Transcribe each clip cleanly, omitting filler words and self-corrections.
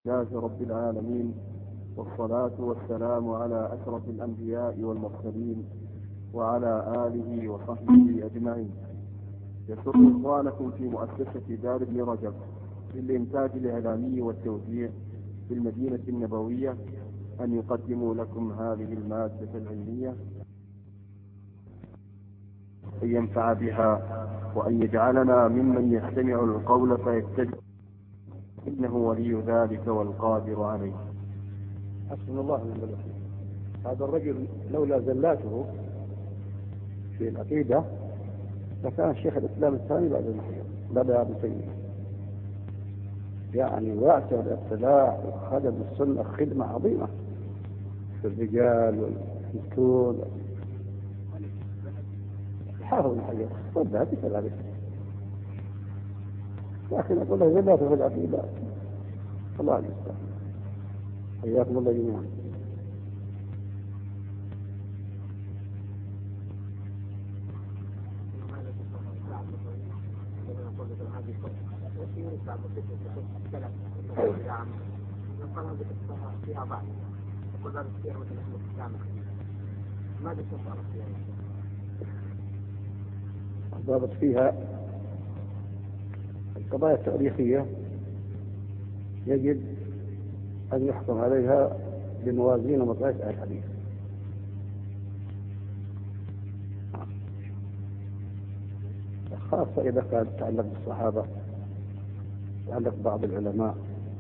لله رب العالمين، والصلاة والسلام على أشرف الأنبياء والمرسلين وعلى آله وصحبه أجمعين. يسر إخوانكم في مؤسسة دار ابن رجب للإنتاج الإعلامي والتوزيع في المدينة النبوية أن يقدموا لكم هذه المادة العلمية، أن ينفع بها وأن يجعلنا ممن يستمع القول فيتبع، إنه ولي ذلك والقادر عليه. حسبنا الله ونعم الوكيل. هذا الرجل لولا زلاته في العقيدة لكان شيخ الإسلام الثاني بعد ابن تيمية، يعني واسع الابتلاع وخدم السنة خدمة عظيمة في الرجال والمسكون. حافظ بن حجر والذهبي كذلك، لكن أقول له زلاته في العقيدة الله المستعان. حياكم الله جميعا. ضابط فيها القضايا التاريخية يجب أن يحكم عليها بموازين ومقاييس الحديث، خاصة إذا كان تتعلق بالصحابة، تتعلق بعض العلماء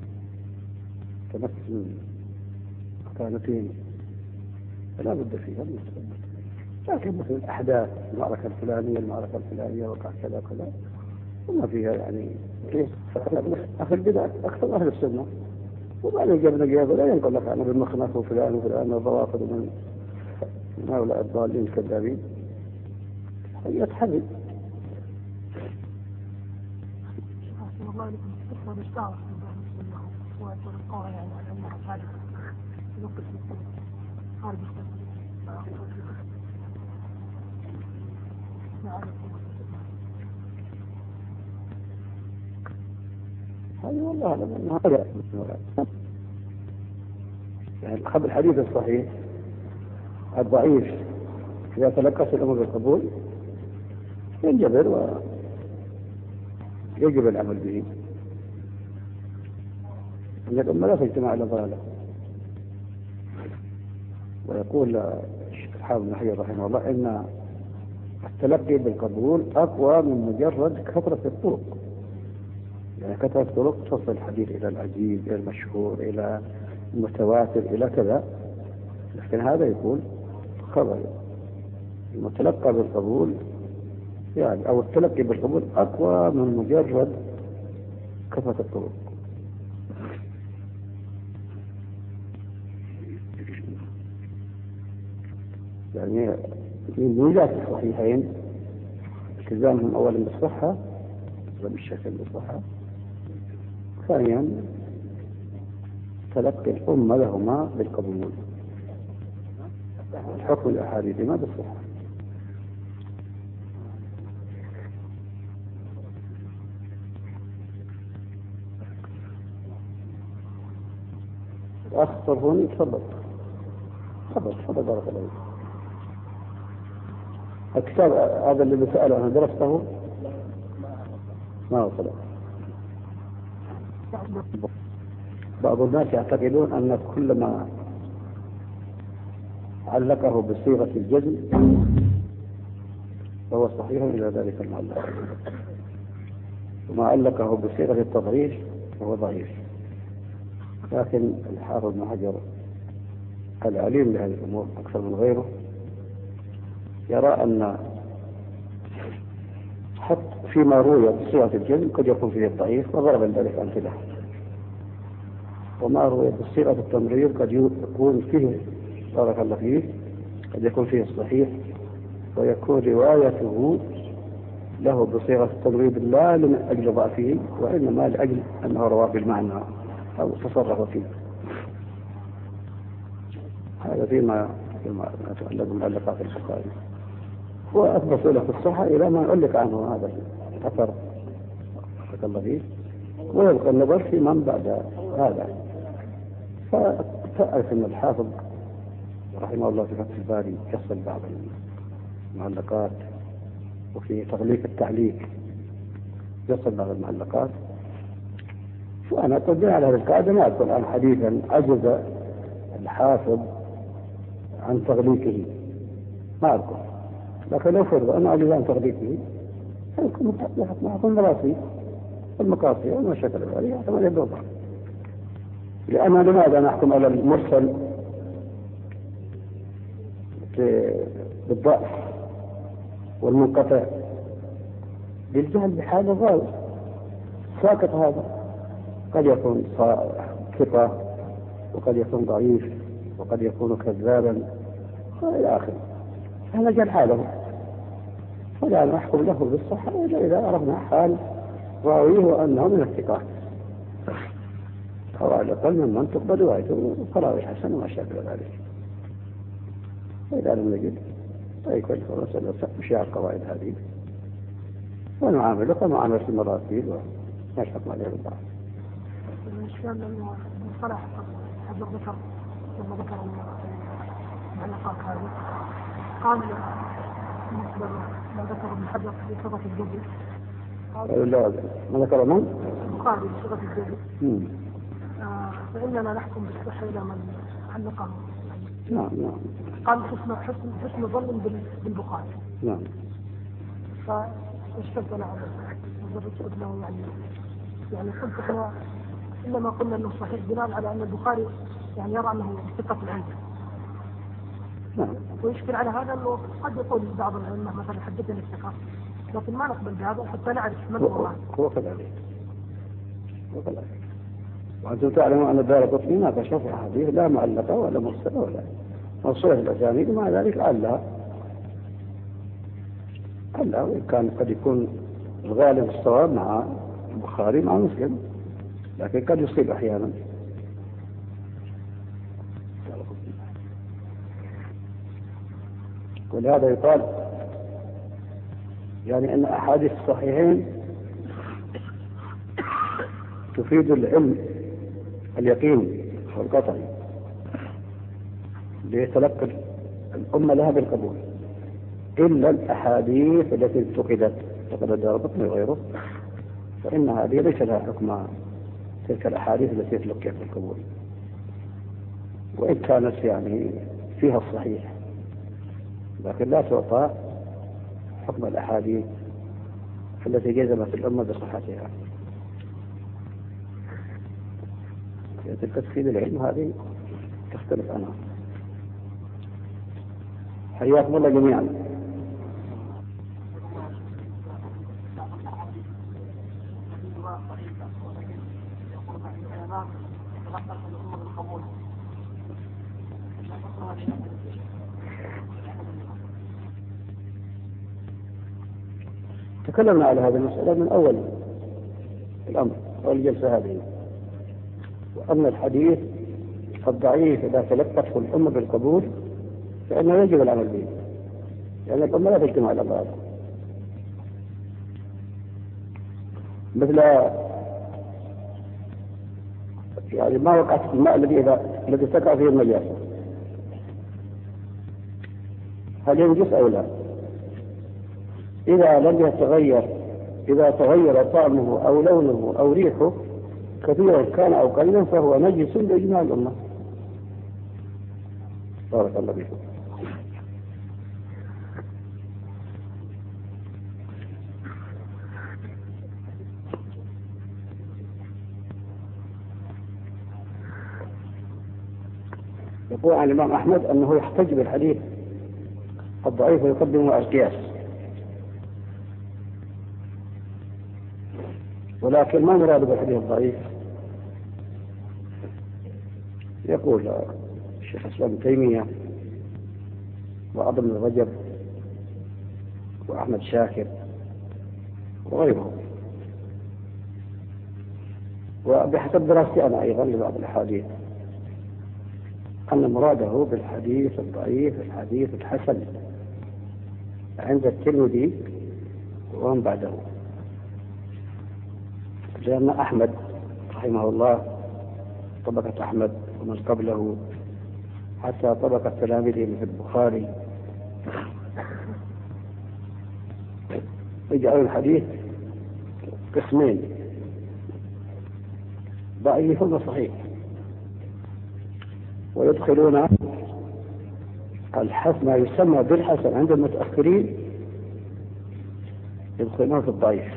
كنفس مكانتين فلا بد فيها من التثبت. لكن مثل الأحداث، المعركة الفلانية وقع كذا كذا وما فيها يعني كيف أخذ البدع أكثر أهل السنة، وبعدين جبنا جابه لا ينقل لك عنه بالمخنث وفلان وفلان والضوافر من هؤلاء الضالين الكذابين. هي تحرك. الله لكم تقصد الشعر في السنة وتلقاها يعني أنها خارج نقطة خارج هذه والله أعلم أنها هذا يعني خذ الحديث الصحيح الضعيف إذا تلقت الأمر بالقبول ينجبر ويجب العمل به، أن الأمة لا تجتمع على ضلالة. ويقول الشيخ الحافظ بن حجر رحمه الله إن التلقي بالقبول أقوى من مجرد كثرة الطرق، يعني كثرة الطرق تصل الحديث إلى العزيز إلى المشهور إلى المتواتر إلى كذا، لكن هذا يكون خبر. المتلقى بالقبول يعني أو التلقي بالقبول أقوى من مجرد كثرة الطرق. يعني من ميزات الصحيحين التزامهم أولا بالصحة وبالشكل بالصحة، ثانيا تلقي الأمة لهما بالقبول، الحكم الأحاديث ما بالصحة. أخطر هوني تفضل بارك الله فيك. الكتاب هذا اللي سأله أنا درسته ما وصل. بعض الناس يعتقدون أن كل ما علقه بصيغة الجزم فهو صحيح إلى ذلك المعلق، وما علقه بصيغة التضعيف فهو ضعيف. لكن الحافظ بن حجر العليم بهذه الأمور أكثر من غيره يرى أن حتى فيما روي بصيغة الجزم قد يكون فيه الضعيف، وضرب ذلك أمثلة. وما روي بصيغة التمرير قد يكون فيه بارك الله فيه قد يكون فيه الصحيح، ويكون روايته له بصيغة التمرير لا لأجل ضعفه وإنما لأجل أنه رواه بالمعنى أو تصرف فيه. هذا فيما يتعلق بمعلقات البخاري، وأثبت له في الصحة إلى ما علق عنه هذا الأثر بارك الله فيه، ويبقى النظر في من بعد هذا. فتعرف أن الحافظ رحمه الله في فتح الباري يصل بعض المعلقات، وفي تغليق التعليق يصل بعض المعلقات. فأنا قلت على هذه القاعدة ما أذكر الآن حديثا عجز الحافظ عن تغليقه، ما أذكر. لكن لو فرض أن عجز عن تغليقه فيكون معه المراسيل والمقاصد وما شكل ذلك يحتمل الضبط. لأن لماذا نحكم على المرسل بالضعف والمنقطع؟ بالجهل بحال الراوي. ساقط هذا قد يكون ثقة وقد يكون ضعيف وقد يكون كذابا إلى آخره، هذا جل حاله، فلا نحكم له بالصحة إلا إذا عرفنا حال راويه وأنه من الثقات، أو على الأقل من تقبل روايته فراوي حسن وما شابه ذلك. فإذا لم نجد فيكون فرصة مشاع القواعد هذه ونعامله كمعاملة المراسيل ونشحق عليه البعض. المشكلة أنه مصطلح حجر ذكر لما ذكر المعلقات هذه قال ما ذكر ابن حجر في صفة الجبل ما ذكر من؟ البخاري في صفة الجبل فإننا نحكم بالصحة إلى من علقه. نعم. قال حسن ظن بالبخاري. نعم. فاشتبت له وجربت له يعني قلت احنا انما قلنا انه صحيح بناء على ان البخاري يعني يرى انه ثقة العلم. نعم. ويشكل على هذا انه قد يقول بعض العلماء مثلا حدثني الثقة، لكن ما نقبل بهذا حتى نعرف من هو. هو كذلك. وأنتم تعلمون أن الدارقطني ما كشف أحاديث لا معلقة ولا مرسلة ولا موصولة الأسانيد، ومع ذلك علّها وإن كان قد يكون الغالب الصواب مع البخاري مع مسلم، لكن قد يصيب أحيانا. ولهذا يقال يعني أن أحاديث الصحيحين تفيد العلم اليقين والقطعي ليتلقى الأمة لها بالقبول، إلا الأحاديث التي انتقدت فقد الدارقطني وغيره، فإن هذه ليس لها حكم تلك الأحاديث التي تلقيت بالقبول، وإن كانت يعني فيها الصحيح، لكن لا تعطى حكم الأحاديث التي جزمت الأمة بصحتها. تلك تفيد العلم هذه تختلف عنها. حياكم الله جميعا. تكلمنا على هذه المسألة من أول الأمر والجلسة هذه، وأن الحديث الضعيف إذا تلقته الأمة بالقبول فإنه يجب العمل به، لأن الأمة لا تجتمع على بعض. مثل يعني ما وقعت الماء الذي تقع فيه النجاسة، هل ينجس أو لا؟ إذا تغير طعمه أو لونه أو ريحه كثيرا كان أو قليلا فهو نجس بإجماع الأمة. بارك الله فيكم. يقول عن الإمام أحمد أنه يحتج بالحديث الضعيف ويقدمه على القياس، ولكن ما مراد بالحديث الضعيف؟ يقول الشيخ الإسلام ابن تيمية وابن رجب وأحمد شاكر وغيرهم، وبحسب دراستي أنا أيضا لبعض الأحاديث أن مراده بالحديث الضعيف الحديث الحسن عند الترمذي ومن بعده، لأن أحمد رحمه الله طبقة أحمد ومن قبله حتى طبقة تلاميذه مثل البخاري، يجعل الحديث قسمين: ضعيف وصحيح، ويدخلون ما يسمى بالحسن عند المتأخرين يدخلون في الضعيف،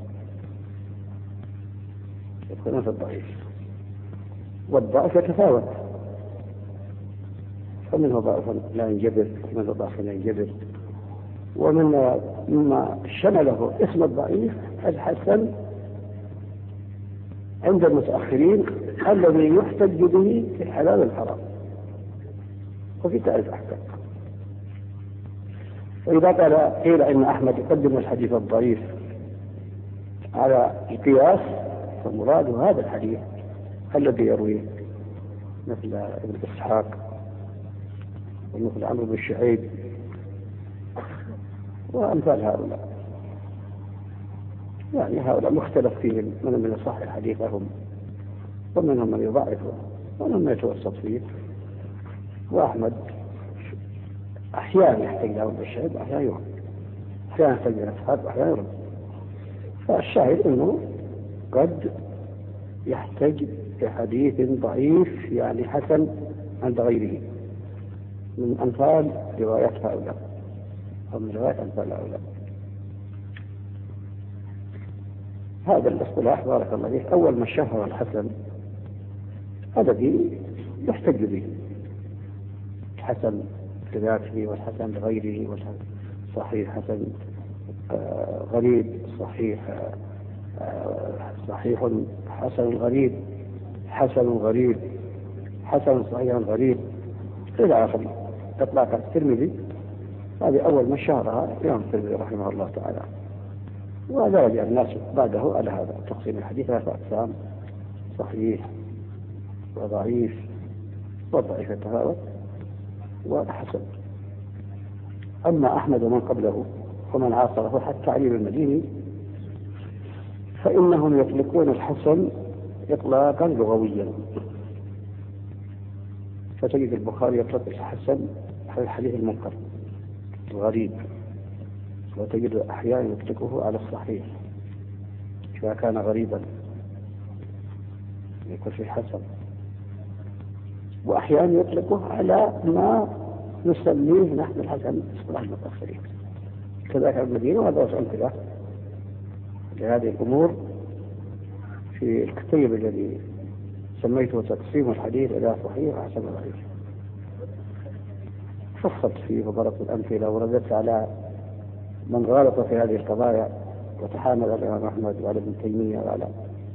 والضعف يتفاوت، فمنه ضعف لا ينجبر ومنه ضعف لا ينجبر، مما شمله اسم الضعيف الحسن عند المتأخرين الذي يحتج به في الحلال والحرام وفي تعريف أحكام. وإذا قيل إن أحمد يقدم الحديث الضعيف على القياس فالمراد هذا الحديث الذي يرويه مثل ابن إسحاق ومثل عمرو بن شعيب وأمثال هؤلاء، يعني هؤلاء مختلف فيهم، من يصحح حديثهم ومنهم من يضعفه ومنهم من يتوسط فيه. وأحمد أحيانا يحتاج له ابن شعيب، أحيانا يرد، أحيانا يحتاج له إسحاق، أحيانا يرد. فالشاهد أنه قد يحتاج لحديث ضعيف يعني حسن عند غيره من أمثال روايات هؤلاء أو من روايات أمثال هؤلاء. هذا الاصطلاح بارك الله فيك أول ما شهر الحسن الذي يحتج به، الحسن لذاته والحسن لغيره، والصحيح حسن غريب، صحيح صحيح حسن غريب، حسن غريب، حسن صحيح غريب إلى آخره. إطلاق الترمذي هذه أول ما شهرها الإمام الترمذي رحمه الله تعالى، ولا يجعل الناس بعده على هذا تقسيم الحديث ثلاثة أقسام: صحيح وضعيف والضعيف يتفاوت وحسن. أما أحمد ومن قبله ومن عاصره حتى علي بن المديني فإنهم يطلقون الحسن إطلاقا لغويا، فتجد البخاري يطلق الحسن على الحديث المنكر الغريب، وتجد أحيانا يطلقه على الصحيح إذا كان غريبا يكون في حسن، وأحيانا يطلقه على ما نسميه نحن الحسن اصطلاح المتأخرين. كذلك ابن المديني، وهذا أمثلة لهذه الأمور في الكتيب الذي سميته تقسيم الحديث إلى صحيح وحسن وضعيف. فصلت فيه وضربت الأمثلة ورددت على من غالط في هذه القضايا وتحامل على الإمام أحمد وعلى ابن تيمية وعلى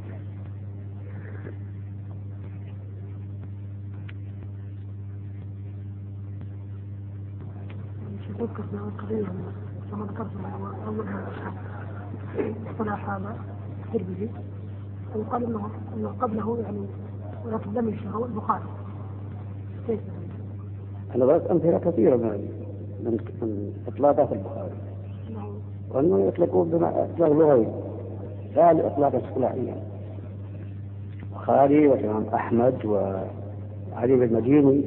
أذكر في القضية كما ذكرت أولها اصطلاح هذا الترمذي، ويقال أنه قبله يعني ولكن لم يشهره البخاري. كيف؟ أنا ضربت أمثلة كثيرة من إطلاقات البخاري، وأنه يطلقون بإطلاق لغوي لا لإطلاق اصطلاحيا. البخاري والإمام أحمد وعلي بن المديني.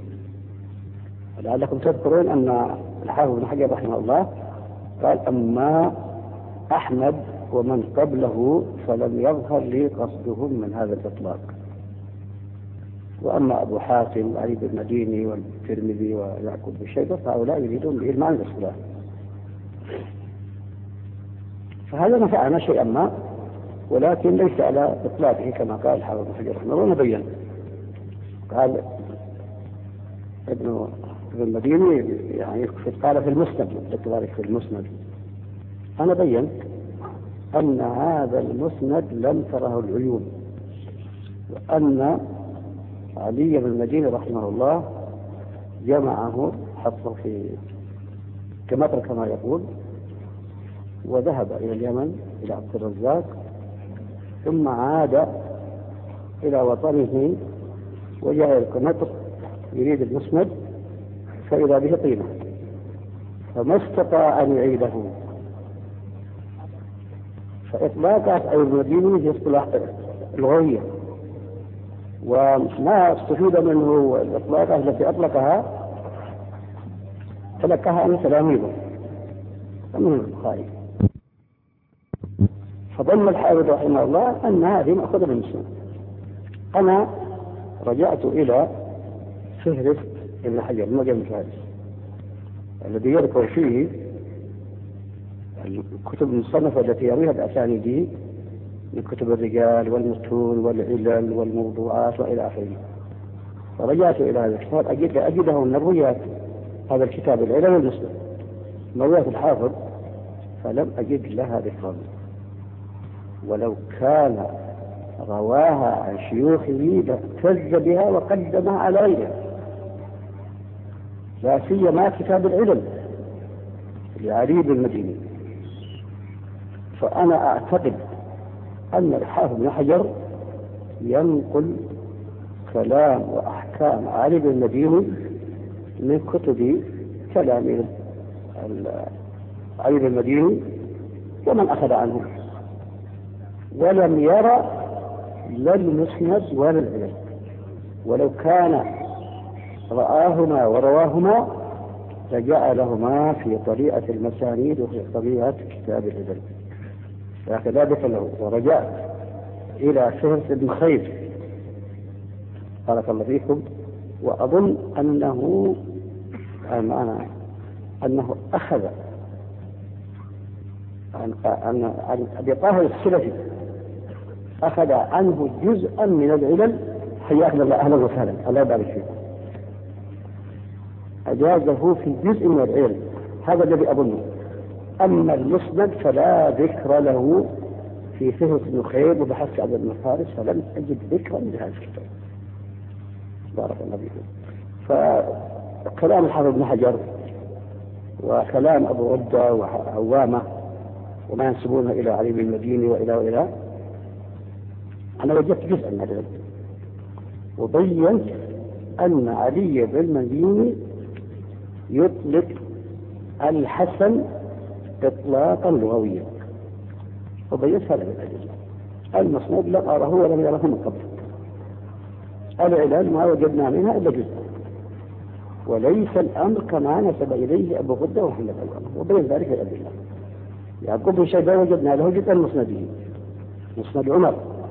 لعلكم تذكرون أن الحافظ بن حجر رحمه الله قال: أما أحمد ومن قبله فلم يظهر لي قصدهم من هذا الإطلاق، وأما أبو حاتم وعلي بن المديني والترمذي ويعقوب بن شيبة فهؤلاء يريدون به المعنى الاصطلاحي. فهذا نفعنا شيئا ما، ولكن ليس على إطلاقه كما قال الحافظ بن حجر رحمه الله. ونبين قال ابن المديني يعني قال في المسند، ذلك في المسند أنا بينت أن هذا المسند لم تره العيون، وأن علي بن المديني رحمه الله جمعه حطه في كمطر كما يقول، وذهب إلى اليمن إلى عبد الرزاق، ثم عاد إلى وطنه وجاء القمطر يريد المسند فإذا به طينة، فما استطاع أن يعيده. فإطلاقات أي المدينة في اصطلاح لغوية، وما استفيد منه الإطلاقة التي أطلقها تلقاها عن تلاميذه من البخاري. فظن الحافظ رحمه الله أن هذه مأخوذة من المسلم. أنا رجعت إلى فهرس ابن حجر المعجم الفارس الذي يذكر فيه الكتب المصنفة التي يرويها بأسانيده من كتب الرجال والمتون والعلل والموضوعات وإلى آخره. فرجعت إلى هذا الكتاب أجده من مرويات هذا الكتاب العلل والمسلم مرويات الحافظ، فلم أجد لها ذكرا، ولو كان رواها عن شيوخه لاهتز بها وقدمها على غيرها، لا سيما كتاب العلل لعلي بن المديني. فأنا أعتقد أن الحافظ بن حجر ينقل كلام وأحكام علي بن المديني من كتب كلام علي بن المديني ومن أخذ عنه، ولم يرى لا المسند ولا العلل، ولو كان رآهما ورواهما لجعلهما في طريقة المسانيد وفي طريقة كتاب العلل، لكن لا ذكر له. ورجعت إلى فهرس بن خير بارك الله فيكم، وأظن أنه أخذ عن أبي طاهر السلفي، أخذ عنه جزءا من العلل. حياكم الله، أهلا وسهلا، الله يبارك فيكم. أجازه في جزء من العلل، هذا الذي أظنه. أما المسند فلا ذكر له في فهرس بن خير وبحث عبد بن فارس، فلم أجد ذكرا لهذا الكتاب. بارك الله فيكم. فكلام الحافظ بن حجر وكلام أبو ردة وعوامة وما ينسبونه إلى علي بن المديني وإلى أنا وجدت جزءا من هذا، وبينت أن علي بن المديني يطلق الحسن إطلاقا لغويا، وبينت هذا بالأدلة. المسند لم أره ولم يره من قبل. العلل ما وجدنا منها إلا جزء، وليس الأمر كما نسب إليه أبو غدة ومحمد الأمر، وبين ذلك الأدلة. يعقوب بن شيبان وجدنا له جزءا مسنده، مسند عمر،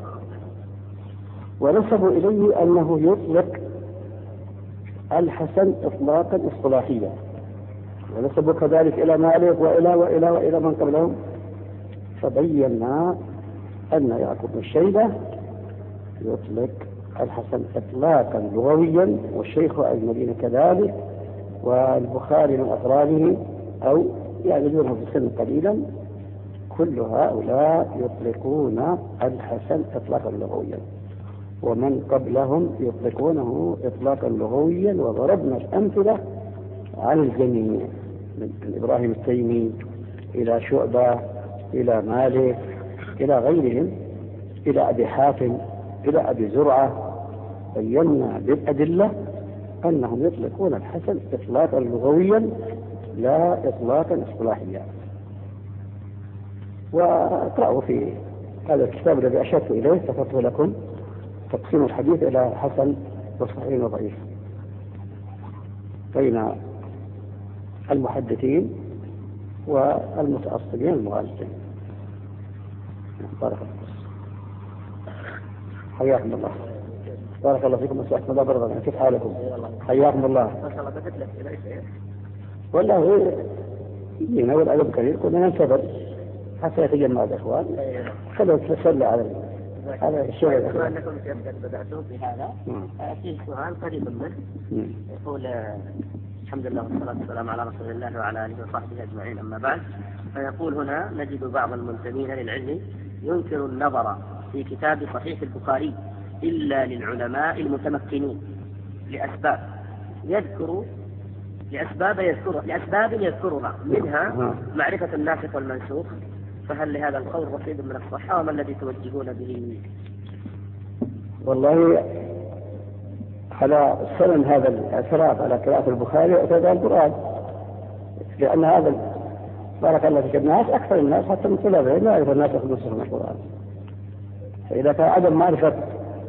ونسبوا إليه أنه يطلق الحسن إطلاقا اصطلاحيا، ونسبوا كذلك إلى مالك وإلى من قبلهم. فبينا أن يعقوب بن شيبة يطلق الحسن إطلاقا لغويا، والشيخ المدينة كذلك، والبخاري من أقرانه أو يعني دونه في السن قليلا، كل هؤلاء يطلقون الحسن إطلاقا لغويا، ومن قبلهم يطلقونه إطلاقا لغويا. وضربنا الأمثلة عن الجميع، من إبراهيم التيمي إلى شعبة إلى مالك إلى غيرهم إلى أبي حاتم إلى أبي زرعة. بينا بالأدلة أنهم يطلقون الحسن إطلاقا لغويا لا إطلاقا اصطلاحيا. واقرأوا في هذا الكتاب الذي أشرت إليه ذكرت لكم تقسيم الحديث إلى حسن وصحيح وضعيف بين المحدثين والمتأصلين المغالطين. بارك الله، حياكم الله، بارك الله فيكم، مساءكم الله برغم. كيف حالكم؟ حياكم الله. والله يجينا والأدب كثير، كنا ننتظر حتى يتجمع الإخوان خلوا تسلى على الشغل. أنكم بدأتوا بهذا فيه سؤال قريب منه يقول: الحمد لله والصلاة والسلام على رسول الله وعلى آله وصحبه أجمعين، أما بعد. فيقول هنا: نجد بعض المنتمين للعلم ينكر النظر في كتاب صحيح البخاري إلا للعلماء المتمكنين لأسباب يذكرها منها معرفة الناسخ والمنسوخ، فهل لهذا القول رصيد من الصحة وما الذي توجهون به؟ والله على سلم هذا الاعتراض على قراءة البخاري اعتراض القرآن، لأن هذا بارك الله فيك الناس أكثر الناس حتى من طلابه لا يعرف الناس والمنسوخ من القرآن. فإذا كان عدم معرفة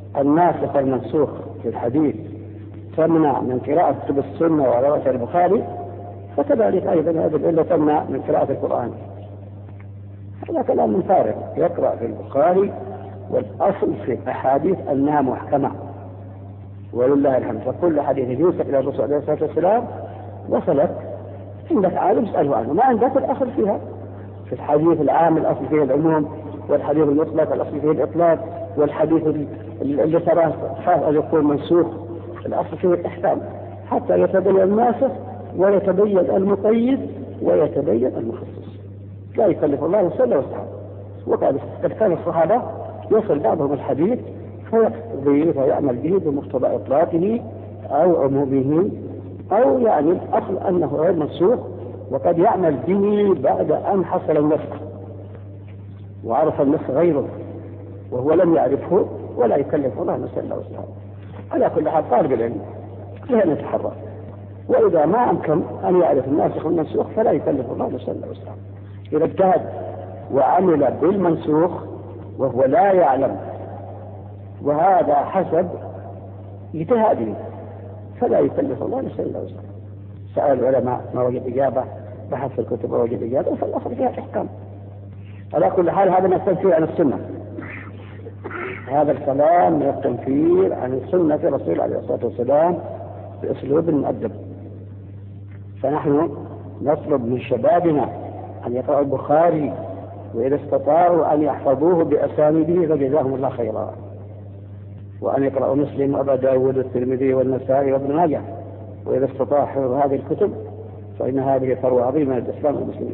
الناسخ والمنسوخ في الحديث تمنع من قراءة كتب السنة ورواية البخاري، فكذلك أيضا هذه العلة تمنع من قراءة القرآن. هذا كلام من فارغ، يقرأ في البخاري والأصل في الأحاديث أنها محكمة ولله الحمد، فكل حديث يوصل إلى الرسول عليه الصلاة والسلام وصلت، عندك عالم اسأله عنه، ما عندك الأصل فيها. في الحديث العام الأصل فيه العموم، والحديث المطلق الأصل فيه الإطلاق، والحديث اللي تراه خاف أن يكون منسوخ الأصل فيه الإحكام، حتى يتبين الناسخ ويتبين المقيد ويتبين المخصص. لا يكلف الله نفسا إلا وسعها. وقد كان الصحابة يصل بعضهم الحديث فيقضيه ويعمل به بمقتضى إطلاقه أو عمومه، أو يعني الأصل أنه غير منسوخ، وقد يعمل به بعد أن حصل النسخ وعرف النسخ غيره وهو لم يعرفه، ولا يكلف الله نفسا إلا وسعها. على كل حال طالب العلم لا يتحرى، وإذا ما أمكن أن يعرف الناسخ والمنسوخ فلا يكلف الله نفسا إلا وسعها. إذا اجتهد وعمل بالمنسوخ وهو لا يعلم وهذا حسب اجتهاده فلا يكلف الله نفسا إلا وسعها. سأل العلماء ما وجد إجابة، بحث في الكتب ووجد إجابة، فالأصل فيها الإحكام. على كل حال هذا ما التنفير عن السنة، هذا الكلام من التنفير عن سنة الرسول عليه الصلاة والسلام بأسلوب مؤدب. فنحن نطلب من شبابنا أن يقرأوا البخاري، وإذا استطاعوا أن يحفظوه بأسانيده فجزاهم الله خيرا، وأن يقرأوا مسلم وأبا داود والترمذي والنسائي وابن ماجه، وإذا استطاعوا حفظ هذه الكتب فإن هذه ثروة عظيمة للإسلام والمسلمين.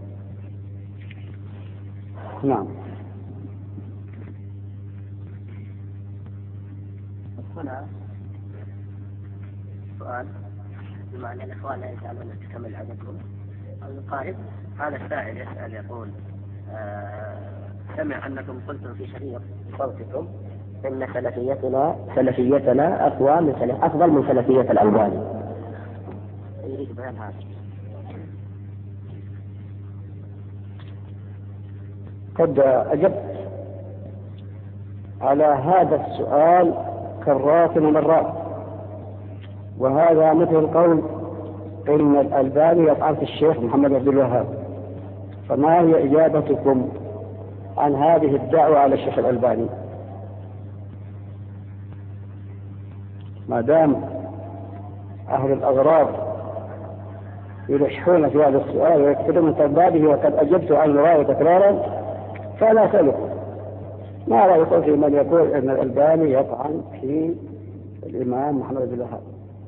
نعم. هنا سؤال بما أن الإخوان لا يسألون تكمل عددهم أو القائد. هذا السائل يسأل يقول سمع أنكم قلتم في شريط صوتكم إن سلفيتنا أفضل من سلفية الألباني. يريد بيان هذا. قد أجبت على هذا السؤال كرات ومرات، وهذا مثل قول إن الألباني يطعن في الشيخ محمد عبد الوهاب. فما هي إجابتكم عن هذه الدعوة على الشيخ الألباني؟ ما دام أهل الأغراض يلحون في هذا السؤال ويكتبون من طبابه وقد أجبت عن مرارة تكرارا، فلا أسألكم ما رأيكم في من يقول أن الألباني يطعن في الإمام محمد بن الوهاب؟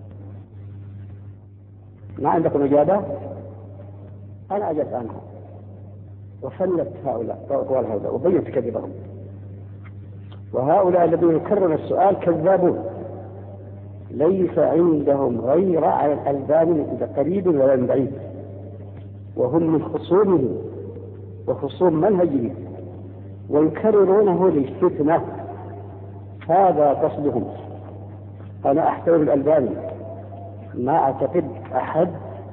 ما عندكم إجابة؟ أنا أجبت عنها وفلت هؤلاء أقوال هؤلاء وبينت كذبهم، وهؤلاء الذين يكررون السؤال كذابون، ليس عندهم غير على الألباني من قريب ولا من بعيد، وهم من خصومه وخصوم منهجه ويكررونه للفتنة، هذا قصدهم. أنا أحترم الألباني، ما أعتقد أحد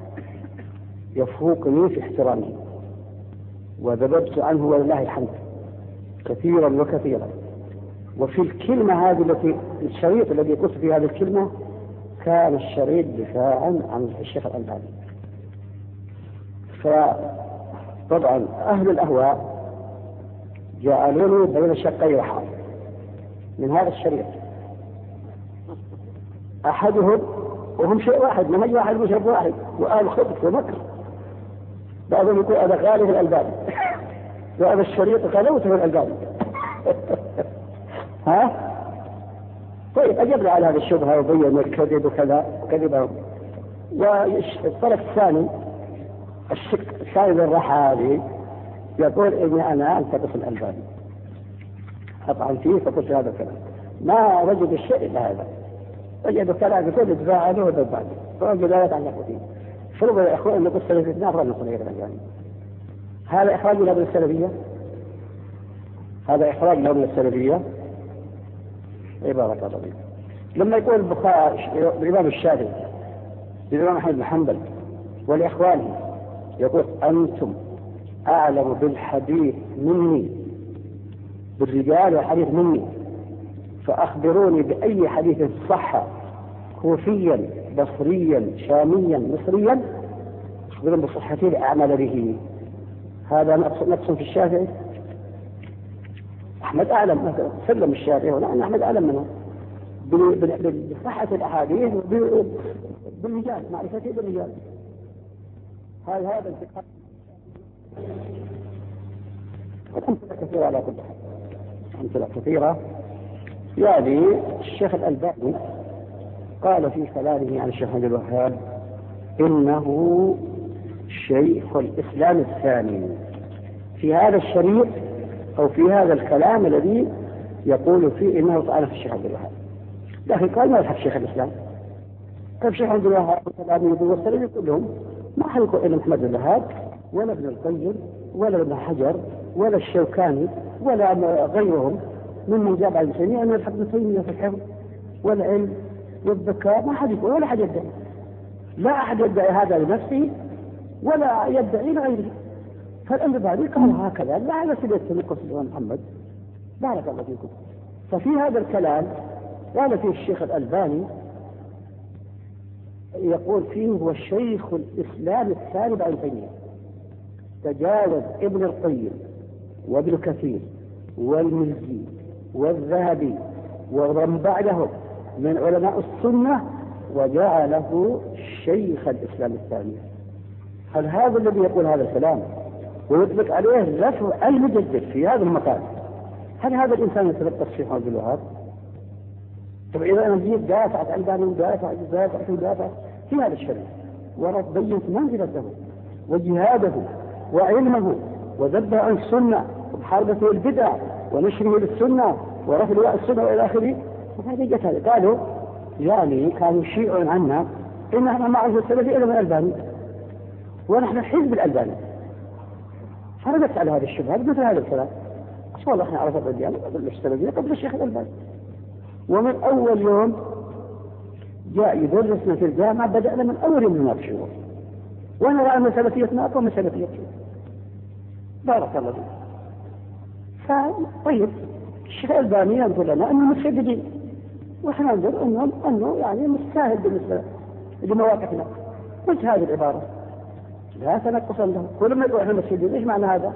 يفوقني في احترامه، وذببت عنه ولله الحمد كثيرا وكثيرا. وفي الكلمة هذه الشريط الذي قلت في هذه الكلمة كان الشريط دفاعا عن الشيخ الألباني. فطبعا أهل الأهواء جعلوني بين شقي رحال من هذا الشريط، أحدهم وهم شيء واحد، منهج واحد وشرب واحد وآل خبث ومكر. بعضهم يقول أنا غالب الألباني وهذا الشريط غلوته الألباني. ها؟ طيب أجبنا على هذه الشبهة وبين الكذب وكذا وكذبهم. والطرف الثاني الشق الثاني للرحالي يقول إني أنا أنتقص الألباني أطعن فيه، فقلت هذا الكلام ما وجد الشيء إلا هذا، وجد كلام يقول ادفاع عنه ودفع عنه، فوجد لا يتعلق فيه. فرض يا إخوان أن نقول السلفية أفضل من غير الألباني. هذا إخراج له من السلفية، هذا إخراج له من السلفية. عبارة الله. لما يقول البخاري الإمام الشافعي الإمام أحمد بن حنبل والإخوان يقول أنتم أعلم بالحديث مني، بالرجال والحديث مني، فأخبروني بأي حديث صح كوفيا بصريا شاميا مصريا أخبرون بصحته لأعمل به. هذا نقص في الشافعي. أحمد أعلم سلم الشافعي ونحن أحمد أعلم منه بصحة الأحاديث بالرجال معرفته بالرجال. هذا الفقه أمثلة كثيرة على كل حال، أمثلة كثيرة. يعني الشيخ الألباني قال في كلامه عن الشيخ عبد الوهاب إنه شيخ الإسلام الثاني في هذا الشريط أو في هذا الكلام الذي يقول فيه إنه طعن في الشيخ عبد الوهاب، لكن قال ما يحب شيخ الإسلام. كيف شيخ عبد الوهاب وكلامه والسلفي كلهم ما حيقول إلا محمد بن الوهاب ولا ابن القيم ولا ابن حجر ولا الشوكاني ولا غيرهم ممن جاب على المسلمين أن يلحق ابن تيمية في الحفظ والعلم والذكاء. ما حد يقول ولا حد يدعي، لا أحد يدعي هذا لنفسه ولا يدعي لغيره. فالألباني قال هكذا لا على سبيل التنقص محمد بارك الله فيكم. ففي هذا الكلام قال فيه الشيخ الألباني يقول فيه هو الشيخ الإسلام الثاني بعد تيمية، تجاوز ابن القيم وابن كثير والمزي والذهبي ومن بعدهم من علماء السنة وجعله شيخ الإسلام الثاني. هل هذا الذي يقول هذا الكلام ويطلق عليه رفع المجدد في هذا المكان، هل هذا الإنسان يتلقى الشيخ عبد الوهاب؟ طب إذا أنا جيت دافعت الألباني ودافع في هذا الشريط وبينت منزلته وجهاده وعلمه وذبه عن السنة ومحاربته البدع ونشره للسنة ورفع لواء السنة وإلى آخره. وهذا جت هذا قالوا يعني كانوا يشيعون عنا إن احنا ما عرفنا السلفي إلا من الألباني ونحن حزب الألباني. فردت على هذا الشبهة مثل هذا الكلام. والله احنا عرفت الأديان قبل السلفية قبل الشيخ الألباني، ومن أول يوم جاء يدرسنا في الجامعة بدأنا من أول يوم نناقشه ونرى أن سلفيتنا أقوى من سلفيته. بارك الله فيك. طيب الشيخ الألباني يقول لنا أنه متشددين وإحنا ننظر أنه يعني مستاهل بالنسبة لمواقفنا. قلت هذه العبارة لا تنقصا له. كل ما يقول إحنا متشددين إيش معنى هذا؟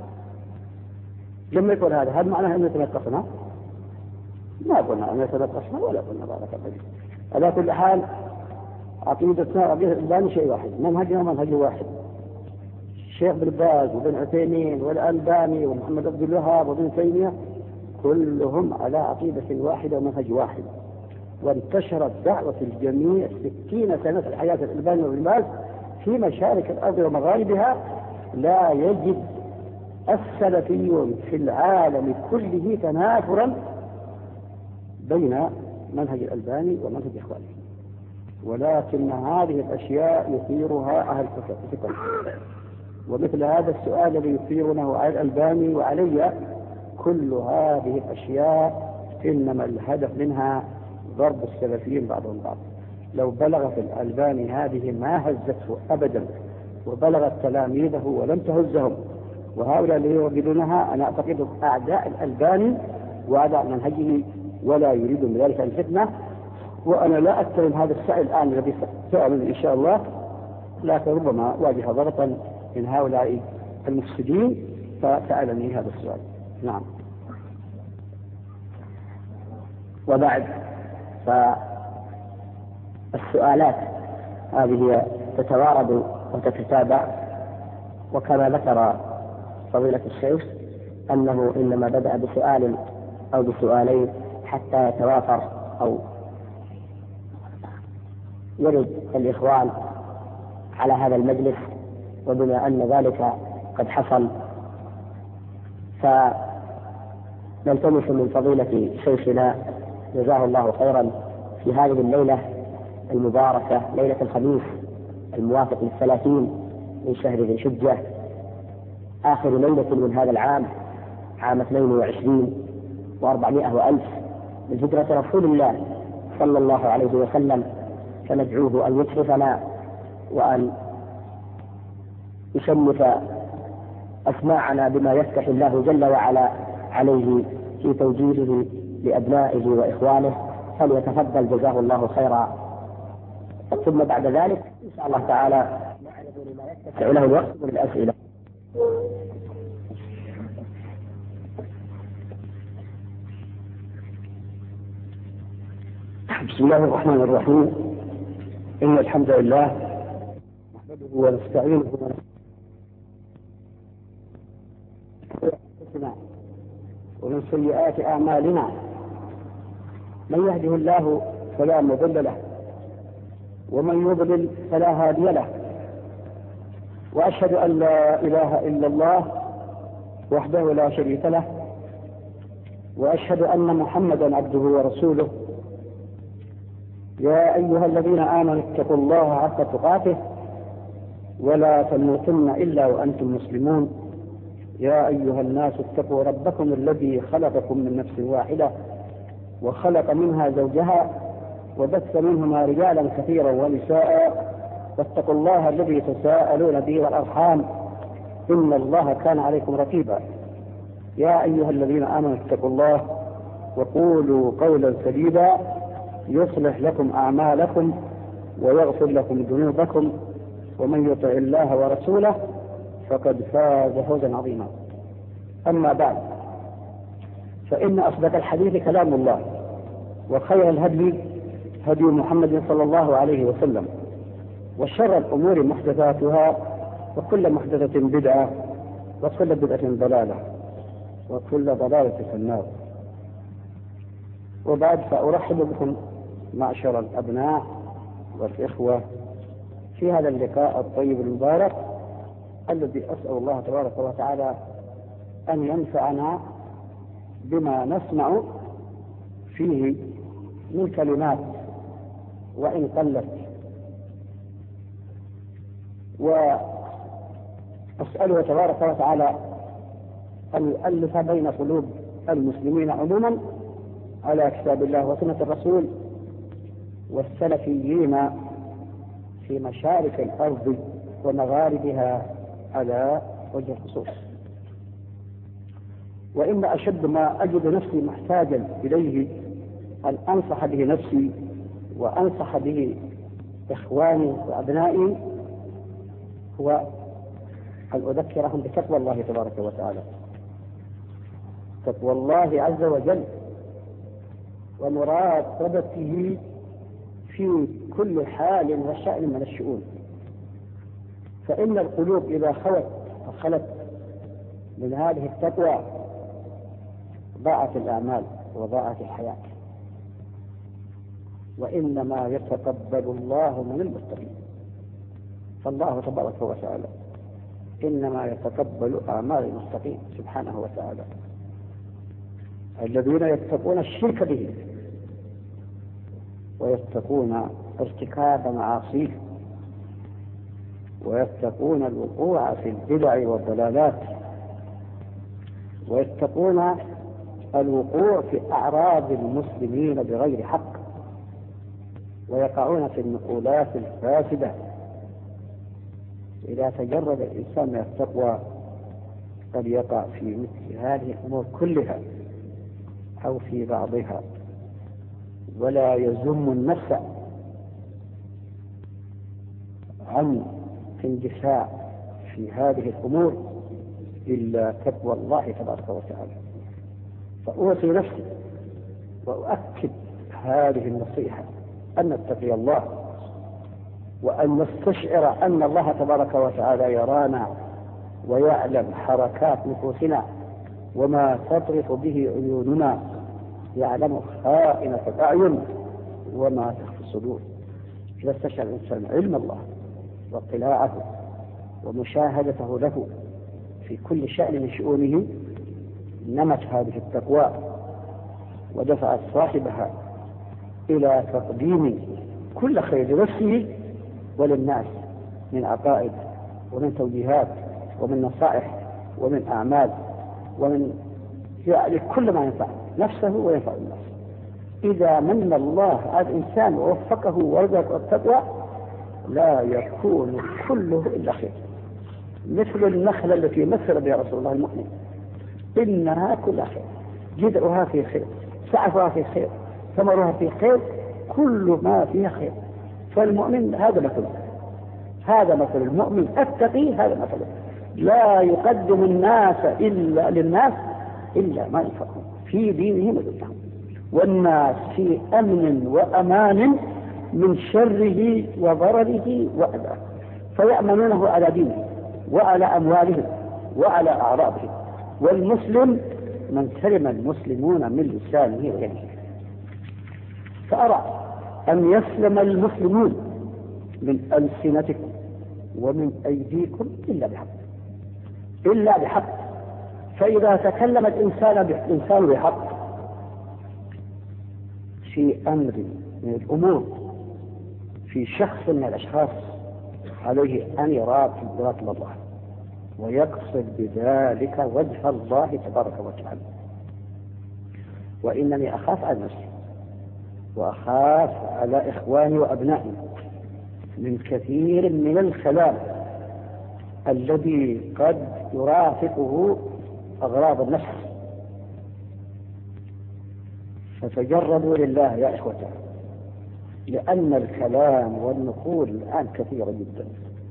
لما يقول هذا معناه أنه يتنقصنا؟ ما قلنا أنه يتنقصنا ولا قلنا بارك الله فيك. على كل حال عقيدتنا عقيدة الألباني شيء واحد، منهجنا منهج واحد. الشيخ بن باز وبن عثيمين والألباني ومحمد عبد الوهاب وابن تيمية كلهم على عقيدة واحدة ومنهج واحد، وانتشرت دعوة الجميع 60 سنة في حياة الألباني وابن باز في مشارق الأرض ومغاربها. لا يجد السلفيون في العالم كله تنافرا بين منهج الألباني ومنهج إخوانه، ولكن هذه الأشياء يثيرها أهل الفقه. ومثل هذا السؤال الذي يثيرونه على الألباني وعلي كل هذه الأشياء إنما الهدف منها ضرب السلفيين بعضهم بعض. لو بلغت الألباني هذه ما هزته أبدا وبلغت تلاميذه ولم تهزهم، وهؤلاء اللي يوجدونها أنا أعتقد أعداء الألباني وأعداء منهجه ولا يريدون بذلك الفتنة. وأنا لا أتهم هذا السائل الآن الذي سأل إن شاء الله، لكن ربما واجه ضغطا من هؤلاء المفسدين فسألني هذا السؤال. نعم. وبعد فالسؤالات هذه تتوارد وتتتابع، وكما ذكر فضيلة الشيخ أنه إنما بدأ بسؤال أو بسؤالين حتى يتوافر أو يرد الإخوان على هذا المجلس، وبما أن ذلك قد حصل فنلتمس من فضيلة شيخنا جزاه الله خيرا في هذه الليلة المباركة ليلة الخميس الموافق 30 من شهر ذي الحجة آخر ليلة من هذا العام، عام 22 و400 وألف من هجرة رسول الله صلى الله عليه وسلم، فندعوه أن يشرفنا وأن يشمت أسماعنا بما يفتح الله جل وعلا عليه في توجيهه لأبنائه وإخوانه فليتفضل جزاه الله خيرا. ثم بعد ذلك إن شاء الله تعالى نعرض لما يتسع له الوقت للأسئلة. بسم الله الرحمن الرحيم. إن الحمد لله نحمده ونستعينه ومن سيئات أعمالنا من يهده الله فلا مضل له ومن يضلل فلا هادي له، وأشهد أن لا إله إلا الله وحده لا شريك له، وأشهد أن محمدا عبده ورسوله. يا أيها الذين آمنوا اتقوا الله حق تقاته ولا تموتن إلا وأنتم مسلمون. يا أيها الناس اتقوا ربكم الذي خلقكم من نفس واحدة وخلق منها زوجها وبث منهما رجالا كثيرا ونساء، واتقوا الله الذي تساءلون به والأرحام إن الله كان عليكم رقيبا. يا أيها الذين آمنوا اتقوا الله وقولوا قولا سديدا يصلح لكم أعمالكم ويغفر لكم ذنوبكم، ومن يطع الله ورسوله فقد فاز فوزا عظيما. أما بعد، فإن أصدق الحديث كلام الله، وخير الهدي هدي محمد صلى الله عليه وسلم، وشر الأمور محدثاتها، وكل محدثة بدعة، وكل بدعة ضلالة، وكل ضلالة في النار. وبعد، فأرحب بكم معشر الأبناء والإخوة في هذا اللقاء الطيب المبارك الذي أسأل الله تبارك وتعالى أن ينفعنا بما نسمع فيه من كلمات وإن قلت، وأسأله تبارك وتعالى أن يؤلف بين قلوب المسلمين عموما على كتاب الله وسنة الرسول، والسلفيين في مشارق الأرض ومغاربها على وجه الخصوص. وإن أشد ما أجد نفسي محتاجا إليه أن أنصح به نفسي وأنصح به إخواني وأبنائي هو أن أذكرهم بتقوى الله تبارك وتعالى، تقوى الله عز وجل ومراقبته في كل حال وشأن من الشؤون. فإن القلوب إذا خلت من هذه التقوى ضاعت الأعمال وضاعت الحياة. وإنما يتقبل الله من المتقين، فالله تبارك وتعالى إنما يتقبل أعمال المتقين سبحانه وتعالى، الذين يتقون الشرك به ويتقون ارتكاب معاصيه ويتقون الوقوع في البدع والضلالات ويتقون الوقوع في أعراض المسلمين بغير حق ويقعون في النقولات الفاسدة. إذا تجرد الإنسان من التقوى قد يقع في مثل هذه الأمور كلها أو في بعضها، ولا يزم النفس عن اندفاع في هذه الأمور إلا تقوى الله تبارك وتعالى. فأوصي نفسي وأؤكد هذه النصيحة أن نتقي الله وأن نستشعر أن الله تبارك وتعالى يرانا ويعلم حركات نفوسنا وما تطرف به عيوننا، يعلم خائنة الأعين وما تخفي الصدور. إذا استشعر الإنسان علم الله واطلاعه ومشاهدته له في كل شأن من شؤونه نمت هذه التقوى ودفعت صاحبها إلى تقديم كل خير لنفسه وللناس من عقائد ومن توجيهات ومن نصائح ومن أعمال ومن يعني كل ما ينفع نفسه وينفع الناس. إذا من الله على الإنسان ووفقه ورزقه التقوى لا يكون كله إلا خير، مثل النخلة التي مثل بها رسول الله المؤمن، إنها كلها خير، جذعها في خير، سعفها في خير، ثمرها في خير، كل ما فيها خير. فالمؤمن هذا مثل المؤمن التقي، هذا مثله لا يقدم الناس إلا للناس إلا ما ينفعهم في دينهم ودنياهم، والناس في أمن وأمان من شره وضرره وأذاه، فيأمنونه على دينه وعلى أموالهم وعلى أعراضهم. والمسلم من سلم المسلمون من لسانه ويده. فأرى أن يسلم المسلمون من ألسنتكم ومن أيديكم إلا بحق. فإذا تكلم الإنسان بحق في أمر من الأمور في شخص من الأشخاص عليه أن يراقب الله ويقصد بذلك وجه الله تبارك وتعالى. وإنني أخاف على نفسي وأخاف على إخواني وأبنائي من كثير من الكلام الذي قد يرافقه أغراض النفس. فتجردوا لله يا إخوة، لأن الكلام والنقول الآن كثيرة جدا،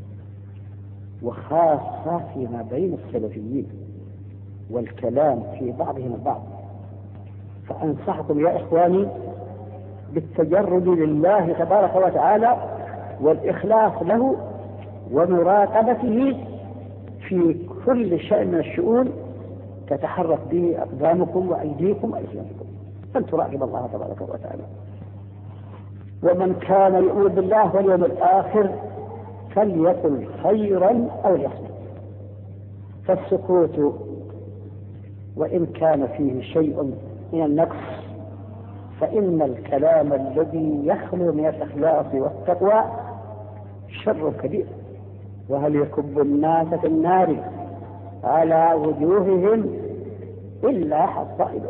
وخاصة فيما بين السلفيين، والكلام في بعضهم البعض. فأنصحكم يا إخواني بالتجرد لله تبارك وتعالى والإخلاص له ومراقبته في كل شيء من الشؤون تتحرك به أقدامكم وأيديكم وألسنتكم، أن تراقب الله تبارك وتعالى. ومن كان يؤمن بالله واليوم الآخر فليقل خيرا أو ليصمت. فالسكوت وإن كان فيه شيء من النقص، فإن الكلام الذي يخلو من الإخلاص والتقوى شر كبير. وهل يكب الناس في النار على وجوههم إلا حصائد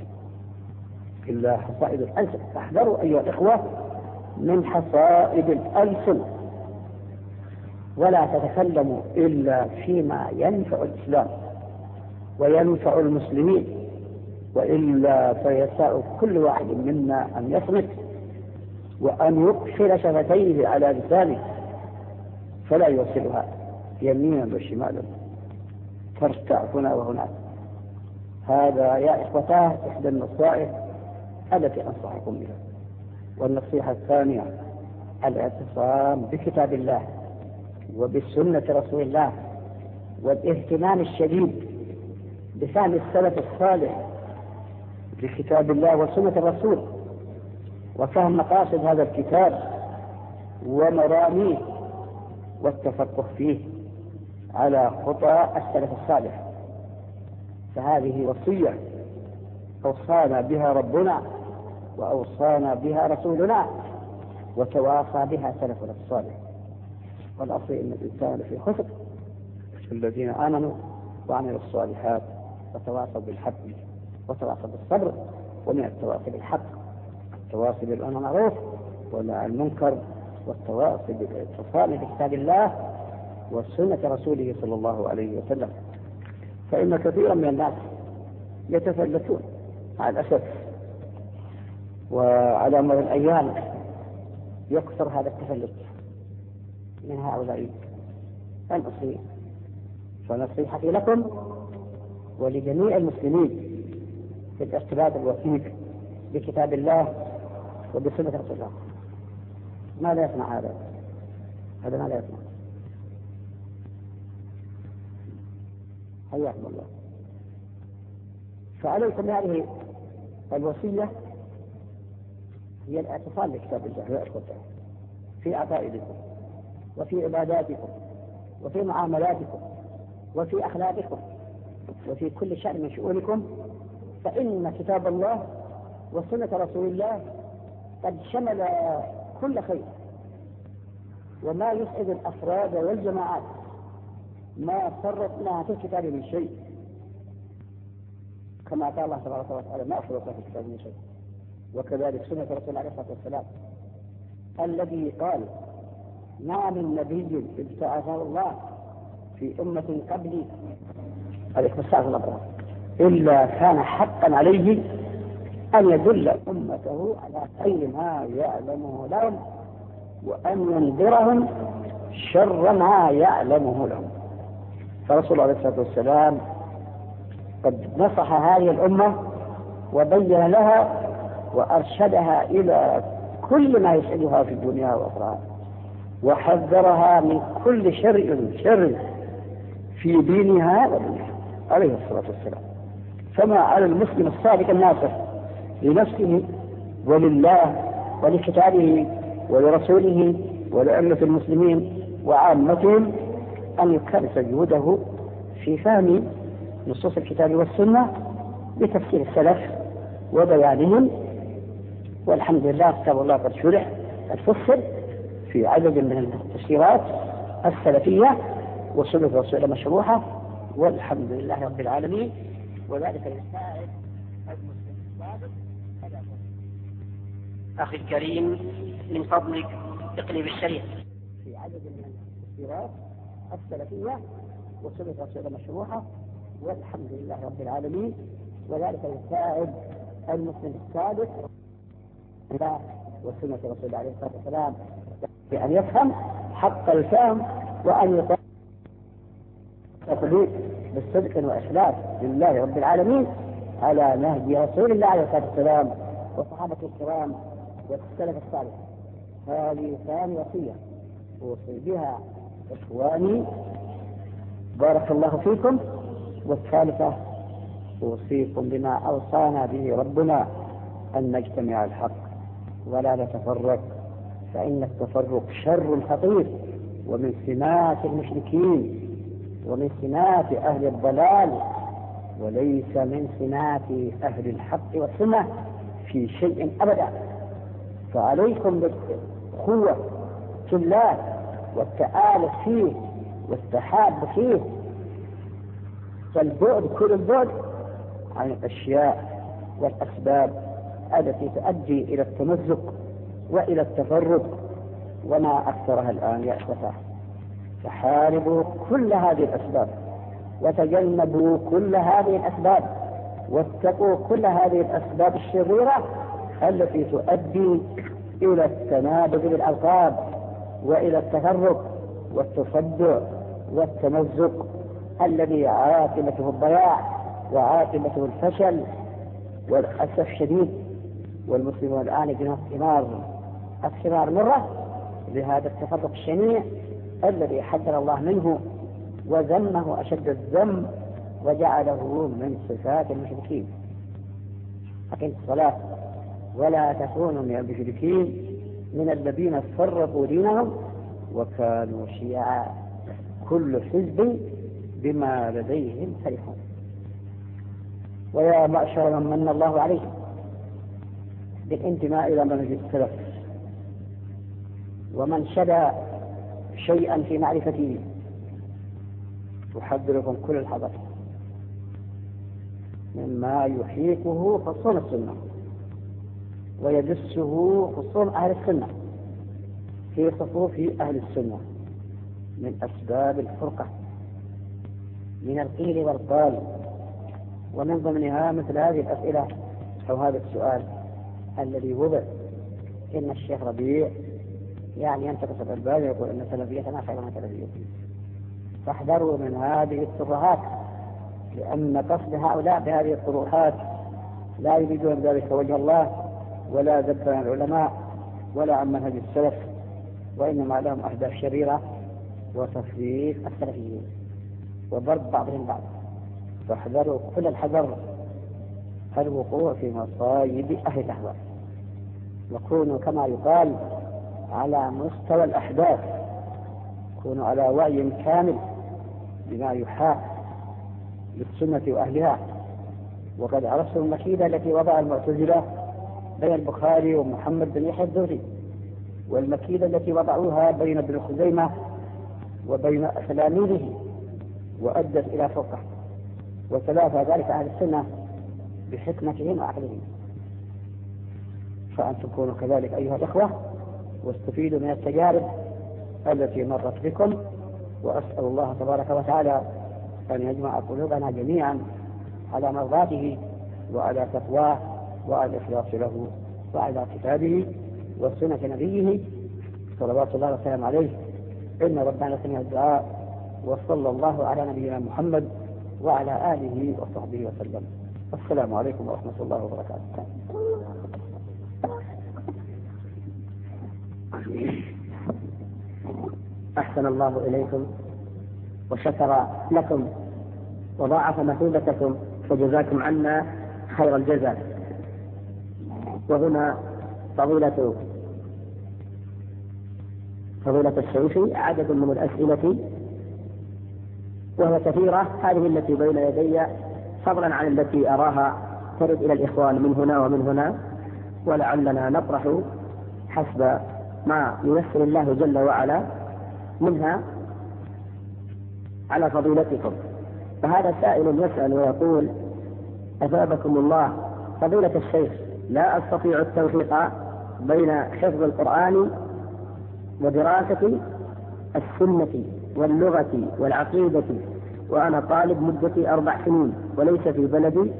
الألسن. فاحذروا أيها الإخوة من حصائد الألسن، ولا تتكلموا إلا فيما ينفع الإسلام وينفع المسلمين، وإلا فيساء كل واحد منا أن يصمت وأن يقفل شفتيه على لسانه فلا يوصلها يمينا وشمالا، ترتع هنا وهناك. هذا يا إخوتاه إحدى النصائح التي أنصحكم بها. والنصيحة الثانية الاعتصام بكتاب الله وبسنة رسول الله، والاهتمام الشديد بفهم السلف الصالح لكتاب الله وسنة الرسول، وفهم مقاصد هذا الكتاب ومراميه، والتفقه فيه على خطى السلف الصالح. فهذه وصية أوصانا بها ربنا وأوصانا بها رسولنا وتواصى بها سلفنا الصالح. والأصل إن الإنسان في خسر الذين آمنوا وعملوا الصالحات وتواصوا بالحق وتواصوا بالصبر. ومن التواصي بالحق التواصي بالأمر بالمعروف والنهي عن المنكر، والتواصي بالاتصال بكتاب الله وسنة رسوله صلى الله عليه وسلم. فإن كثيرا من الناس يتفلتون مع الأسف، وعلى مر الأيام يكثر هذا التفلت من هؤلاء المسلمين. فنصيحتي لكم ولجميع المسلمين في الارتباط الوثيق بكتاب الله وبسنة رسول الله. ما لا يسمع هذا ما لا يسمع. حياكم الله. فعليكم هذه الوصية هي الاعتصام بكتاب الله في عقائدكم وفي عباداتكم وفي معاملاتكم وفي أخلاقكم وفي كل شأن من شؤونكم، فإن كتاب الله وسنة رسول الله قد شمل كل خير، وما يسعد الأفراد والجماعات ما فرطنا في الكتاب من شيء، كما قال الله تبارك وتعالى ما فرطنا في الكتاب من شيء. وكذلك سنة رسول الله عليه الصلاة والسلام الذي قال ما من نبي ابتعثه الله في أمة قبلي عليه الصلاة والسلام إلا كان حقا عليه أن يدل أمته على خير ما يعلمه لهم وأن ينذرهم شر ما يعلمه لهم. فرسول الله عليه الصلاة والسلام قد نصح هذه الأمة وبين لها وأرشدها إلى كل ما يسعدها في الدنيا وأخرى، وحذرها من كل شر في دينها ودنياها عليه الصلاة والسلام. فما على المسلم الصادق الناصح لنفسه ولله ولكتابه ولرسوله ولأمة المسلمين وعامتهم أن يكرس جهوده في فهم نصوص الكتاب والسنة بتفسير السلف وبيانهم. والحمد لله كتاب الله قد شرح الفصل في عدد من التفسيرات السلفية وسنة الرسول مشروحة والحمد لله رب العالمين. وذلك يساعد المسلم الصادق. أخي الكريم من فضلك اقلب الشريط في عدد من التفسيرات السلفية وسنة الرسول مشروحة والحمد لله رب العالمين. وذلك يساعد المسلم الصادق وسنة الرسول عليه الصلاة والسلام بأن يفهم حق الفهم وأن يقول بالصدق وإخلاص لله رب العالمين على نهج رسول الله عليه الصلاة والسلام وصحابة الكرام والسلف الصالح. هذه ثاني وصية أوصي بها إخواني بارك الله فيكم. والثالثة أوصيكم بما أوصانا به ربنا أن نجتمع الحق ولا نتفرق، فإن التفرق شر خطير ومن سمات المشركين ومن سمات أهل الضلال وليس من سمات أهل الحق والسنة في شيء أبدا. فعليكم بالقوة في الله والتآلف فيه والتحاب فيه والبعد كل البعد عن الأشياء والأسباب التي تؤدي إلى التمزق وإلى التفرق وما أكثرها الآن يا إخوة. فحاربوا كل هذه الأسباب وتجنبوا كل هذه الأسباب واتقوا كل هذه الأسباب الشريرة التي تؤدي إلى التنابذ بالألقاب وإلى التفرق والتصدع والتمزق الذي عاقبته الضياع وعاقبته الفشل والأسف الشديد. والمسلمون الآن يجنون الثمار مرة بهذا التفرق الشنيع الذي حذر الله منه وذمه أشد الذم وجعله من صفات المشركين. أقم الصلاة ولا تكونوا من المشركين من الذين فرقوا دينهم وكانوا شيعا كل حزب بما لديهم فرحون. ويا معشر من من الله عليه بالانتماء إلى منهج السلف ومن شدى شيئا في معرفته أحذركم كل الحذر مما يحيكه خصوم السنة ويدسه خصوم أهل السنة في صفوف أهل السنة من أسباب الفرقة من القيل والقال. ومن ضمنها مثل هذه الأسئلة أو هذا السؤال الذي وضع إن الشيخ ربيع يعني ينتقص الألباب يقول إن سلفيتنا خير من سلفيته. فاحذروا من هذه الترهات لأن قصد هؤلاء بهذه الطروحات لا يريدون ذلك وجه الله ولا ذب عن العلماء ولا عن منهج السلف، وإنما لهم أهداف شريرة وتفريق السلفيين وضرب بعضهم بعض. فاحذروا كل الحذر الوقوع في مصايب أهل الأهواء وكونوا كما يقال على مستوى الأحداث، كونوا على وعي كامل بما يحاك للسنة وأهلها. وقد عرفتم المكيدة التي وضع المعتزلة بين البخاري ومحمد بن يحيى الزهري والمكيدة التي وضعوها بين ابن خزيمة وبين تلاميذه وأدت إلى فرقة. وتلافى ذلك أهل السنة بحكمتهم وعقلهم. فأنتم كونوا كذلك أيها الأخوة واستفيدوا من التجارب التي مرت بكم. وأسأل الله تبارك وتعالى أن يجمع قلوبنا جميعا على مرضاته وعلى تقواه وعلى الإخلاص له وعلى كتابه وسنة نبيه صلوات الله وسلامه عليه. إن ربنا سمع الدعاء، وصلى الله على نبينا محمد وعلى آله وصحبه وسلم. السلام عليكم ورحمة الله وبركاته. أحسن الله إليكم وشكر لكم وضاعف مثوبتكم وجزاكم عنا خير الجزاء. وهنا فضيلة الشيخ عدد من الأسئلة وهي كثيرة، هذه التي بين يدي فضلا عن التي أراها ترد إلى الإخوان من هنا ومن هنا، ولعلنا نطرح حسب ما ييسر الله جل وعلا منها على فضيلتكم. فهذا سائل يسأل ويقول: أثابكم الله فضيلة الشيخ، لا أستطيع التوفيق بين حفظ القرآن ودراسة السنة واللغة والعقيدة، وأنا طالب مدة 4 سنين وليس في بلدي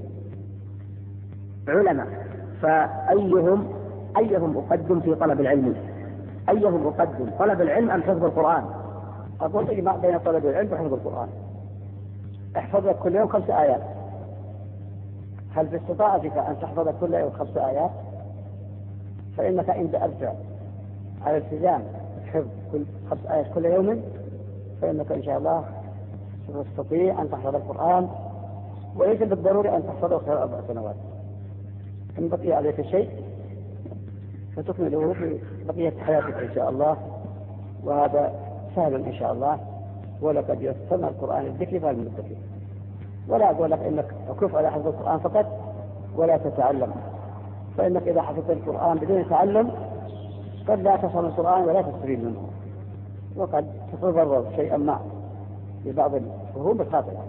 علماء، فأيهم أقدم في طلب العلم؟ أيهم أقدم، طلب العلم أم حفظ القرآن؟ أقول إجماع بين طلب العلم وحفظ القرآن. احفظ كل يوم 5 آيات. هل باستطاعتك أن تحفظ كل يوم 5 آيات؟ فإنك إن دأبت على التزام حفظ 5 آيات كل يوم فإنك إن شاء الله تستطيع أن تحفظ القرآن، وليس بالضروري أن تحفظه خلال 4 سنوات. إن بقي عليك شيء فتكمله في بقية حياتك إن شاء الله، وهذا سهل إن شاء الله. ولقد يسمى القرآن الذكر فالمذكر. ولا أقول لك إنك أكف على حفظ القرآن فقط ولا تتعلم، فإنك إذا حفظت القرآن بدون تعلم قد لا تفهم القرآن ولا تستفيد منه، وقد تتضرر شيئا ما في بعض الفهوم الخاطئة.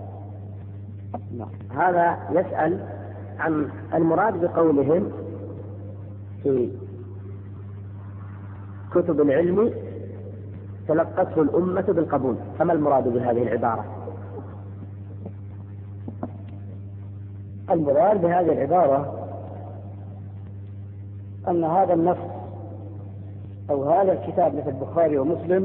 هذا يسأل عن المراد بقولهم في كتب العلم تلقته الأمة بالقبول، فما المراد بهذه العبارة؟ المراد بهذه العبارة أن هذا النص أو هذا الكتاب مثل البخاري ومسلم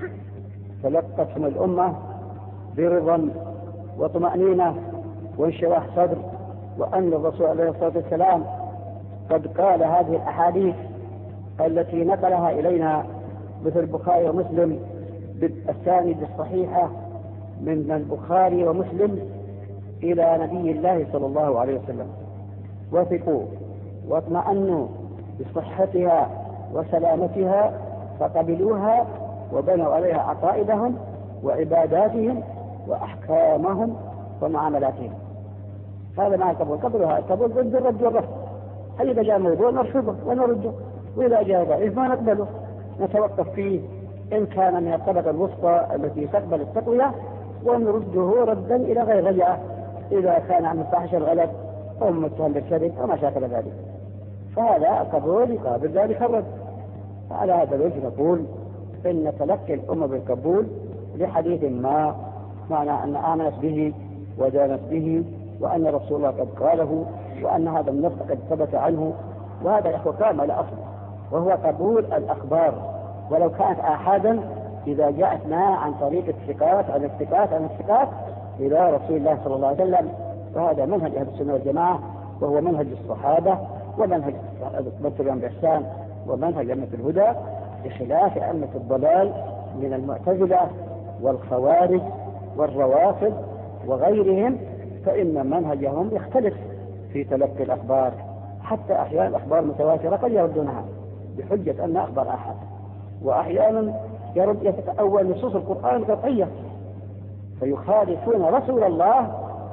تلقتهم الأمة برضا وطمأنينة وانشراح صدر، وأن الرسول عليه الصلاة والسلام قد قال هذه الأحاديث التي نقلها إلينا مثل البخاري ومسلم بالأسانيد الصحيحة من البخاري ومسلم إلى نبي الله صلى الله عليه وسلم، وثقوا واطمأنوا بصحتها وسلامتها فقبلوها وبنوا عليها عقائدهم وعباداتهم وأحكامهم ومعاملاتهم. هذا ما قبلها قبل ضد الرد والرفض. إذا جاء موضوع نرفضه ونرده، وإذا جاء ضعيف ما نقبله، نتوقف فيه إن كان من الطبقة الوسطى التي تقبل التقوية ونرده ردا إلى غير رجعة إذا كان عن فاحش الغلط أو متهم بالكذب وما شاكل ذلك، فهذا قبول يقابل ذلك الرد. على هذا الوجه نقول إن تلقي الأمة بالقبول لحديث ما معنى أن آمنت به ودانت به، وأن رسول الله قد قاله، وأن هذا النص قد ثبت عنه، وهذا يا أخوة كامل أصل، وهو قبول الأخبار ولو كانت آحادا إذا جاءتنا عن طريق الثقات عن الثقات إلى رسول الله صلى الله عليه وسلم. وهذا منهج أهل السنة والجماعة، وهو منهج الصحابة ومنهج من بإحسان ومنهج أئمة الهدى، بخلاف أئمة الضلال من المعتزلة والخوارج والروافض وغيرهم، فإن منهجهم يختلف في تلقي الأخبار، حتى أحيانا الأخبار متواترة قد يردونها بحجة أن أخبار أحد، وأحيانا يتأول نصوص القرآن قطعية فيخالفون رسول الله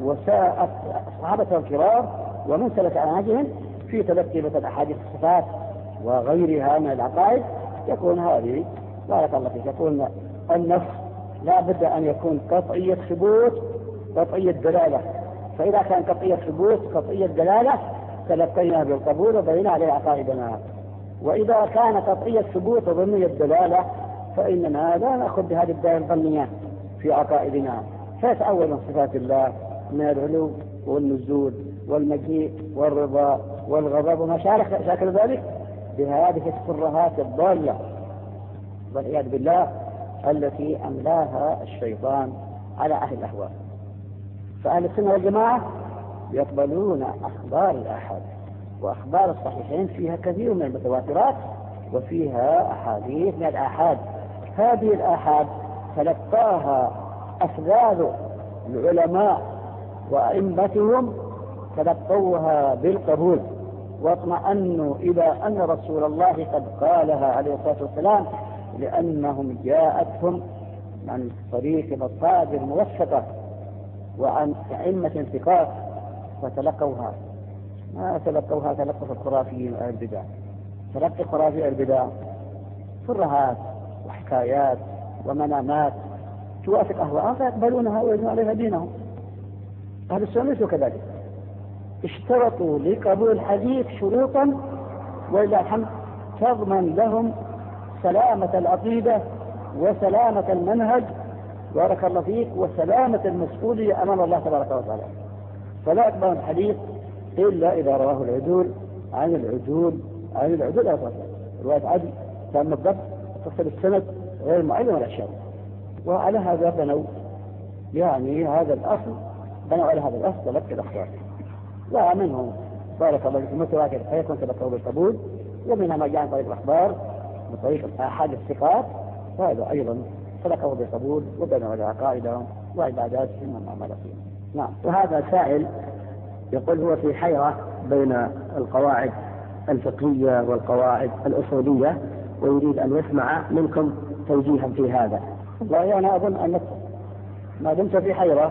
وصحابته الكرام ومن سلك على نهجهم في تلقي مثل أحاديث الصفات وغيرها من العقائد. يكون هذه بارك الله فيك، يكون النص لا بد أن يكون قطعية ثبوت قطعية دلالة، فإذا كان قطعية ثبوت قطعية دلالة تلقينا بالقبول وبنينا عليه عقائدنا، وإذا كان قطعية ثبوت وظنية دلالة فإننا لا نأخذ بهذه الدائرة الظنية في عقائدنا، فيتأول من صفات الله من العلو والنزول والمجيء والرضا والغضب وما شاكل ذلك بهذه الترهات الضالة والعياذ بالله التي أملاها الشيطان على أهل الأهواء. فأهل السنة والجماعة يقبلون أخبار الآحاد، وأخبار الصحيحين فيها كثير من المتواترات وفيها أحاديث من الآحاد. هذه الآحاد تلقاها أفذاذ العلماء وأئمتهم، تلقوها بالقبول واطمأنوا إلى أن رسول الله قد قالها عليه الصلاة والسلام، لأنهم جاءتهم عن طريق مصادر موثقة وعن أئمة ثقات فتلقوها. ما تلقوها تلقف الخرافيين والبدع. تلقي خرافي البدع ترهات وحكايات ومنامات توافق أهواءهم فيقبلونها ويجنون عليها دينهم. أهل السنة كذلك اشترطوا لقبول الحديث شروطا ولله الحمد تضمن لهم سلامة العقيدة وسلامة المنهج بارك الله فيك وسلامة المسؤولية أمام الله تبارك وتعالى. فلا يقبل الحديث إلا إذا رواه العدول عن العدول رواية عدل تم الضبط تصل السند غير معين ولا شيء. وعلى هذا بنوا يعني هذا الأصل، بنوا على هذا الأصل تلقي الأخبار. ومنهم بارك الله فيكم متواكد فيكون تلقوا بالقبول، ومنها ما جاء عن طريق الأخبار بطريق أحد الثقات، وهذا أيضا تلقوا بالقبول وبنوا على عقائدهم وعباداتهم ومعاملاتهم. نعم. وهذا سائل يقول هو في حيرة بين القواعد الفقهية والقواعد الأصولية ويريد أن يسمع منكم توجيها في هذا. والله أنا أظن أنك ما دمت في حيرة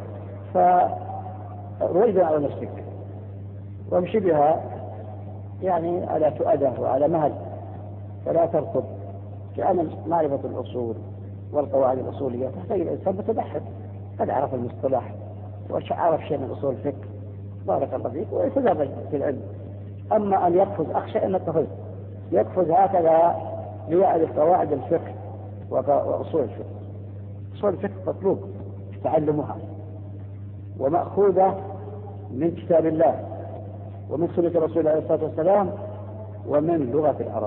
فرويدا على نفسك وامشي بها يعني على تؤده وعلى مهل، فلا تركض، لأن معرفة الأصول والقواعد الأصولية تحتاج الإنسان متبحث قد عرف المصطلح وعرف شيء من أصول الفقه بارك الله فيك ويتدرج في العلم. أما أن يقفز أخشى أن التفز يقفز هكذا ليعرف قواعد الفقه وأصول الفقه. أصول الفقه مطلوب تعلمها ومأخوذة من كتاب الله ومن سنة رسول الله عليه الصلاة والسلام ومن لغة العرب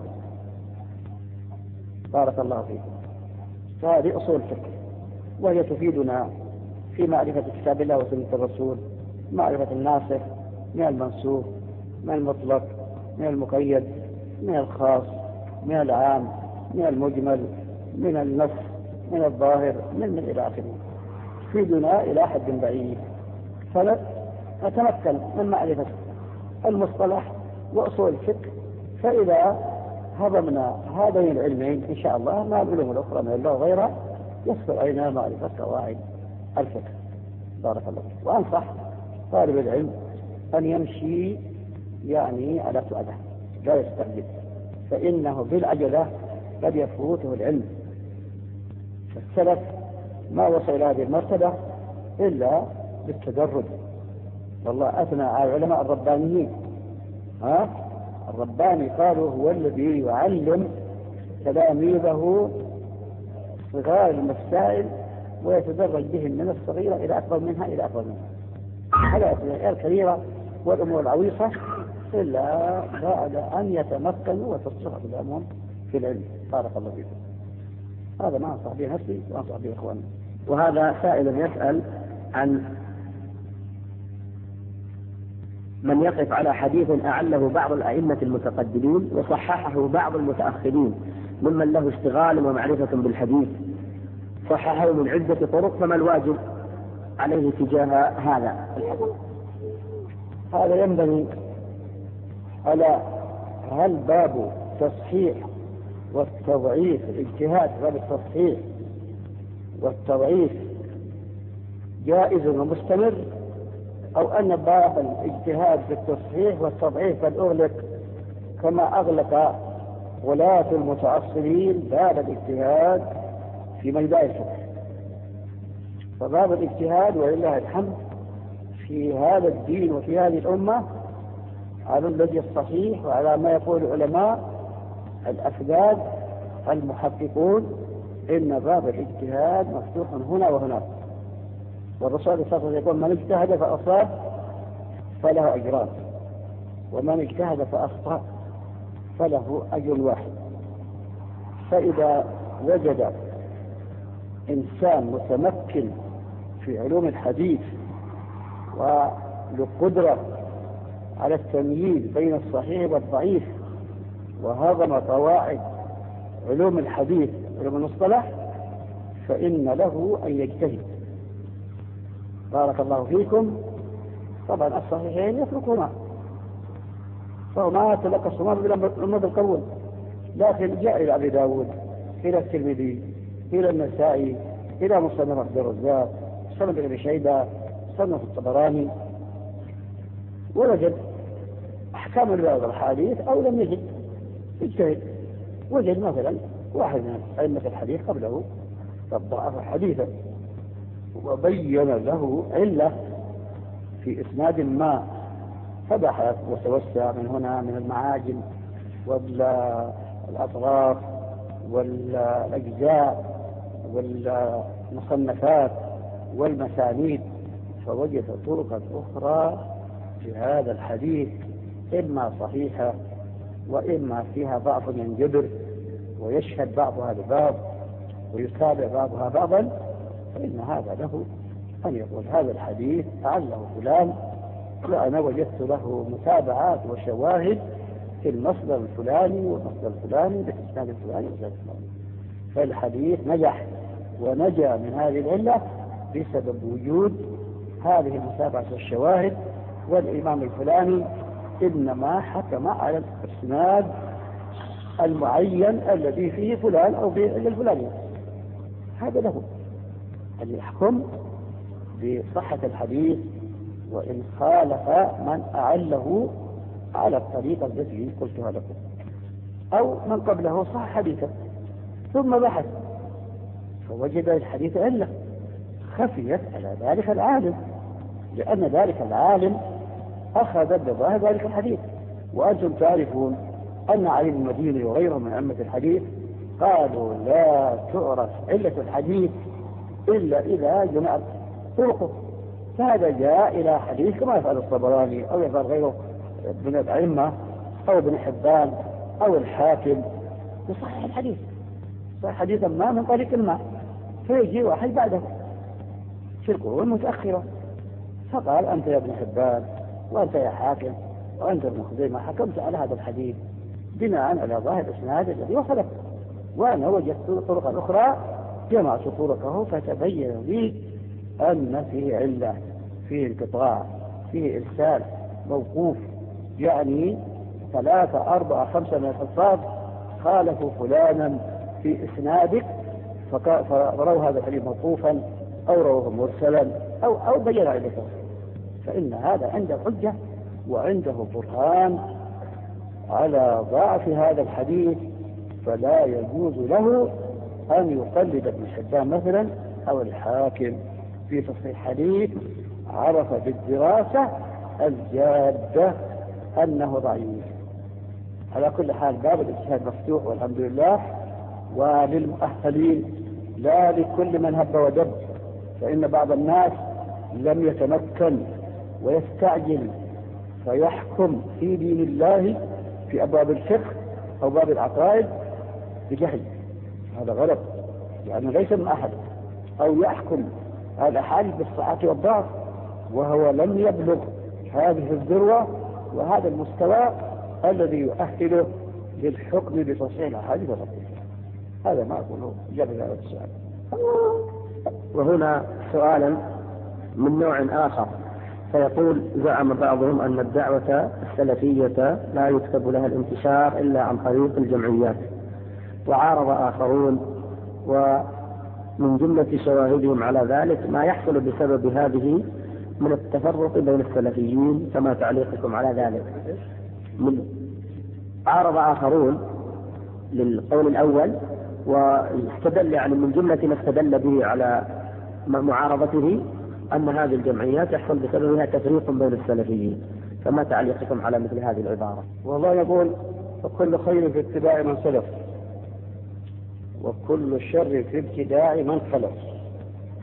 بارك الله فيكم. فهذه أصول الفقه وهي تفيدنا في معرفة كتاب الله وسنة الرسول، معرفة الناسخ من المنسوخ، من المطلق، من المقيد، من الخاص، من العام، من المجمل، من النص، من الظاهر، من إلى آخره. تفيدنا إلى حد بعيد. فنتمكن من معرفة المصطلح وأصول الفقه، فإذا هضمنا هذين العلمين إن شاء الله ما العلوم الأخرى من الله غيرها يسر علينا معرفة قواعد الفقه بارك الله فيك. وأنصح طالب العلم أن يمشي يعني على سؤاله لا يستعجل، فإنه بالعجلة قد يفوته العلم. فالسلف ما وصل إلى هذه المرتبة إلا بالتدرج. والله أثنى على العلماء الربانيين. الرباني قالوا هو الذي يعلم تلاميذه صغار المسائل ويتدرج بهم من الصغيرة إلى أكبر منها إلى أكبر منها. هذا الأشياء الكبيرة والأمور العويصة إلا بعد أن يتمكنوا وتصرف الأمور في العلم بارك الله فيكم. هذا ما أنصح به نفسي وأنصح به إخواني. وهذا سائل يسأل عن من يقف على حديث أعله بعض الأئمة المتقدمين وصححه بعض المتأخرين ممن له اشتغال ومعرفة بالحديث، صححه من عدة طرق، فما الواجب عليه تجاه هذا الحديث؟ هذا ينبغي على هل باب تصحيح والتضعيف الاجتهاد باب التصحيح والتضعيف جائز ومستمر، أو أن باب الاجتهاد في التصحيح والتضعيف قد أغلق كما أغلق غلاة المتعصبين باب الاجتهاد في ميدان الفقه. فباب الاجتهاد ولله الحمد في هذا الدين وفي هذه الأمة على الذي الصحيح وعلى ما يقول العلماء الأفذاذ المحققون إن باب الاجتهاد مفتوح هنا وهناك. والرسول صلى الله عليه وسلم يقول من اجتهد فأصاب فله أجران ومن اجتهد فأخطأ فله أجر واحد. فإذا وجد إنسان متمكن في علوم الحديث وله على التمييز بين الصحيح والضعيف وهضم قواعد علوم الحديث علوم المصطلح فإن له أن يجتهد. بارك الله فيكم. طبعا الصحيحين يتركهما فهما يتلقصهما بالمد القبول، لكن جاء إلى أبي داود إلى الترمذي إلى النسائي إلى مصنف عبد الرزاق سند ابن شيبة سند الطبراني ووجد أحكام رواية الحديث أو لم يجد اجتهد. وجد مثلا واحد من أئمة الحديث قبله قد ضعف حديثا وبين له علة في إسناد ما فبحث وتوسع من هنا من المعاجم والأطراف والأجزاء والمصنفات والمسانيد فوجد طرقا أخرى في هذا الحديث إما صحيحة وإما فيها ضعف ينجبر ويشهد بعضها لبعض ويتابع بعضها بعضا، فإن هذا له أن يقول هذا الحديث أعله فلان وأنا وجدت له متابعات وشواهد في المصدر الفلاني والمصدر الفلاني بالإسناد الفلاني والإسناد الفلاني. فالحديث نجح ونجا من هذه العلة بسبب وجود هذه المتابعة والشواهد. والإمام الفلاني إنما حكم على الإسناد المعين الذي فيه فلان أو فيه إلا الفلاني، هذا له أن يحكم بصحة الحديث وإن خالف من أعله على الطريقة التي قلتها لكم، أو من قبله صح حديثا ثم بحث فوجد الحديث علة خفيت على ذلك العالم، لأن ذلك العالم أخذ بظاهر ذلك الحديث. وأنتم تعرفون أن علي بن المديني وغيره من أئمة الحديث قالوا لا تعرف علة الحديث إلا إذا جمعت طرقه، فهذا جاء إلى حديث كما يفعل الطبراني أو يفعل غيره من الأئمة أو ابن حبان أو الحاكم يصحح الحديث، صحيح حديثا ما من طريق ما، فيجي واحد بعده في القرون المتأخرة فقال أنت يا ابن حبان وأنت يا حاكم وأنت ابن خزيمة حكمت على هذا الحديث بناء على ظاهر الإسناد الذي وصلك، وأنا وجدت طرقا أخرى جمعت طرقه فتبين لي أن فيه علة فيه انقطاع فيه إرسال موقوف، يعني 3 4 5 من الحفاظ خالفوا فلانا في إسنادك فروا هذا الحديث موقوفا أو رواه مرسلا أو بين علته، فإن هذا عنده حجة وعنده برهان على ضعف هذا الحديث، فلا يجوز له أن يقلد ابن حبان مثلا أو الحاكم في تصحيح حديث عرف بالدراسة الجادة أنه ضعيف. على كل حال باب الاجتهاد مفتوح والحمد لله، وللمؤهلين لا لكل من هب ودب، فإن بعض الناس لم يتمكن ويستعجل فيحكم في دين الله في أبواب الفقه أو باب العقائد بجهل، هذا غلط، يعني ليس من أحد، أو يحكم هذا حال بالصحة والضعف وهو لم يبلغ هذه الذروة وهذا المستوى الذي يؤهله للحكم بتصحيح الأحاديث والحديث. هذا ما أقوله جاب هذا السؤال. وهنا سؤالا من نوع آخر، فيقول زعم بعضهم أن الدعوة السلفية لا يكتب لها الانتشار إلا عن طريق الجمعيات، وعارض آخرون ومن جملة شواهدهم على ذلك ما يحصل بسبب هذه من التفرق بين السلفيين، فما تعليقكم على ذلك؟ عارض آخرون للقول الأول واستدل يعني من جملة ما استدل به على معارضته أن هذه الجمعيات يحصل بسببها تفريق بين السلفيين، فما تعليقكم على مثل هذه العبارة؟ والله يقول وكل خير في اتباع من سلف وكل شر في ابتداع من خلف،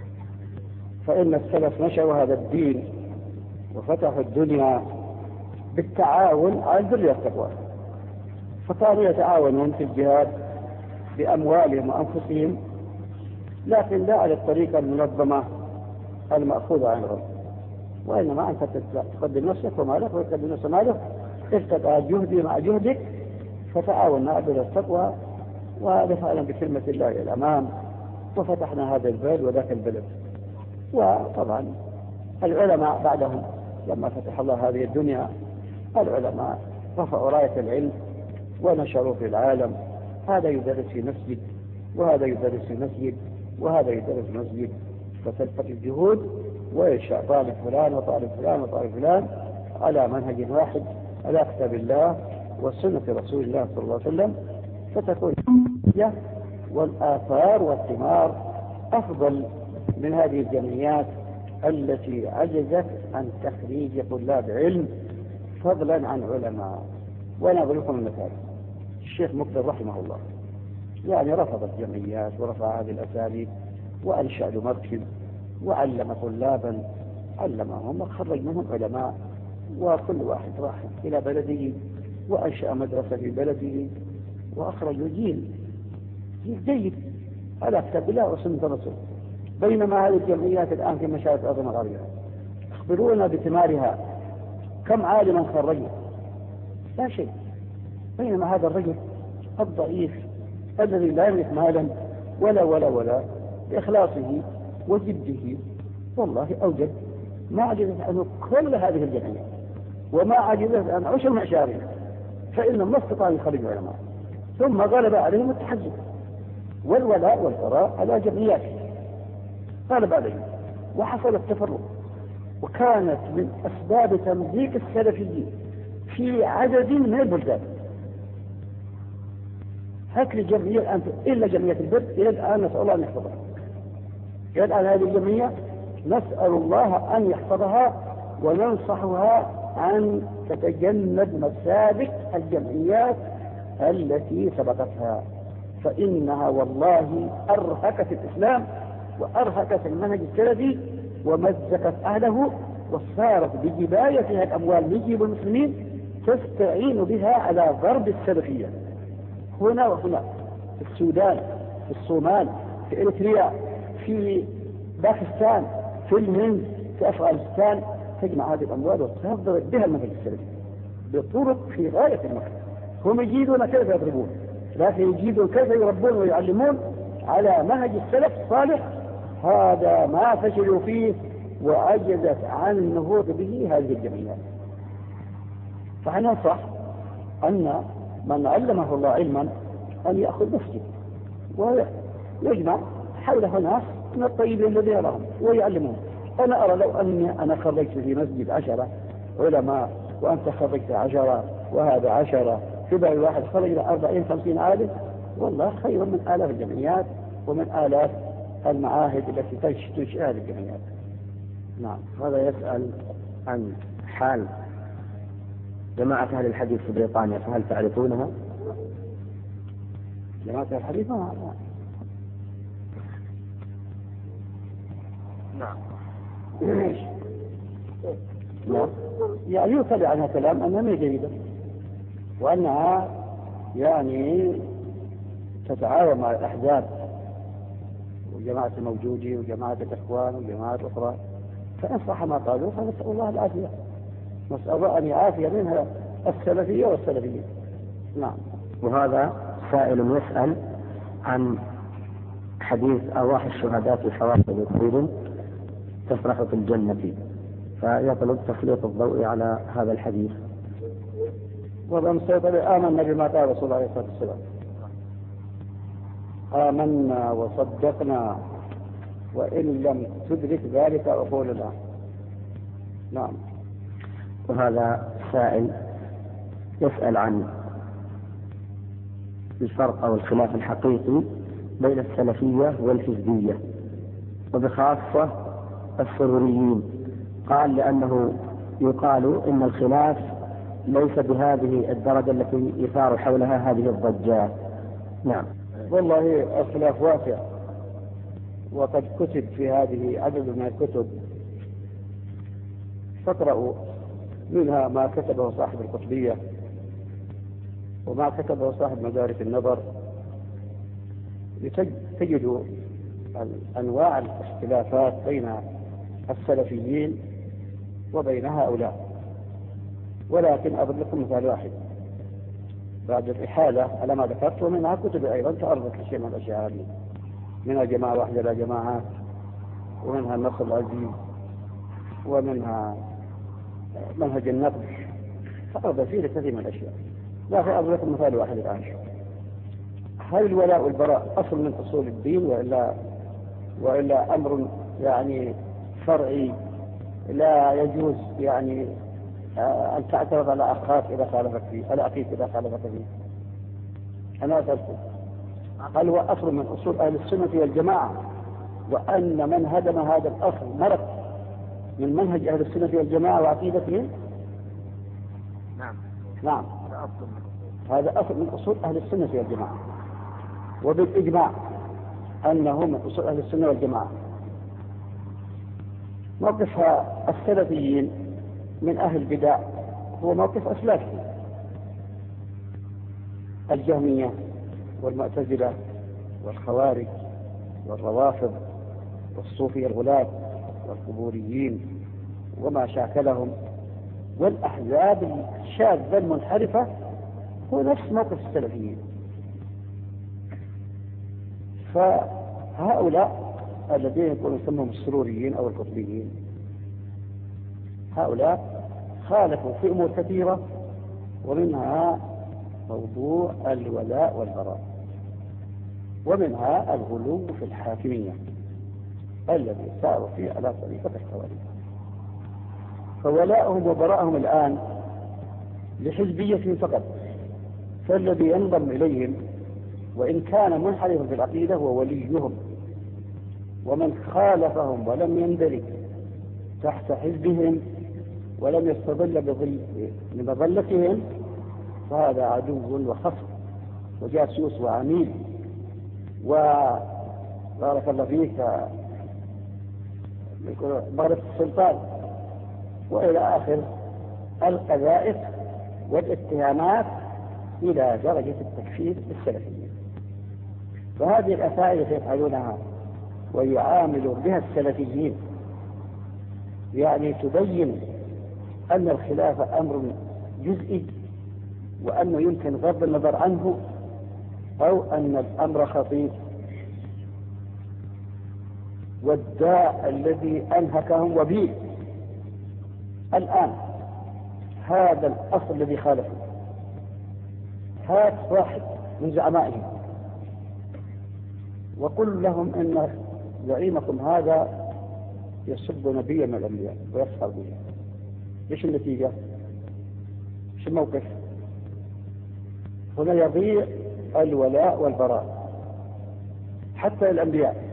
فإن السلف نشروا هذا الدين وفتحوا الدنيا بالتعاون على البر والتقوى، فكانوا يتعاونون في الجهاد بأموالهم وأنفسهم، لكن لا على الطريقة المنظمة المأخوذة عنهم، وإنما أنت تقدم نفسك ومالك ويقدم نفسه مالك، ارتقى جهدي مع جهدك، فتعاوننا على البر والتقوى ودفعنا بكلمة الله إلى الأمام، وفتحنا هذا البلد وذاك البلد. وطبعا العلماء بعدهم لما فتح الله هذه الدنيا، العلماء رفعوا راية العلم ونشروا في العالم، هذا يدرس في مسجد وهذا يدرس في مسجد وهذا يدرس في مسجد، فتلتقي الجهود وينشأ طالب فلان وطالب فلان وطالب فلان على منهج واحد على كتاب الله وسنة رسول الله صلى الله عليه وسلم، فتكون والآثار والثمار أفضل من هذه الجمعيات التي عجزت عن تخريج طلاب علم فضلا عن علماء. وأنا أقول لكم المثال، الشيخ مقبل رحمه الله يعني رفض الجمعيات ورفع هذه الأساليب وأنشأ له مركز وعلم طلابا، علمهم وخرج منهم علماء، وكل واحد راح إلى بلده وأنشأ مدرسة في بلده وأخرج جيل جيد على كتاب الله وسنة الرسول. بينما هذه الجمعيات الآن في مشارق الأرض المغربية أخبرونا بثمارها، كم عالما خرجوا؟ لا شيء. بينما هذا الرجل الضعيف الذي لا يملك مالا ولا بإخلاصه وجده والله أوجد ما عجزت عنه كل هذه الجمعيات وما عجزت عن عشر معشارها، فإنهم ما استطاعوا يخرجوا علماء، ثم غلب عليهم التحزب والولاء والبراء على جمعياته، غلب عليهم وحصل التفرق. وكانت من أسباب تمزيق السلفيين في عدد من البلدان. هات لي جمعية الآن إلا جمعية البر إلى الآن نسأل الله أن يحفظها. إلى الآن هذه الجمعية نسأل الله أن يحفظها وننصحها أن تتجنب مسالك الجمعيات التي سبقتها، فإنها والله أرهكت الإسلام وأرهكت المنهج السلفي ومزقت أهله، وصارت بجبايتها الأموال من جيب المسلمين تستعين بها على ضرب السلفية هنا وهنا، في السودان، في الصومال، في إريتريا، في باكستان، في الهند، في أفغانستان، تجمع هذه الأموال وتضرب بها المنهج السلفي بطرق في غاية المكر. هم يجيدون كيف يضربون، لكن يجيدون كيف يربون ويعلمون على منهج السلف الصالح، هذا ما فشلوا فيه وعجزت عن النهوض به هذه الجمعيات. فننصح أن من علمه الله علما أن يأخذ مسجد ويجمع حوله ناس من الطيبين الذين لهم ويعلمون. أنا أرى لو أني أنا خرجت في مسجد 10 علماء وأنت خرجت 10 وهذا 10، في بال واحد خرج 40-50 عالم، والله خير من آلاف الجمعيات ومن آلاف المعاهد التي تنشئ هذه الجمعيات. نعم. هذا يسأل عن حال جماعة أهل الحديث في بريطانيا، فهل تعرفونها؟ جماعة أهل الحديث ما نعم. لا. يعني يطلع عنها كلام أنها من جيدة وأنها يعني تتعاون مع الأحزاب وجماعة الموجودين وجماعة الإخوان وجماعة أخرى، فإن صح ما قالوا فنسأل الله العافية، نسأل الله أن يعافي منها السلفية والسلفيين. نعم. وهذا سائل يسأل عن حديث أرواح الشهداء في حوافظ الطيب تفرح في الجنة، فيطلب تسليط الضوء على هذا الحديث. وضم سيطر آمنا بما قال رسول الله عليه الصلاة والسلام، آمنا وصدقنا وإن لم تدرك ذلك عقولنا. نعم. وهذا سائل يسأل عن الفرق أو الخلاف الحقيقي بين السلفية والحزبية وبخاصة السروريين. قال لأنه يقال إن الخلاف ليس بهذه الدرجة التي يثار حولها هذه الضجات. نعم. والله الخلاف واسع، وقد كتب في هذه عدد من الكتب، فاقرأوا منها ما كتبه صاحب القطبية وما كتبه صاحب مدارك النظر، تجد أنواع الاختلافات بين السلفيين وبين هؤلاء. ولكن أضرب لكم مثال واحد بعد الإحالة على ما ذكرت، ومنها كتب أيضا تعرضت لشيء من الأشياء هذه، منها جماعة واحدة لا جماعات، ومنها النصر العزيز، ومنها منهج النقد، تعرض فيه لكثير من الأشياء. لكن أضرب لكم مثال واحد الآن. هل الولاء والبراء أصل من أصول الدين وإلا أمر يعني فرعي لا يجوز يعني أن تعترض على أخاك إذا خالفك فيه، على أخيك إذا خالفك فيه؟ أنا أسألكم، هل هو أصل من أصول أهل السنة والجماعة، وأن من هدم هذا الأصل مرض من منهج أهل السنة والجماعة وعقيدتهم؟ نعم، هذا أصل من أصول أهل السنة والجماعة، وبالإجماع أنه من أصول أهل السنة والجماعة. موقف السلفيين من أهل البدع هو موقف أسلافي، الجهمية والمعتزلة والخوارج والروافض والصوفية الغلاة والقبوريين وما شاكلهم والأحزاب الشاذة المنحرفة، هو نفس موقف السلفيين. فهؤلاء الذين يكونوا يسمون السروريين أو القطبيين، هؤلاء خالفوا في أمور كثيرة، ومنها موضوع الولاء والبراء، ومنها الغلو في الحاكمية الذي ساروا فيه على طريقة الخوارج. فولاءهم وبراءهم الآن لحزبية فقط، فالذي ينضم إليهم وإن كان منحرفا في العقيدة هو وليهم، ومن خالفهم ولم يندرج تحت حزبهم ولم يستظل بمظلتهم فهذا عدو وخصم وجاسوس وعميل وبارك الله فيك بغلة السلطان، وإلى آخر القذائف والاتهامات إلى درجة التكفير بالسلفيين. فهذه الأفعال التي يفعلونها ويعامل بها السلفيين يعني تبين أن الخلاف أمر جزئي، وأنه يمكن غض النظر عنه، أو أن الأمر خطير. والداء الذي أنهكهم وبيل الآن هذا الأصل الذي خالفه. هات واحد من زعمائهم وقل لهم إن زعيمكم هذا يسب نبيا من الأنبياء ويسخر به، ايش النتيجة؟ ايش الموقف؟ هنا يضيع الولاء والبراء حتى الأنبياء.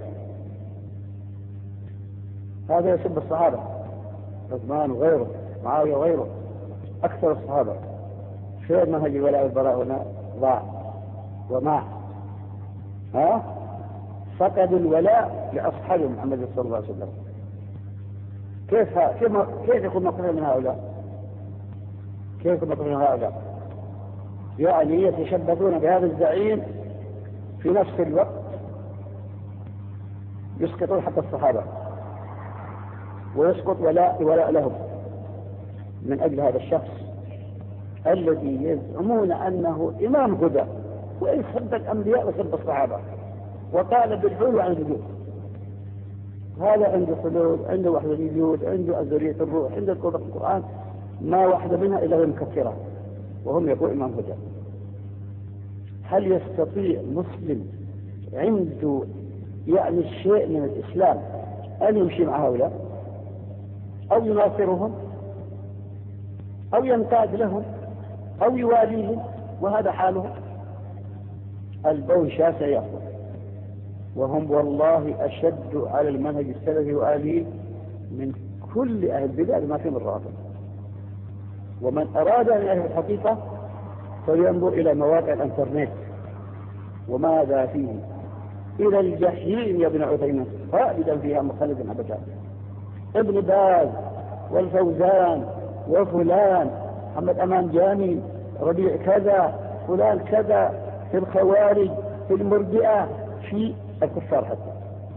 هذا يسب الصحابة، عثمان وغيره، معاوية وغيره، أكثر الصحابة. فين منهج الولاء والبراء هنا؟ ضاع وماع. فقدوا الولاء لأصحاب محمد صلى الله عليه وسلم. كيف يكون موقفهم من هؤلاء؟ كيف يكون موقفهم من هؤلاء؟ يعني يتشبثون بهذا الزعيم في نفس الوقت يسقطون حتى الصحابة ويسقط ولاء لهم من أجل هذا الشخص الذي يزعمون أنه إمام هدى، وإن سب الأنبياء وسب الصحابة وقال بالحلول عن الوجود. هذا عنده حلول، عنده وحدة الوجود، عنده أزلية الروح، عنده القرآن، ما واحدة منها إلا مكفرة، وهم يقول إمام هدى. هل يستطيع مسلم عنده يعني شيء من الإسلام أن يمشي مع هؤلاء أو يناصرهم أو ينقاد لهم أو يواليهم وهذا حالهم؟ البون شاسع يأخذ، وهم والله أشد على المنهج السلفي وآليه من كل أهل البدع ما فيهم الرافض. ومن أراد أن يعرف الحقيقة فلينظر إلى مواقع الإنترنت وماذا فيه، إلى الجحيم يا ابن عثيمين خالدا فيها مخلدا أبدا. ابن باز والفوزان وفلان محمد أمان جاني ربيع كذا فلان كذا في الخوارج في المرجئة في الكفار حتى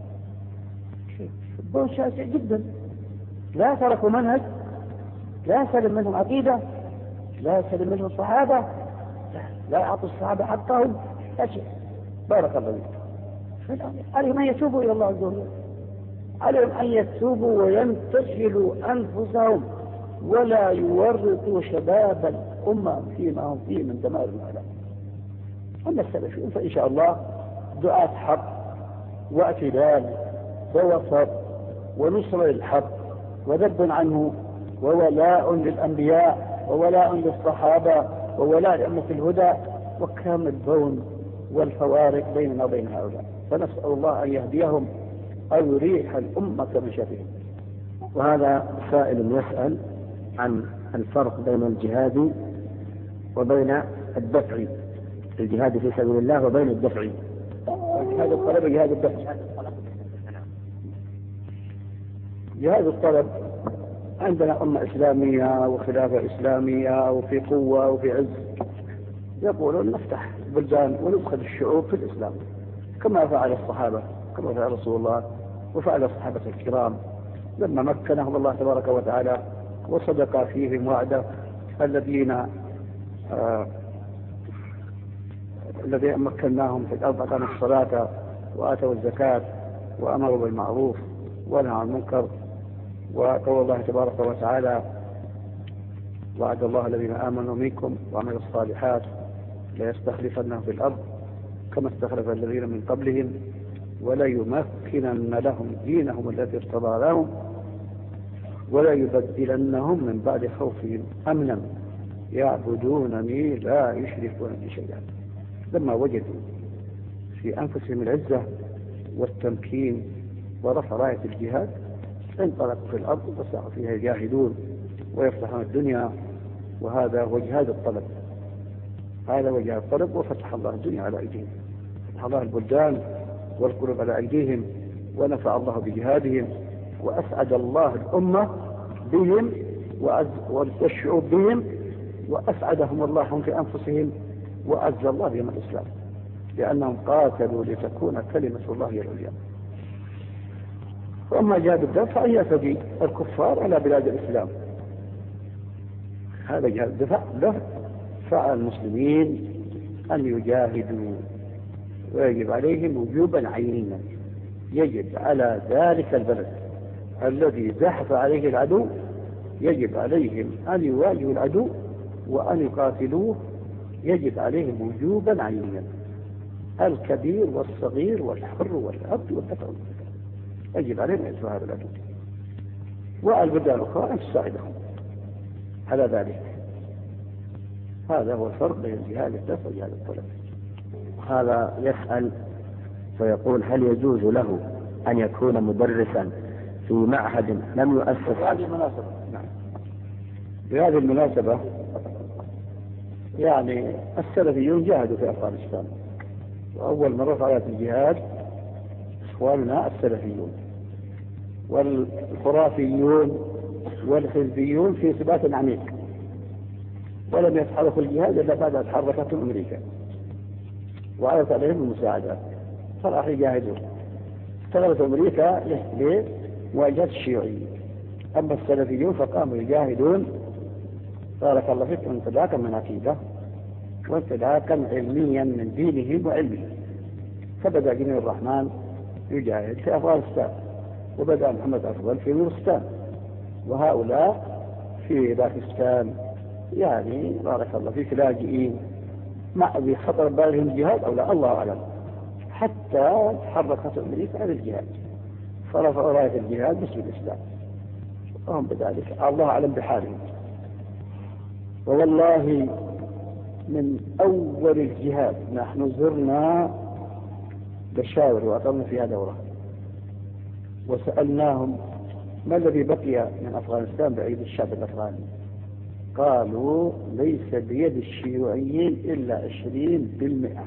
شبه شاسع جدا. لا تركوا منهج، لا سلم منهم عقيدة، لا سلم منهم الصحابة، لا أعطوا الصحابة حقهم أشياء. بارك الله فيك. عليهم أن يتوبوا إلى الله عز وجل، عليهم أن يتوبوا وينتشلوا أنفسهم ولا يورطوا شباب الأمة فيما هم فيه من دمار العالم. أما السلفيون فإن شاء الله دعاة حق واعتدال ووسط ونصر للحق وذب عنه وولاء للأنبياء وولاء للصحابة وولاء لأمة الهدى وكامل البون والفوارق بيننا وبين هؤلاء. فنسأل الله أن يهديهم أو يريح الأمة من شرهم. وهذا سائل يسأل عن الفرق بين الجهاد وبين الدفع، الجهاد في سبيل الله وبين الدفع. جهاد الطلب وجهاد الدفع. جهاد الطلب عندنا أمة إسلامية وخلافة إسلامية وفي قوة وفي عز، يقولون نفتح بلدان وندخل الشعوب في الإسلام كما فعل الصحابة، كما فعل رسول الله وفعل الصحابة الكرام لما مكنهم الله تبارك وتعالى وصدق فيهم وعده الذين مكناهم في الأرض أقاموا الصلاة وآتوا الزكاة وأمروا بالمعروف ونهوا عن المنكر. وقول الله تبارك وتعالى وعد الله الذين آمنوا منكم وعملوا الصالحات ليستخلفنهم في الأرض كما استخلف الذين من قبلهم وليمكنن لهم دينهم الذي ارتضى لهم وليبدلنهم من بعد خوفهم أمنا يعبدونني لا يشركون بي شيئا. لما وجدوا في أنفسهم العزة والتمكين ورفع راية الجهاد انطلقوا في الأرض وسعوا فيها يجاهدون ويفتحون الدنيا. وهذا هو جهاد الطلب، هذا هو جهاد الطلب. وفتح الله الدنيا على أيديهم، فتح الله البلدان والقلوب على أيديهم ونفع الله بجهادهم وأسعد الله الأمة بهم والشعوب بهم وأسعدهم الله هم في أنفسهم وأعز الله بهم الإسلام لأنهم قاتلوا لتكون كلمة الله هي العليا. وأما جهاد الدفع فأن يعتدي الكفار على بلاد الإسلام، هذا جهاد الدفع فعلى المسلمين أن يجاهدوا ويجب عليهم وجوبا عينيا. يجب على ذلك البلد الذي زحف عليه العدو يجب عليهم أن يواجهوا العدو وأن يقاتلوه، يجب عليهم وجوبا عينيا. الكبير والصغير والحر والعبد والذكر يجب عليهم أن يدفعوا هذا العدو، والبلدان الأخرى أن تساعدهم على ذلك. هذا هو الفرق بين جهاد الدفع وجهاد الطلب. هذا يسأل فيقول هل يجوز له أن يكون مدرسا في معهد لم يؤسس؟ بهذه المناسبة نعم، بهذه المناسبة يعني السلفيون جاهدوا في أفغانستان، وأول من رفع راية الجهاد إخواننا السلفيون، والخرافيون والحزبيون في ثبات عميق ولم يتحركوا الجهاد إلا بعد أن تحركتهم أمريكا وعرضت عليهم المساعدات فراح يجاهدون. اشتغلت أمريكا لمواجهة الشيوعيين، أما السلفيون فقاموا يجاهدون بارك الله فيكم انطلاقا من عقيدة وانطلاقا علميا من دينهم وعلمهم. فبدأ جميل الرحمن يجاهد في أفغانستان، وبدأ محمد أفضل في نورستان، وهؤلاء في باكستان يعني بارك الله فيك لاجئين مع بخطر بالهم الجهاد أو لا الله أعلم، حتى تحركت أمريكا على الجهاد فرفعوا راية الجهاد باسم الإسلام وهم بذلك الله أعلم بحالهم. والله من أول الجهاد نحن زرنا بشاور وأقمنا فيها دورة وسألناهم ما الذي بقي من أفغانستان بعيد الشعب الأفغاني؟ قالوا ليس بيد الشيوعيين إلا 20%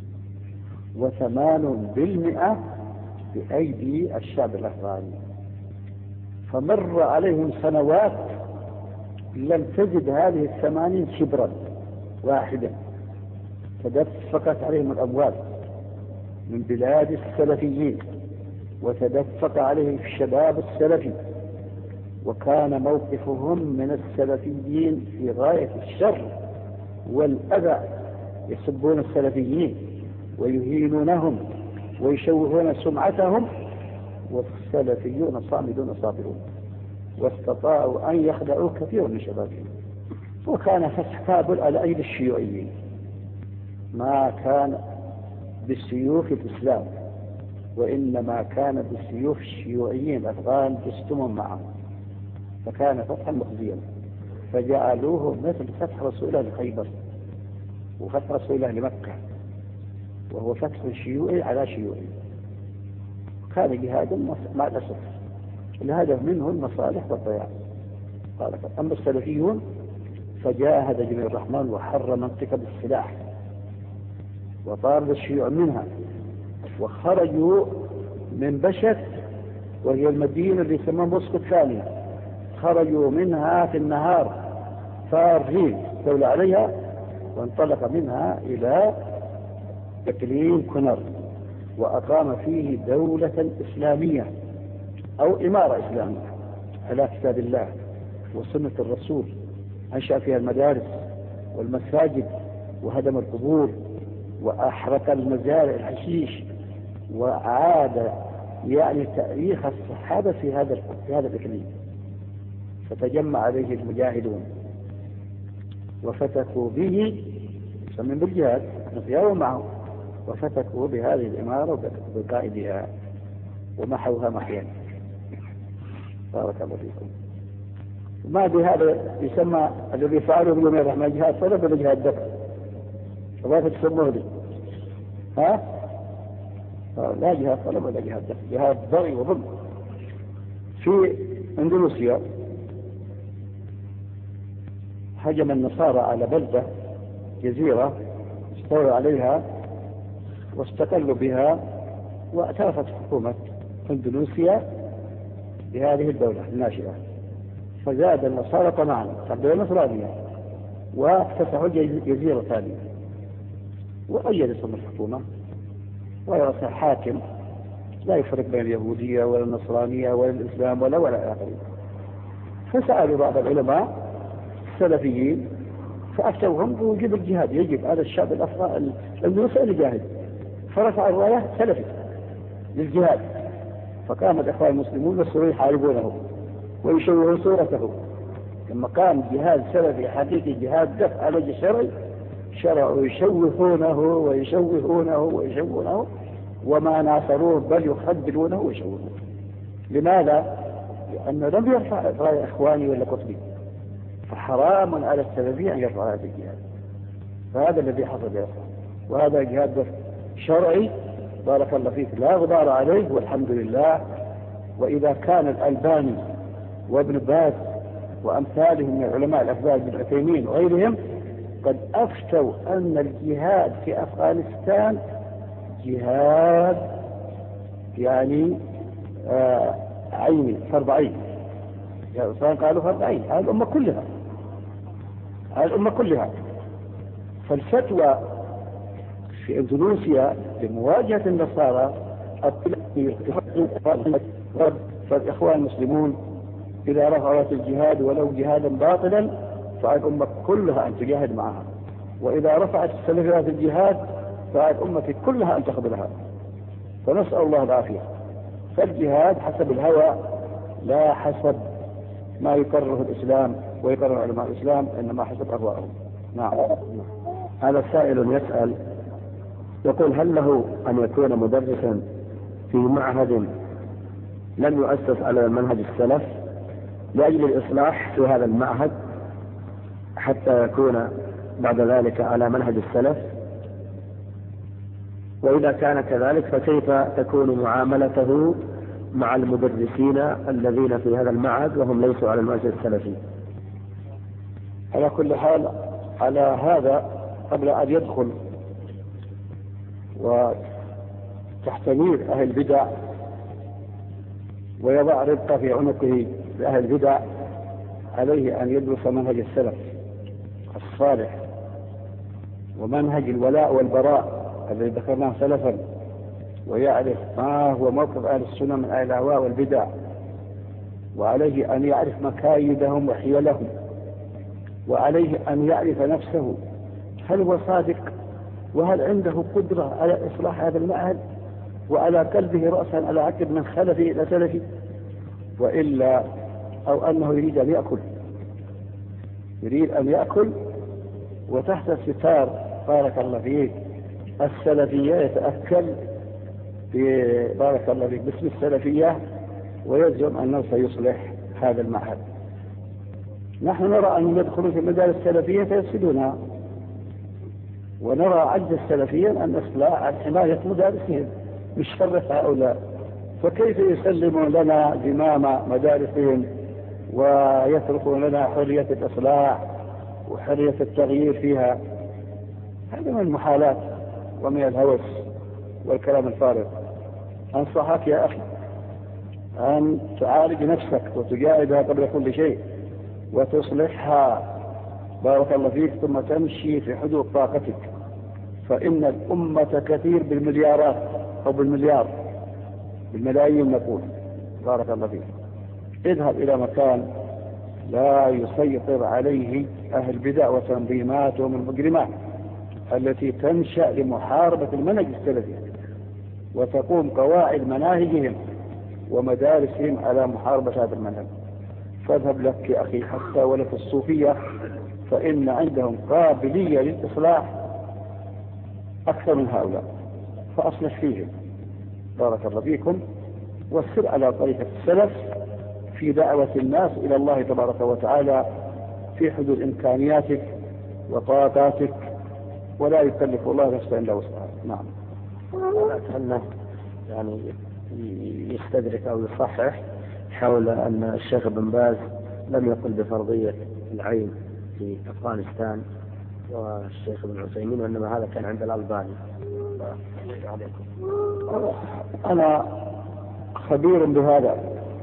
و8% بأيدي الشعب الأفغاني. فمر عليهم سنوات لم تجد هذه 80 شبرا واحدا، تدفقت عليهم الأموال من بلاد السلفيين، وتدفق عليهم الشباب السلفي، وكان موقفهم من السلفيين في غاية الشر والأذى، يسبون السلفيين ويهينونهم ويشوهون سمعتهم، والسلفيون صامدون صابرون، واستطاعوا أن يخدعوا كثير من شبابهم. وكان فتح كابل على أيدي الشيوعيين، ما كان بالسيوف الإسلام، وإنما كان بالسيوف الشيوعيين الأفغان جستم معهم، فكان فتحا مخزيا، فجعلوه مثل فتح رسول الله لخيبر وفتح رسول الله لمكة، وهو فتح شيوعي على شيوعي. كان جهادا مع الأسف الهدف منه المصالح والضياع. قال أما السلفيون فجاهد جميع الرحمن وحر منطقة بالسلاح وطارد الشيوع منها، وخرجوا من بشت وهي المدينة اللي يسمونها موسكو الثانية، خرجوا منها في النهار فارغين استولى عليها، وانطلق منها إلى إقليم كونر، وأقام فيه دولة إسلامية أو إمارة إسلامية على كتاب الله وسنة الرسول. أنشأ فيها المدارس والمساجد، وهدم القبور، وأحرق المزارع الحشيش، وعاد يعني تاريخ الصحابة في هذا الإقليم. فتجمع عليه المجاهدون وفتكوا به، يسمون بالجهاد نفيهم معه، وفتكوا بهذه الإمارة بقائدها ومحوها محيا. بارك الله فيكم. ما بهذا يسمى الذي فعله بيوم الرحمن جهاد طلب ولا جهاد دفع؟ ولا تسموه لي؟ ها؟ لا جهاد طلب ولا جهاد دفع، جهاد ضغي وظلم. في اندونيسيا هجم النصارى على بلدة جزيرة استولوا عليها واستقلوا بها، واعترفت حكومة اندونيسيا بهذه الدولة الناشئة، فزاد النصارى طمعا تبدو نصرانية وافتتحوا جزيرة ثانية، وأيد اسم الحكومة ويرسل حاكم لا يفرق بين اليهودية ولا النصرانية ولا الإسلام ولا آخره. فسألوا بعض العلماء السلفيين فأفتوهم بوجوب الجهاد، يجب على الشعب الأفغاني الأندونيسي أن يجاهد، فرفع الراية سلفي للجهاد، فقام الإخوان المسلمون والسوريين يحاربونه ويشوهون صورته. لما قام جهاد سلفي حقيقي جهاد دفع على الشرعي، شرعوا يشوهونه ويشوهونه وما ناصروه بل يخدلونه ويشوهونه. لماذا؟ لأنه لم يرفع راية إخواني ولا قطبي، فحرام على السلفي أن يرفع هذا الجهاد. فهذا الذي حصل يا أخوان، وهذا جهاد شرعي بارك الله فيك لا غبار عليه والحمد لله. وإذا كان الألباني وابن باز وأمثالهم من العلماء الأفضل بن عثيمين وغيرهم قد أفتوا أن الجهاد في أفغانستان جهاد يعني عيني فرض عين، قالوا فرض عين على الأمة كلها. فالفتوى في اندونيسيا لمواجهة النصارى فالإخوان المسلمون إذا رفعت الجهاد ولو جهادا باطلا فعلى الأمة كلها أن تجاهد معها، وإذا رفعت السلفيات الجهاد فعلى الأمة كلها أن تخذلها. فنسأل الله العافية. فالجهاد حسب الهوى لا حسب ما يكرره الإسلام ويكرر علماء الإسلام، إنما حسب أهواءهم. نعم. هذا سائل يسأل يقول هل له أن يكون مدرسا في معهد لم يؤسس على منهج السلف لأجل الإصلاح في هذا المعهد حتى يكون بعد ذلك على منهج السلف؟ وإذا كان كذلك فكيف تكون معاملته مع المدرسين الذين في هذا المعهد وهم ليسوا على المنهج السلفي؟ على كل حال على هذا قبل أن يدخل وتحتمير أهل البدع ويضع ربطة في عنقه لأهل البدع عليه أن يدرس منهج السلف الصالح ومنهج الولاء والبراء الذي ذكرناه سلفا، ويعرف ما هو موقف أهل السنة من أهل الأهواء والبدع، وعليه أن يعرف مكايدهم وحيلهم، وعليه أن يعرف نفسه هل هو صادق، وهل عنده قدرة على إصلاح هذا المعهد، وعلى قلبه رأسا على عقب من خلفه إلى سلفه، وإلا أو أنه يريد أن يأكل وتحت الستار بارك الله فيك السلفية يتأكل بارك الله فيك باسم السلفية، ويزعم أنه سيصلح هذا المعهد. نحن نرى أن يدخلون في المدارس السلفية فيفسدونها، ونرى عجز السلفيين أن إصلاح عن حماية مدارسهم من شر هؤلاء، فكيف يسلمون لنا زمام مدارسهم ويتركون لنا حرية الإصلاح وحرية التغيير فيها؟ هذا من المحالات ومن الهوس والكلام الفارغ. أنصحك يا أخي أن تعالج نفسك وتجاهدها قبل كل شيء وتصلحها بارك الله فيك، ثم تمشي في حدود طاقتك، فإن الأمة كثير بالمليارات أو بالملايين نقول بارك الله فيك. اذهب إلى مكان لا يسيطر عليه أهل بدع وتنظيماتهم المجرمات التي تنشأ لمحاربة المنهج السلفي، وتقوم قواعد مناهجهم ومدارسهم على محاربة هذا المنهج. فاذهب لك يا أخي حتى ولو في الصوفية، فإن عندهم قابلية للإصلاح أكثر من هؤلاء، فأصلح فيهم بارك الله فيكم، وسر على طريقة السلف في دعوة الناس إلى الله تبارك وتعالى في حدود إمكانياتك وطاقاتك، ولا يكلف الله نفسا إلا وسعها. نعم. أنا أتمنى يعني يستدرك أو يصحح حول أن الشيخ ابن باز لم يقل بفرضية العين في أفغانستان والشيخ ابن عثيمين، وإنما هذا كان عند الألباني. أنا خبير بهذا.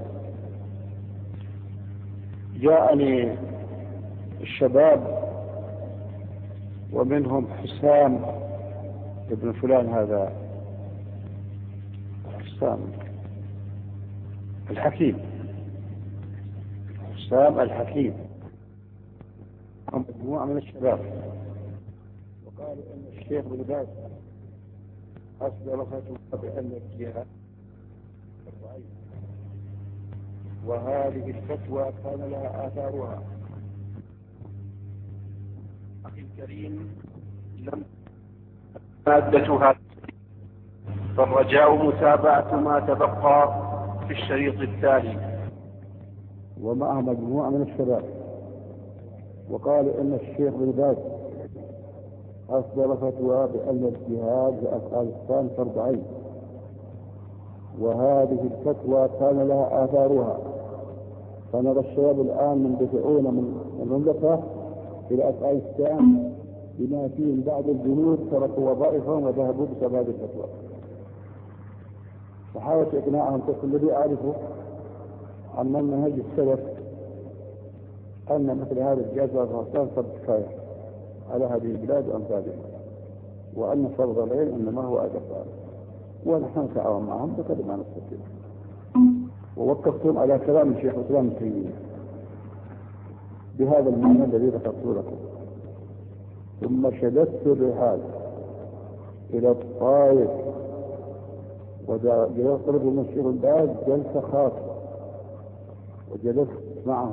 جاءني الشباب ومنهم حسام ابن فلان، هذا حسام الحكيم مجموعة من الشباب، وقالوا أن الشيخ بن باز أصدر فتوى بأن الجهاد ضعيف، وهذه الفتوى كان لها آثارها. أخي الكريم، لم مادتها، فالرجاء متابعة ما تبقى في الشريط التالي. ومعه مجموعة من الشباب، وقالوا إن الشيخ بن باز أصدر فتوى بأن الجهاد في أفغانستان فرض عين، وهذه الفتوى كان لها آثارها. فنرى الشباب الآن مندفعون من المملكة إلى أفغانستان بما فيهم بعض الجنود تركوا وظائفهم وذهبوا بسبب هذه الفتوى. فحاولت إقناعهم قلت الذي أعرفه عن منهج السلف أن مثل هذا الجهاد في أفغانستان فرض كفاية على هذه البلاد وأمثالها، وأن فرض العين إنما هو أجر، ونحن نتعاون معهم بقدر ما نستطيع. ووقفتهم على كلام الشيخ الإسلام ابن تيمية بهذا المعنى الذي ذكرته لكم، ثم شددت الرحال إلى الطائف وجلست طلب من الشيخ الباز جلسة خاصة، وجلست معه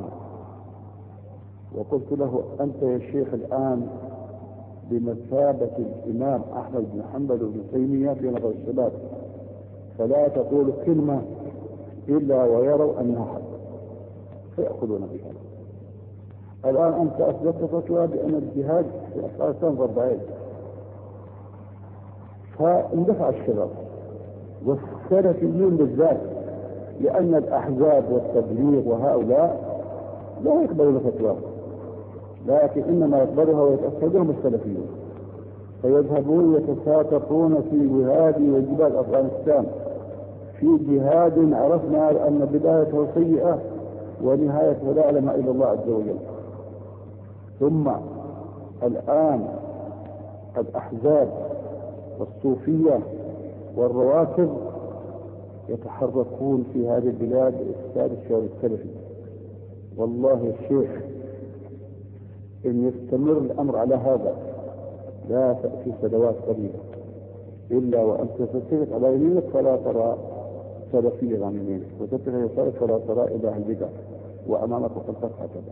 وقلت له أنت يا شيخ الآن بمثابة الإمام أحمد بن حنبل وابن تيمية في نظر الشباب، فلا تقول كلمة إلا ويروا أنها حق فيأخذون بها. الآن أنت أثبتت فتوى بأن الجهاد في أفغانستان فرض عين، فاندفع الشباب والسلفيون بالذات، لأن الأحزاب والتبليغ وهؤلاء لا يقبلون فتوى، لكن إنما يقبلها ويتأكدهم السلفيون، فيذهبون يتساقطون في جهاد وجبال أفغانستان، في جهاد عرفنا أن بدايته سيئة ونهاية لا يعلم إلا الله عز وجل. ثم الآن الأحزاب والصوفية والرواتب يتحركون في هذه البلاد إفساد الشعب السلفي. والله يا شيخ إن يستمر الأمر على هذا لا تأتي سنوات قليلة إلا وأنت تتفق على يمينك فلا ترى سلفيا عن يمينك، وتتفق على يسارك فلا ترى إلى البدع، وأمامك وخلفك هكذا.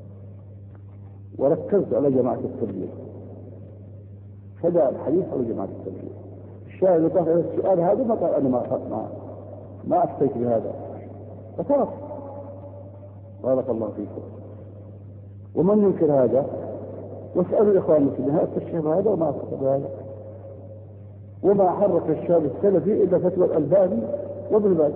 وركزت على جماعة التبليغ، فجاء الحديث على جماعة التبليغ. الشاهد يطرح السؤال هذا ما قال أنا ما أفتيت بهذا، فترك. بارك الله فيكم. ومن ينكر هذا؟ واسألوا الإخوان المسلمين هل استشهد هذا وما أفتى بهذا؟ وما حرك الشاب السلفي إلا فتوى الألباني وابن باز،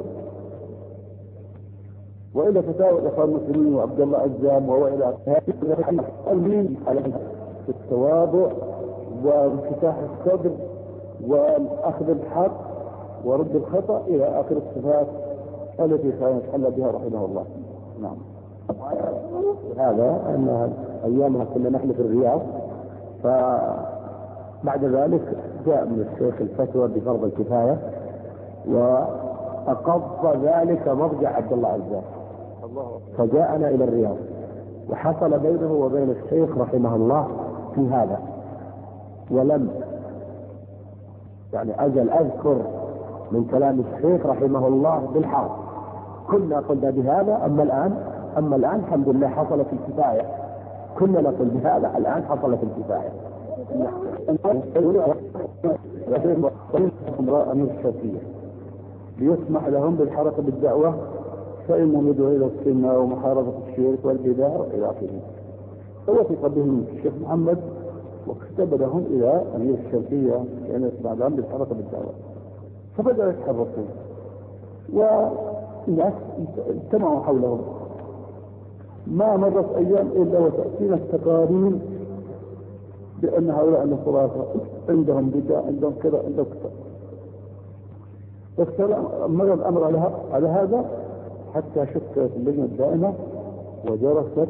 وإلا فتاوى الإخوان المسلمين وعبد الله عزام وإلى المين على التواضع وانفتاح الصدر والأخذ الحق ورد الخطأ إلى آخر الصفات التي كان يتحلى بها رحمه الله. نعم. هذا أن أيامها كنا نحن في الرياض، فبعد ذلك جاء من الشيخ الفتوى بفرض الكفاية، وأقض ذلك مرجع عبد الله عزام، فجاءنا إلى الرياض، وحصل بينه وبين الشيخ رحمه الله في هذا. ولم أجل أذكر من كلام الشيخ رحمه الله بالحرف، كنا قلنا بهذا، أما الآن الحمد لله حصلت الكفاية. كنا نقول بهذا، الآن حصلت الكفاية. أمير الشافعية ليسمح لهم بالحركة بالدعوة، فإنهم يدعوا إلى السنة ومحاربة الشرك والبدع إلى آخره. فوثق بهم الشيخ محمد وكتب لهم إلى أمير الشافعية لأن يسمح لهم بالحركة بالدعوة، فبدأوا يتحركون والناس اجتمعوا حولهم. ما مرت أيام إلا وتأتينا التقارير بأن هؤلاء الخرافة عندهم بدع، عندهم كذا، عندهم كذا. مر الأمر على هذا حتى شكلت اللجنة الدائمة ودرست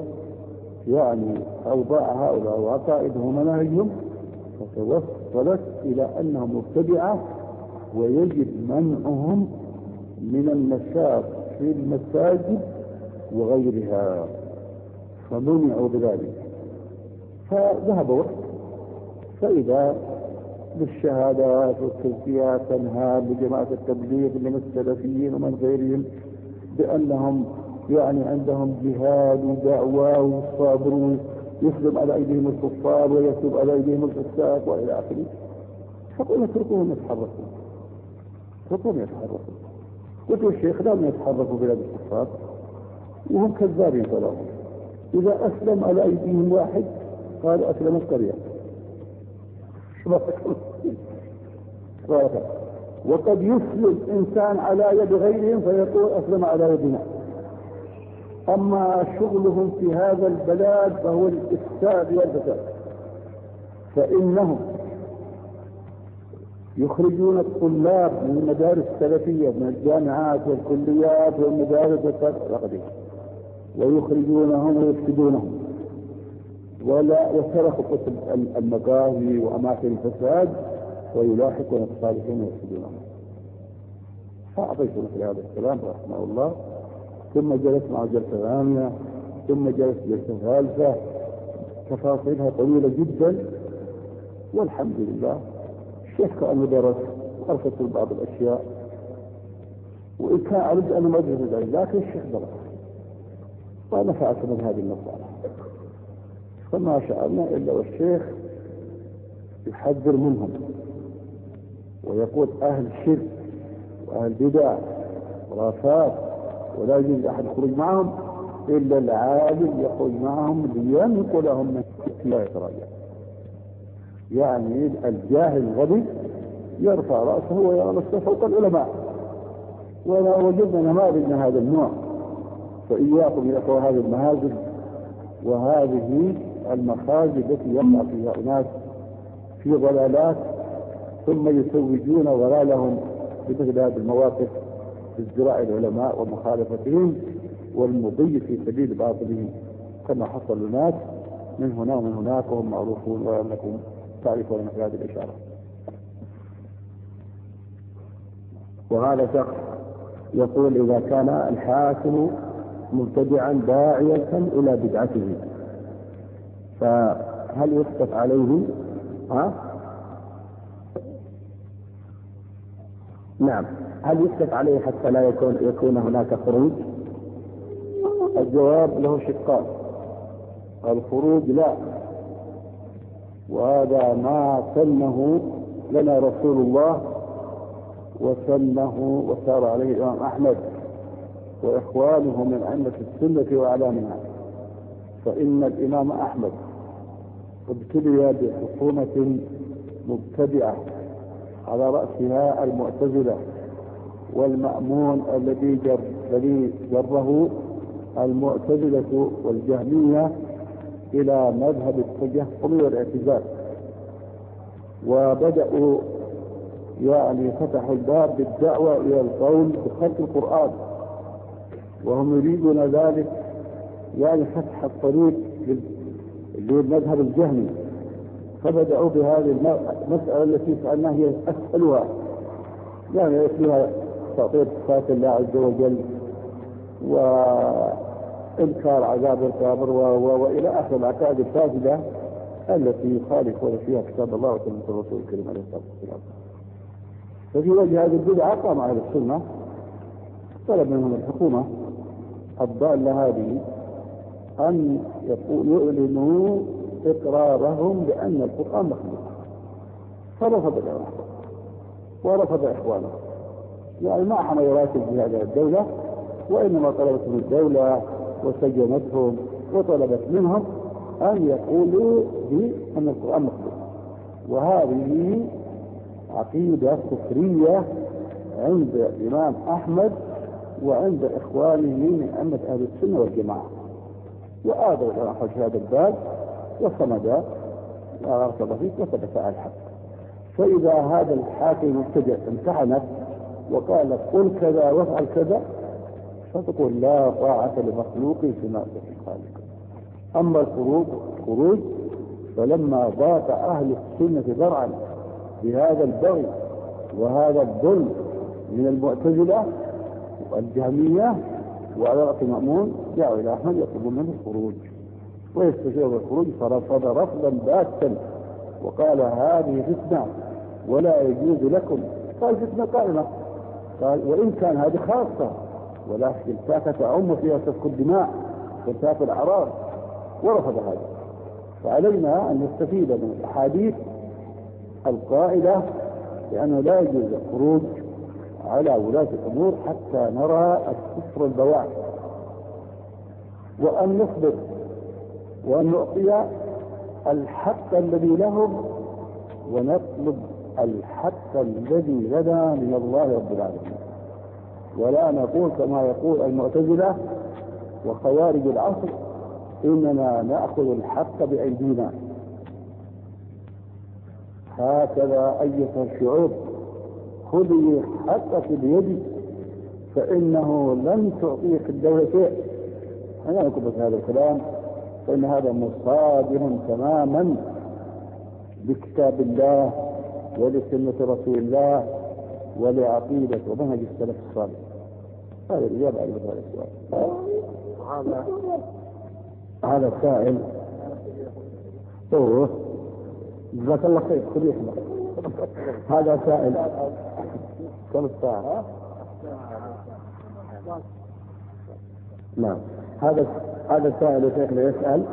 أوضاع هؤلاء وعقائدهم ومناهجهم، فتوصلت إلى أنهم مبتدعة ويجب منعهم من النشاط في المساجد وغيرها، فمنعوا بذلك. فذهب وقت، فإذا بالشهادات والتزكيات تنهى بجماعة التبليغ من السلفيين ومن غيرهم بأنهم عندهم جهاد ودعوة وصابرون، يسلم على أيديهم الكفار ويسلم على أيديهم الفساق وإلى آخره. فقلنا اتركوهم يتحركوا، قلت الشيخ لم يتحركوا بلاد الكفار وهم كذابين طلعوا. إذا أسلم على أيديهم واحد قال أسلم القرية، وقد يسلم إنسان على يد غيرهم فيقول أسلم على يدنا. أما شغلهم في هذا البلاد فهو الإفساد والفساد، فإنهم يخرجون الطلاب من المدارس السلفية من الجامعات والكليات والمدارس والتقدير، ويخرجونهم ويفسدونهم، وسرقوا المقاهي وأماكن الفساد ويلاحقون الصالحين ويفسدونهم. فأعطيت مثل هذا الكلام رحمه الله، ثم جلس مع جلسة ثانية، ثم جلس جلسة ثالثة، تفاصيلها طويلة جدا، والحمد لله الشيخ كأنه درس وأرفت بعض الأشياء، وإن كان أرد أن ما أدرس ذلك، لكن الشيخ درس ونفعت من هذه المصالح. فما شاءنا إلا والشيخ يحذر منهم ويقول أهل شرك وأهل بدع خرافات، ولا يجوز أحد يخرج معهم إلا العالم يخرج معهم لينقلهم من لا يتراجع. الجاهل الغبي يرفع رأسه ويرى نفسه فوق العلماء، ولا وجدنا نماذج من هذا النوع. فإياكم يا أخوة هذه المهازل وهذه المخازي التي يقع فيها أناس في ضلالات ثم يسوجون ضلالهم بمثل هذه المواقف في ازدراء العلماء ومخالفتهم، والمضي في سبيل باطله، كما حصل الناس من هنا ومن هناك وهم معروفون وأنكم تعرفون مثل هذه الإشارة. وهذا شخص يقول إذا كان الحاكم مبتدعا داعية إلى بدعته فهل يسكت عليه؟ نعم، هل يسكت عليه حتى لا يكون هناك خروج؟ الجواب له شقان. الخروج لا، وهذا ما سنه لنا رسول الله وسنه وسار عليه الإمام أحمد وإخوانه من أئمة السنة وأعلامها. فإن الإمام أحمد ابتلي بحكومة مبتدعة على رأسها المعتزلة، والمأمون الذي جره المعتزلة والجهمية إلى مذهب التجهم والاعتزال، وبدأوا فتحوا الباب بالدعوة إلى القول بخلق القرآن، وهم يريدون ذلك فتح الطريق للمذهب الجهمي. فبدأوا بهذه المسألة التي سألناها هي أسألها، فيها تعطيل صفات الله عز وجل وإنكار عذاب القبر وإلى آخر العقائد الفاسدة التي يخالفون فيها كتاب الله وسنة الرسول الكريم عليه الصلاة والسلام. ففي وجه هذه البدعة قام أهل السنة طلب منهم الحكومة الضالة هذه أن يعلنوا إقرارهم بأن القرآن مخلوق، فرفض العلماء ورفض إخوانه، ما حمل يراتب بهذه الدولة، وإنما طلبتهم الدولة وسجنتهم وطلبت منهم أن يقولوا بأن القرآن مخلوق. وهذه عقيدة كفرية عند الإمام أحمد وعند إخوانه من أئمة أهل السنة والجماعة، وآذوا الإمام أحمد في هذا الباب وصمد وارتضى فيه وثبت على الحق. فإذا هذا الحاكم المبتدع امتحنك وقال قل كذا وافعل كذا، فتقول لا طاعة لمخلوق في معصية الخالق. أما الخروج فلما ضاق أهل السنة ذرعا بهذا البغي وهذا الظلم من المعتزلة والجهمية وعلى رأس المأمون، جاءوا إلى أحمد يطلبون منه الخروج ويستشير الخروج، فرفض رفضا باتا وقال هذه فتنة ولا يجوز لكم. قال فتنة قائمة، قال وإن كان هذه خاصة، ولكن تعم فيها سفك الدماء وانتهاك الأعراض، ورفض هذا. فعلينا أن نستفيد من الأحاديث القائلة لأنه لا يجوز الخروج على ولاة الأمور حتى نرى الكفر البواح، وأن نصبر وأن نعطي الحق الذي لهم ونطلب الحق الذي لنا من الله رب العالمين، ولا نقول كما يقول المعتزلة وخوارج العصر إننا نأخذ الحق بأيدينا. هكذا أيها الشعوب خذي حقك بيدي فإنه لن تعطيك الدولة شيء. أنا أقول هذا الكلام فإن هذا مصادم تماما بكتاب الله ولسنة رسول الله ولعقيدة ومنهج السلف الصالح. هذا الإجابة على هذا السؤال. هذا السائل جزاك الله خير خلينا. هذا سائل كم الساعة؟ نعم. هذا سائل شيخنا يسأل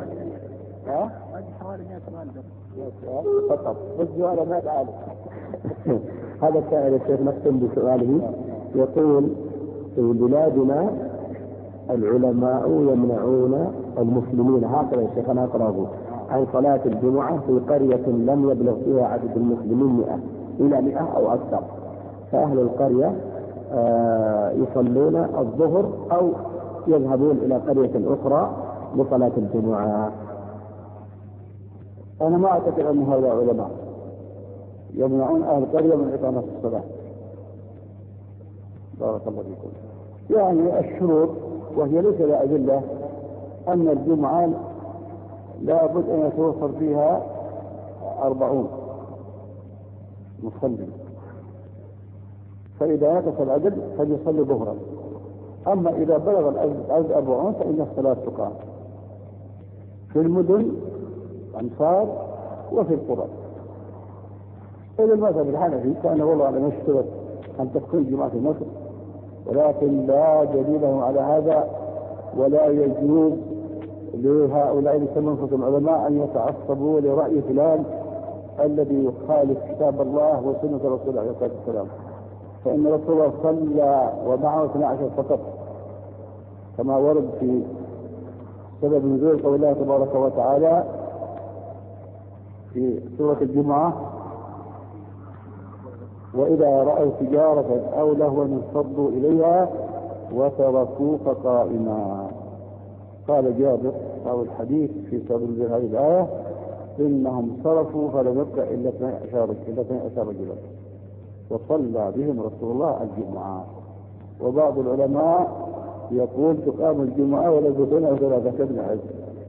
فقط والسؤال ما تعالى. هذا السائل الشيخ نختم بسؤاله يقول في بلادنا العلماء يمنعون المسلمين، هكذا يا شيخ أنا أقرأه، عن صلاة الجمعة في قرية لم يبلغ فيها عدد المسلمين 100 إلى 100 أو أكثر، فأهل القرية يصلون الظهر أو يذهبون إلى قرية أخرى لصلاة الجمعة. أنا ما أعتقد أن هؤلاء علماء يمنعون أهل القرية من إقامة الصلاة. بارك الله فيكم. يعني الشروط وهي ليس لها أدلة أن الجمعة لا بد أن يتوفر فيها 40 مصلي، فإذا نقص العدد فليصلي ظهرا. أما إذا بلغ العدد 40 فإن الصلاة تقام في المدن الأمصار وفي القرى. إذا المذهب الحنفي كان والله على مشترك أن تكون جماعة في مصر، ولكن لا دليل على هذا، ولا يجوز لهؤلاء يسمون العلماء أن يتعصبوا لرأي فلان الذي يخالف كتاب الله وسنة رسول الله عليه الصلاة والسلام، فإن رسول الله صلى ومعه 12 فقط، كما ورد في سبب نزول قول الله تبارك وتعالى في سورة الجمعة: وإذا رأوا تجارة أو لهوا انفضوا إليها وتركوك قائما. قال جابر أو الحديث في سبب هذه الآية: إنهم صرفوا فلم يبق إلا 12 رجلا وصلى بهم رسول الله الجمعة. وبعض العلماء يقول تقام الجمعة ولزتون أو 3 ابن عز،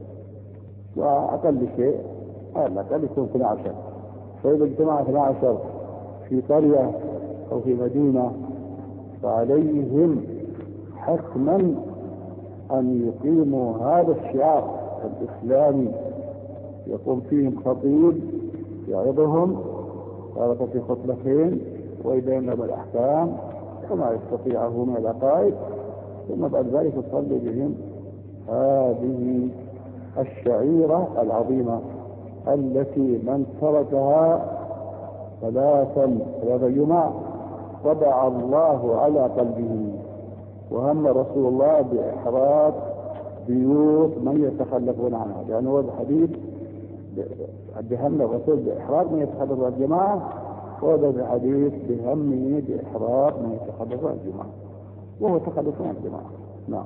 وأقل شيء أقل يكون 12. فإذا اجتمع 12 في قرية أو في مدينة فعليهم حتما أن يقيموا هذا الشعار الإسلامي، يقوم فيهم خطيب يعظهم تارة في خطبتين ويبين لهم الأحكام وما يستطيعه من العقائد، ثم بعد ذلك يصلي بهم هذه الشعيرة العظيمة التي من تركها 3 جمع طبع الله على قلبه. وهم رسول الله بإحراق بيوت من يتخلفون عنها، لأنه هو الحديث بهم الرسول بإحراق من يتخلف عن الجماعة، وهذا الحديث بهمه بإحراق من يتخلف عن الجماعة، وهو تخلف عن الجماعة. نعم.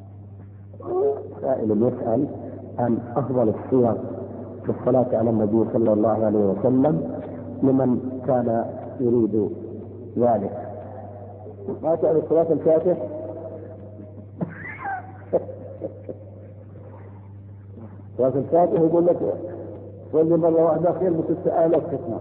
سائل يسأل عن أفضل الصيغ في الصلاة على النبي صلى الله عليه وسلم لمن كان يريد ذلك. ما تعرف صلاة الفاتح؟ صلاة الفاتح يقول لك صلي مرة واحدة خير من 6000 ختمة.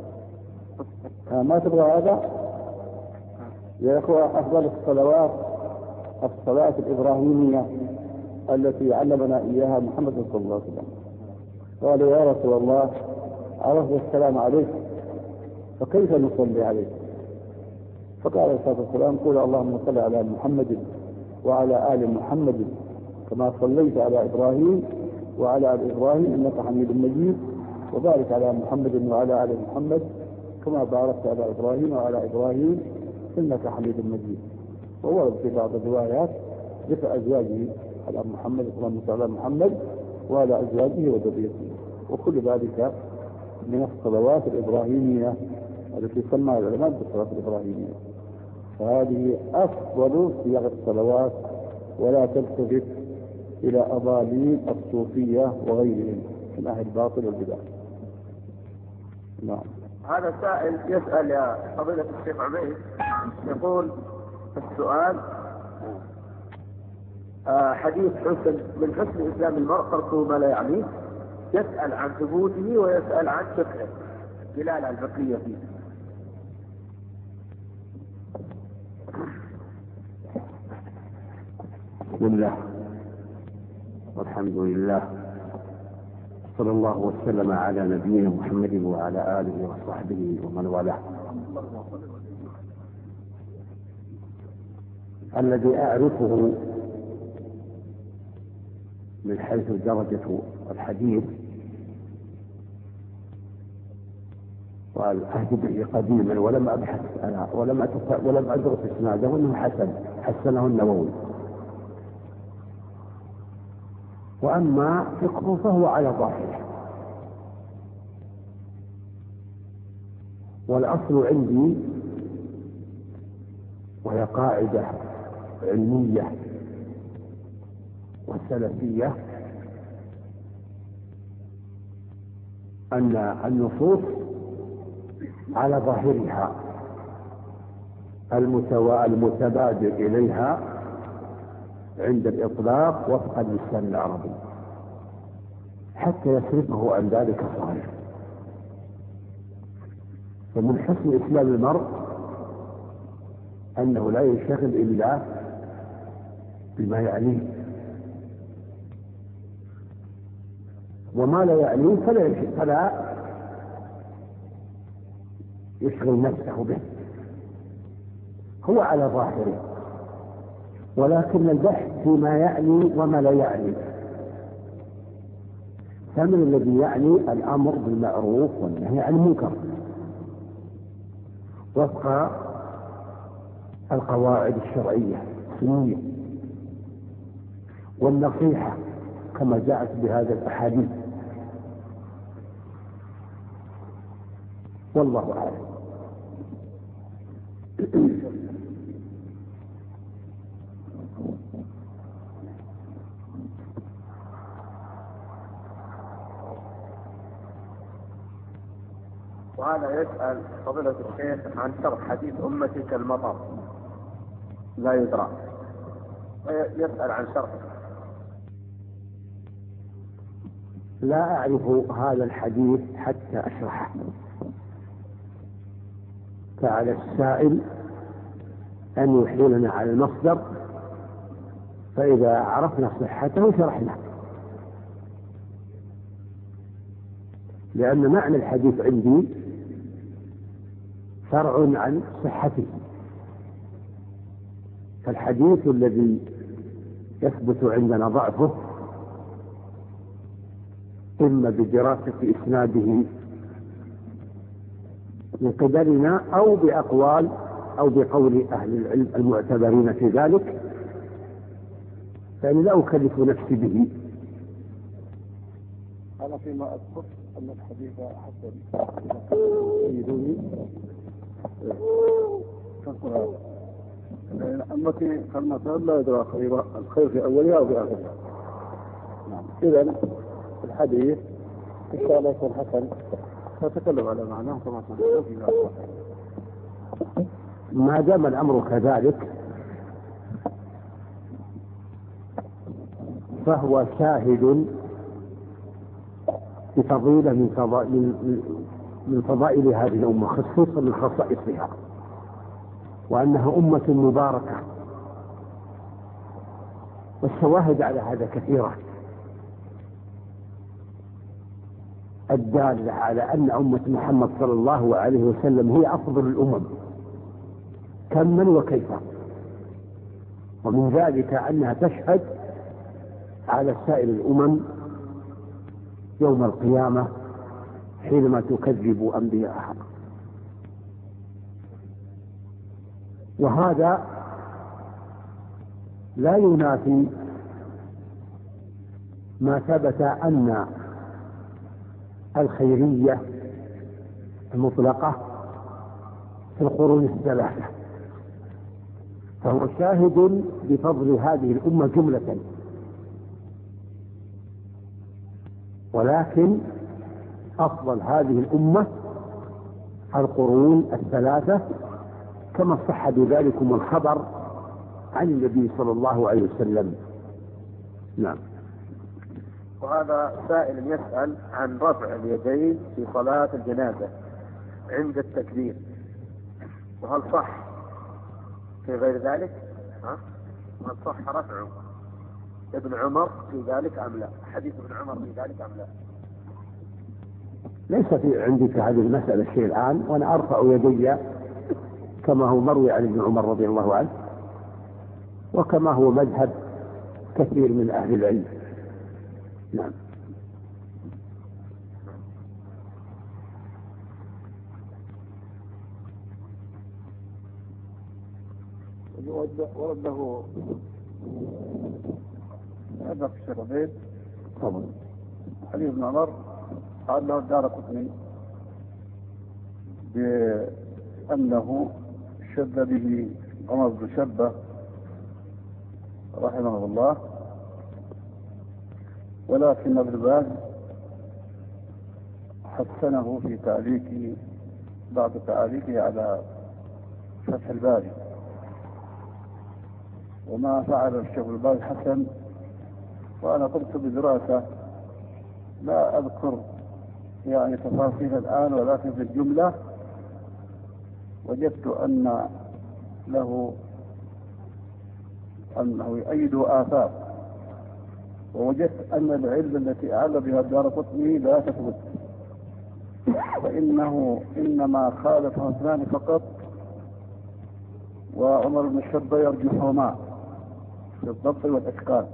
ما تبغى هذا؟ يا أخوة، أفضل الصلوات الصلاة الإبراهيمية التي علمنا إياها محمد صلى الله عليه وسلم. قال: يا رسول الله، عرفت السلام عليك فكيف نصلي عليك؟ فقال عليه الصلاة والسلام: قل اللهم صل على محمد وعلى آل محمد كما صليت على إبراهيم وعلى آل إبراهيم إنك حميد مجيد، وبارك على محمد وعلى آل محمد كما باركت على إبراهيم وعلى إبراهيم إنك حميد مجيد. وورد في بعض الروايات ذكر أزواجه على محمد اللهم صل على محمد وعلى أزواجه وذريته، وكل ذلك من الصلوات الإبراهيمية التي سماها العلماء بالصلاة الإبراهيمية. فهذه أفضل صيغ الصلوات، ولا تلتفت إلى أضاليل الصوفية وغيرهم من أهل الباطل والبدع. نعم. هذا سائل يسأل يا فضيلة الشيخ عبيد، يقول السؤال: حديث من حسن إسلام المرء تركه ما لا يعنيه، يسأل عن ثبوته ويسأل عن فقهه دلالة الفقهية فيه. بسم الله والحمد لله، صلى الله وسلم على نبينا محمد وعلى آله وصحبه ومن والاه. الذي أعرفه من حيث درجة الحديث والعهد به قديما ولم أبحث أنا ولم أدرس إسناده أنه حسنه النووي. وأما فقهه فهو على ظاهره، والأصل عندي وهي قاعدة علمية والسلفية أن النصوص على ظاهرها المتبادر إليها عند الإطلاق وفق اللسان العربي حتى يصرفه عن ذلك الصالح. ومن حسن إسلام المرء أنه لا ينشغل إلا بما يعنيه، وما لا يعنيه فلا يشغل نفسه به، هو على ظاهره، ولكن البحث فيما يعني وما لا يعني. فمن الذي يعني الأمر بالمعروف والنهي عن المنكر وفق القواعد الشرعية السنية، والنصيحة كما جاءت بهذا الأحاديث، والله أعلم. وهذا يسأل فضيلة الشيخ عن شرح حديث أمتي كالمطر لا يدرى، يسأل عن شرحه. لا أعرف هذا الحديث حتى أشرحه، فعلى السائل أن يحيلنا على المصدر، فإذا عرفنا صحته شرحنا، لأن معنى الحديث عندي فرع عن صحته. فالحديث الذي يثبت عندنا ضعفه إما بدراسة إسناده من قبلنا أو بأقوال أو بقول أهل العلم المعتبرين في ذلك، فأنا لا أكلف نفسي به. أنا فيما أذكر أن الحديث حسن أمتي كالمطر لا يدرى الخير في أولها أو في آخرها. إذن الحديث إن شاء الله يكون حسن، نتكلم على معناه كما تقول. ما دام الأمر كذلك فهو شاهد بفضيلة من فضائل هذه الأمة، خصوصا من خصائصها، وأنها أمة مباركة، والشواهد على هذا كثيرة الدالة على أن أمة محمد صلى الله عليه وسلم هي أفضل الأمم كما وكيفا، ومن ذلك أنها تشهد على سائر الأمم يوم القيامة حينما تكذب أنبياءها. وهذا لا ينافي ما ثبت أن الخيرية المطلقة في القرون الثلاثة، فهو شاهد بفضل هذه الأمة جملة، ولكن أفضل هذه الأمة القرون الثلاثة، كما صح بذلكم الخبر عن النبي صلى الله عليه وسلم. نعم. وهذا سائل يسأل عن رفع اليدين في صلاة الجنازة عند التكبير، وهل صح في غير ذلك؟ هل صح رفعه ابن عمر في ذلك أم لا؟ حديث ابن عمر في ذلك أم لا؟ ليس في عندي في هذه المسألة شيء الآن، وأنا أرفع يدي كما هو مروي عن ابن عمر رضي الله عنه، وكما هو مذهب كثير من أهل العلم. نعم. ورد له هذا في الشربين طبعا حديث ابن عمر قال له الدارقطني بأنه شد به عمر بن شبة رحمه الله، ولكن ابن باز حسنه في تعليقه بعد تعليقه على فتح الباري، وما فعل الشيخ الباز حسن. وأنا قمت بدراسة لا أذكر يعني تفاصيل الآن، ولكن في الجملة وجدت أنه يؤيد آثار، ووجدت أن العلة التي أعل بها الدارقطني لا تثبت، فإنه إنما خالفه اثنان فقط، وعمر بن الشبة يرجحهما في الضبط والإتقان،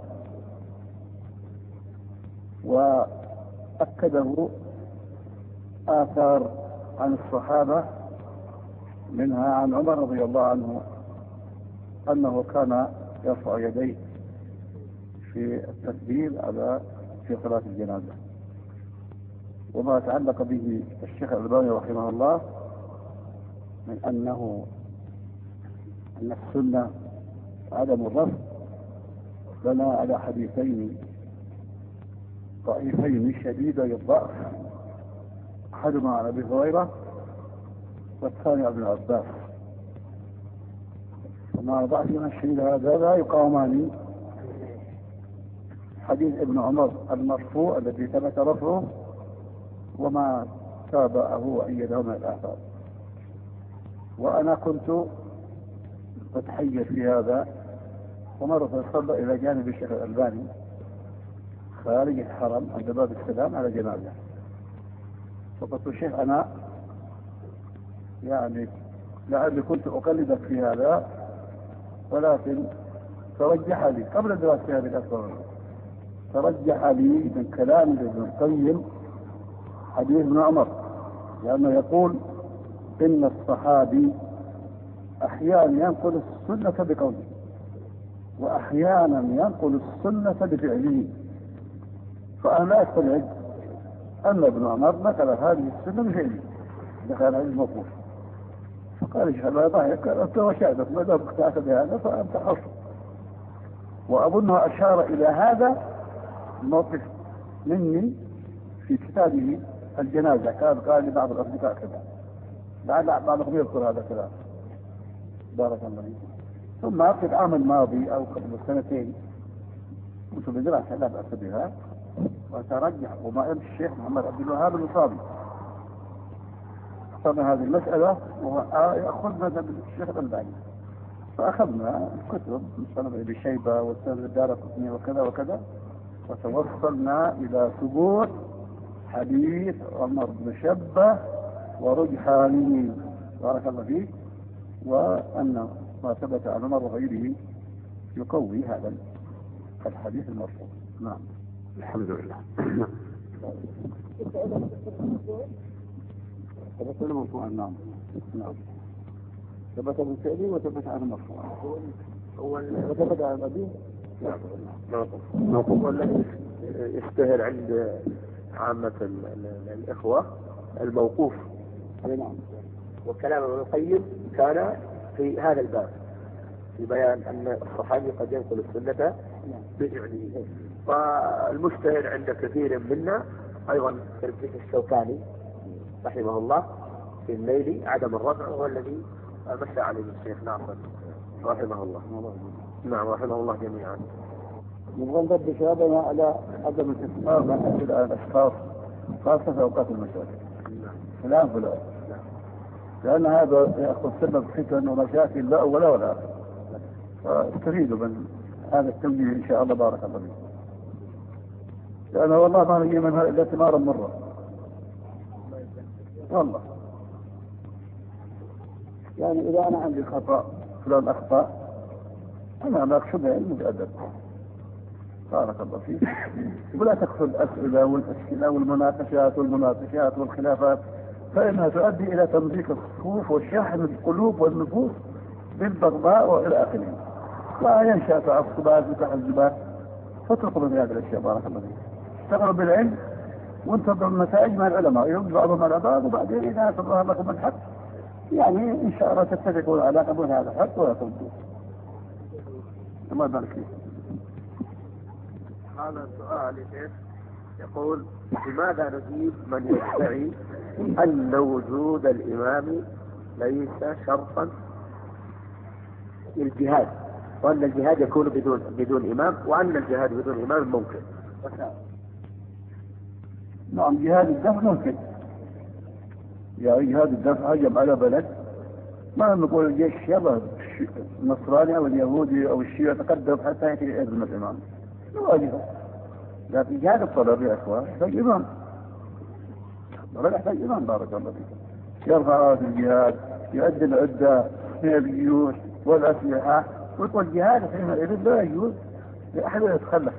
وأكده آثار عن الصحابة، منها عن عمر رضي الله عنه أنه كان يرفع يديه في التكبير في صلاة الجنازة. وما تعلق به الشيخ الألباني رحمه الله من أن السنة عدم الرفع لنا على حديثين ضعيفين شديدي الضعف، أحدهما عن أبي هريرة والثاني عن ابن عباس، ومع ضعفهما الشديد هذا لا يقاومان حديث ابن عمر المرفوع الذي ثبت رفعه وما تابعه وأيده من الآثار. وأنا كنت أتحيز في هذا، ومرة صلى إلى جانب الشيخ الألباني خارج الحرم عند باب السلام على جنازة، فقلت الشيخ أنا يعني لعلي كنت أقلدك في هذا، ولكن ترجح لي قبل دراسة هذه الأسرار، ترجح لي من كلام ابن القيم حديث ابن عمر، لأنه يقول إن الصحابي أحيانا ينقل السنة بقوله، وأحيانا ينقل السنة بفعله، فأنا لا أستبعد أن ابن عمر نقل هذه السنة بفعله إذا كان هذا الموقوف. فقال الشيخ لا ضحك، أنت وشاهدك ما دام اقتأت بهذا فأنت حر. وأظنه أشار إلى هذا الموقف مني في كتابه الجنازة، كان قال لبعض الأصدقاء كذا، بعضهم يذكر هذا الكلام بارك الله فيك. ثم في العام الماضي أو قبل سنتين كنت بدراسة لا بأس بها، وترجح وما الشيخ محمد عبد الوهاب الوصابي اخترنا هذه المسألة ويأخذ مذهب الشيخ الألباني، فأخذنا الكتب مصنف ابن شيبة والسند الدارقطني وكذا وكذا، وتوصلنا إلى ثبوت حديث عمر بن شبة ورجحانه بارك الله فيك، وأن ما ثبت عن عمر وغيره يقوي هذا الحديث المرفوع. نعم الحمد لله. ثبت المرفوع. نعم ثبت بالفعل وثبت عن المرفوع. وثبت عن الأبي هو الذي يشتهر عند عامة الإخوة الموقوف. نعم. وكلام ابن القيم كان في هذا الباب في بيان أن الصحابي قد ينقل السنة بفعله. فالمشتهر عند كثير منا أيضا تركيز الشوكاني رحمه الله في الليل عدم الرفع، هو الذي مشى عليه الشيخ ناصر رحمه الله. نعم رحمه الله جميعا. نبغى نضبط هذا على عدم الاستثمار مع الأشخاص خاصة في أوقات المساجد فلان، لأن هذا يأخذ سبب فتن ومشاكل لا أولا ولا آخر، فاستفيدوا من هذا التوجيه إن شاء الله بارك الله فيكم، لأنه والله ما نجي منها إلا ثمارا مرة والله. يعني إذا أنا عندي خطأ فلان أخطأ أنا ما أقصدها علم بأدب بارك الله فيك، ولا تكفل الأسئلة والأشكال والمناقشات والخلافات، فإنها تؤدي إلى تمزيق الصفوف وشحن القلوب والنفوس بالبغضاء وإلى آخره، وينشأ تعصبات وتحزبات، فاتركوا من هذه الأشياء بارك الله فيك. اشتغلوا بالعلم وانتظروا النتائج مع العلماء، يرد بعضهم على بعض، وبعدين إذا تظهر لكم الحق يعني إن شاء الله تتفقوا على قبول هذا الحق ولا تردوا. الله يبارك فيك. هذا السؤال يقول لماذا نجيب من يدعي أن وجود الإمام ليس شرطا للجهاد وأن الجهاد يكون بدون إمام، وأن الجهاد بدون إمام ممكن. نعم، جهاد الدفع ممكن. يعني جهاد الدفع هجم على بلد، ما نقول الجيش يلا النصراني أو اليهودي أو الشيعي يتقدم حتى يأتي إذن الإمام، نواجهه. لكن جهاد الطلب يا إخوان يحتاج إمام، الطلب يحتاج إمام. بارك الله فيكم. يرفع راس الجهاد، يؤدي العدة من الجيوش والأسلحة، ويقول الجهاد حينئذ لا يجوز لأحد يتخلف،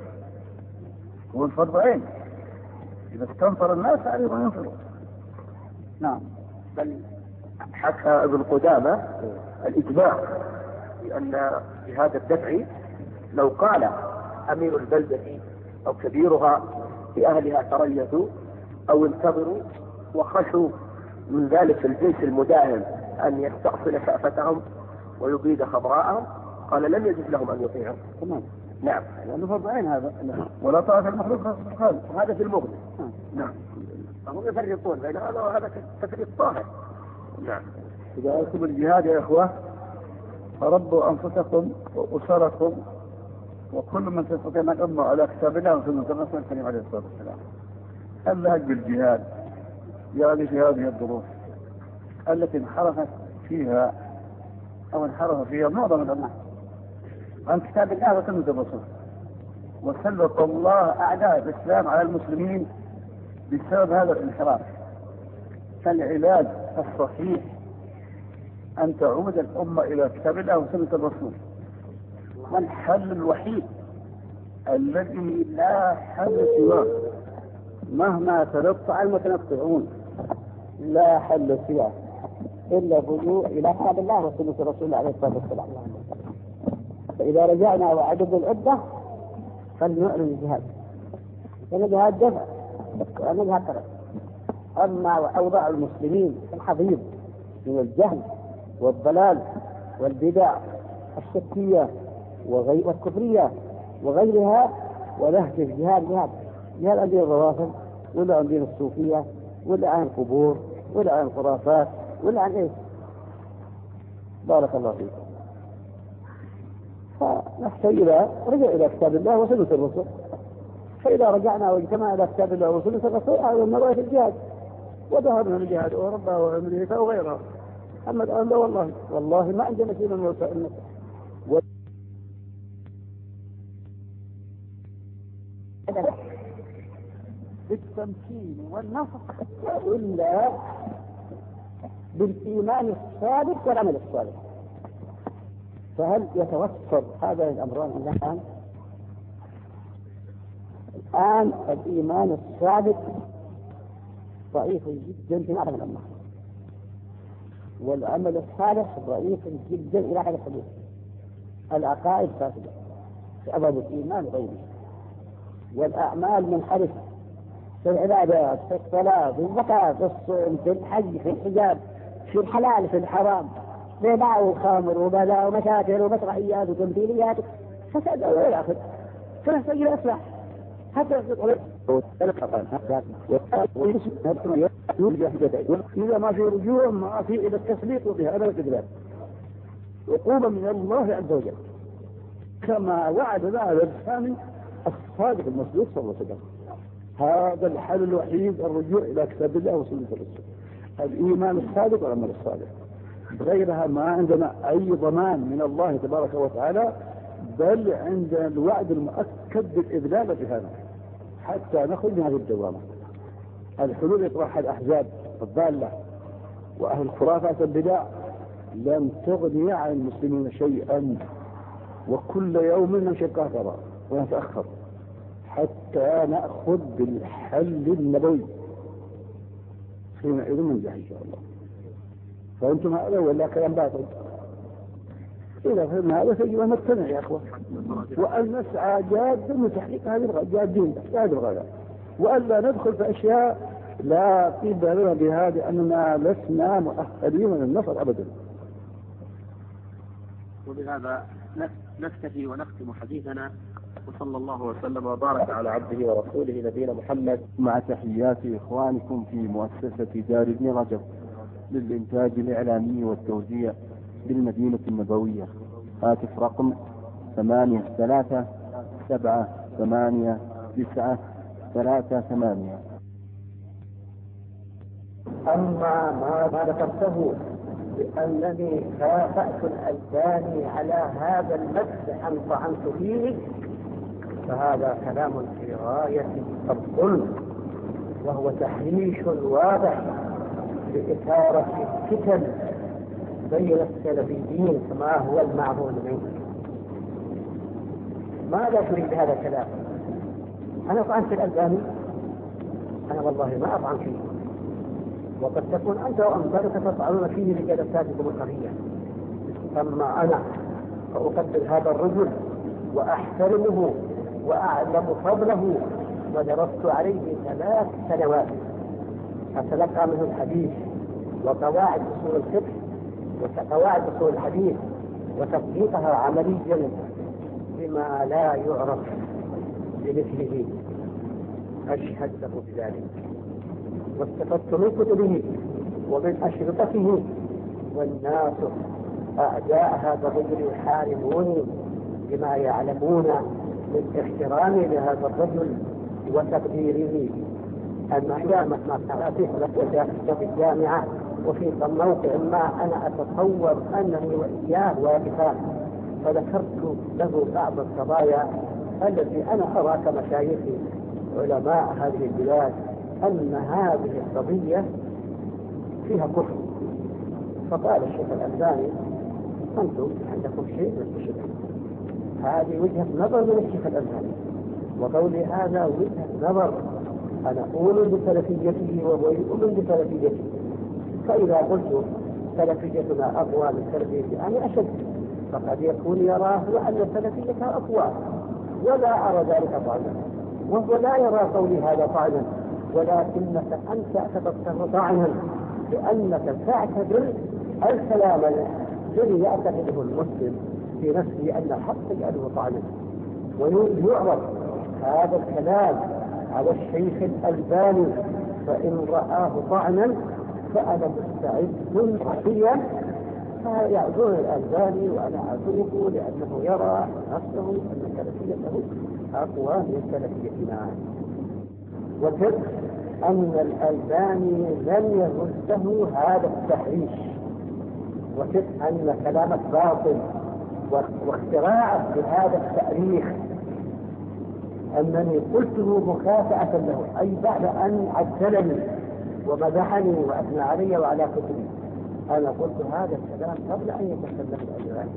هو الفرض عين. إذا استنفر الناس عليهم أن ينفروا. نعم. بل حكى ابن قدامة الإجماع بأن جهاد الدفع لو قال أمير البلدة أو كبيرها لأهلها تريثوا أو انتظروا وخشوا من ذلك الجيش المداهم أن يستأصل شأفتهم ويبيد خضراءهم، قال لم يجوز لهم أن يطيعوا. تمام. نعم، لأنه فرض عين هذا. ولا طاعة المخلوق هذا في المغني. نعم، هم يفرقون بين هذا وهذا تفريق طاهر. نعم. إذا أردتم الجهاد يا إخوة فربوا أنفسكم وأسركم وكل من تستطيع أن أمه على كتاب الله وسنة الرسول الكريم عليه الصلاة والسلام. اللهج بالجهاد يعني في هذه الظروف التي انحرفت فيها أو انحرف فيها معظم الأمة عن كتاب الله وسنة الرسول، وسلط الله أعداء الإسلام على المسلمين بسبب هذا الانحراف. فالعلاج الصحيح أن تعود الأمة إلى كتاب الله وسنة الرسول، والحل الوحيد الذي لا حل سواه مهما تنطع المتنطعون، لا حل سواه إلا الرجوع إلى كتاب الله وسنة الرسول عليه الصلاة والسلام. فإذا رجعنا وعدد العدة فلنعلن الجهاد، لأن الجهاد دفع وأن الجهاد طلب. أما أوضاع المسلمين الحضيض من الجهل والضلال والبدع الشكية والكفرية وغيرها، ونهج الجهاد جهاد عن دين الروافض ولا عن دين الصوفية ولا عن القبور ولا عن الخرافات ولا عن ايش. بارك الله فيكم. فنحتاج إلى رجع إلى كتاب الله وسنة الرسول. فإذا رجعنا واجتمعنا إلى كتاب الله وسنة الرسول هذا النظر في الجهاد، وذهبنا للجهاد أوروبا وأمريكا وغيرها. أما الآن لا، والله ما عندنا شيء من وسائل بالتمكين والنصر إلا بالإيمان الصادق والعمل الصالح. فهل يتوفر هذا الأمران الآن الإيمان الصادق ضعيف جدا في معظم الأمة، والعمل الصالح ضعيف جدا إلى حد الحدود. العقائد فاسدة في أبواب الإيمان غيره، والأعمال منحرفة في العبادات، في الصلاة، في الزكاة، في الصوم، في الحج، في الحجاب، في الحلال، في الحرام، في باع وخمر وبلاء ومشاكل ومسرحيات وتمثيليات، فساد إلى آخره. فنحتاج إلى إصلاح حتى إذا ما في رجوع ما في إلى التسليط وفي هذا الإدلال عقوبة من الله عز وجل، كما وعد ذلك الثاني الصادق المصدوق صلى الله عليه وسلم. هذا الحل الوحيد الرجوع إلى كتاب الله وسنة الرسول، الإيمان الصادق والعمل الصالح. بغيرها ما عندنا أي ضمان من الله تبارك وتعالى، بل عندنا الوعد المؤكد بالإذلال بهذا حتى نخرج من هذه الدوامة. الحلول يطرحها الأحزاب الضالة وأهل الخرافات البدع لم تغني عن المسلمين شيئا، وكل يوم نمشي قهقرا ونتأخر حتى نأخذ بالحل النبوي حينئذ ننجح إن شاء الله. فأنتم هذا ولا كلام باطل؟ إذا فهمنا هذا فيجب أن نقتنع يا أخوة، وأن نسعى جادا لتحقيق هذه الجادين هذه الغايات، وألا ندخل في أشياء لا قيمة لنا بها، لأننا لسنا مؤهلين للنصر أبدا. وبهذا نكتفي ونختم حديثنا، وصلى الله وسلم وبارك على عبده ورسوله نبينا محمد، مع تحيات إخوانكم في مؤسسة دار ابن رجب للإنتاج الإعلامي والتوزيع بالمدينة النبوية. هاتف رقم 8 3 7 8 9 3 8. أما ما ذكرته بأنني كافأت الألباني على هذا المدح أن طعنت فيه، فهذا كلام في غاية الظلم، وهو تحريش واضح لإثارة الفتن بين السلفيين كما هو المعهود منه. ماذا تريد هذا الكلام؟ أنا طعنت الألباني؟ أنا والله ما أطعن فيه، وقد تكون أنت وأمثالك تطعنون فيه لجلساتكم الخفية. أما أنا فأقدر هذا الرجل وأحترمه وأعلم فضله، ودرست عليه 3 سنوات أتلقى منه الحديث وقواعد أصول الفقه وقواعد أصول الحديث وتطبيقها عمليا بما لا يعرف بمثله. أشهد له بذلك، واستفدت من كتبه ومن أشرطته، والناس أعداء هذا الرجل يحاربوني بما يعلمون من احترامي لهذا الرجل وتقديره. أما أيام ما كانت في الجامعة وفي موقع ما أنا أتصور أنني وإياه واقفان، فذكرت له بعض القضايا التي أنا أرى كمشايخي علماء هذه البلاد أن هذه القضية فيها كفر. فقال الشيخ الألباني: أنتم عندكم شيء من الشرك. هذه وجهة نظر من الشيخ الألباني، وقولي هذا وجهة نظر أنا أؤمن بسلفيته وهو يؤمن بسلفيته. فإذا قلت سلفيتنا أقوى من سلفيته أنا أشد، فقد يكون يراه أن سلفيتها أقوى، ولا أرى ذلك طعنا، وهو لا يرى قولي هذا طعنا، ولكنك أنت اعتبرته طعنا لأنك تعتبر الكلام الذي يعتقده المسلم في نفسه أن الحق يجعله طعنا. ويعرف هذا الكلام على الشيخ الألباني، فإن رآه طعنا فأنا مستعد رأيا فيعذر الألباني، وأنا أعذره لأنه يرى نفسه أن سلفيته أقوى من سلفيتنا. وجد أن الألباني لم يرده هذا التحريش، وجد أن كلامك باطل واختراعك بهذا التأريخ، أنني قلته مكافأة له، أي بعد أن عدلني ومدحني وأثنى علي وعلى كتبي. أنا قلت هذا الكلام قبل أن يتكلم الألباني،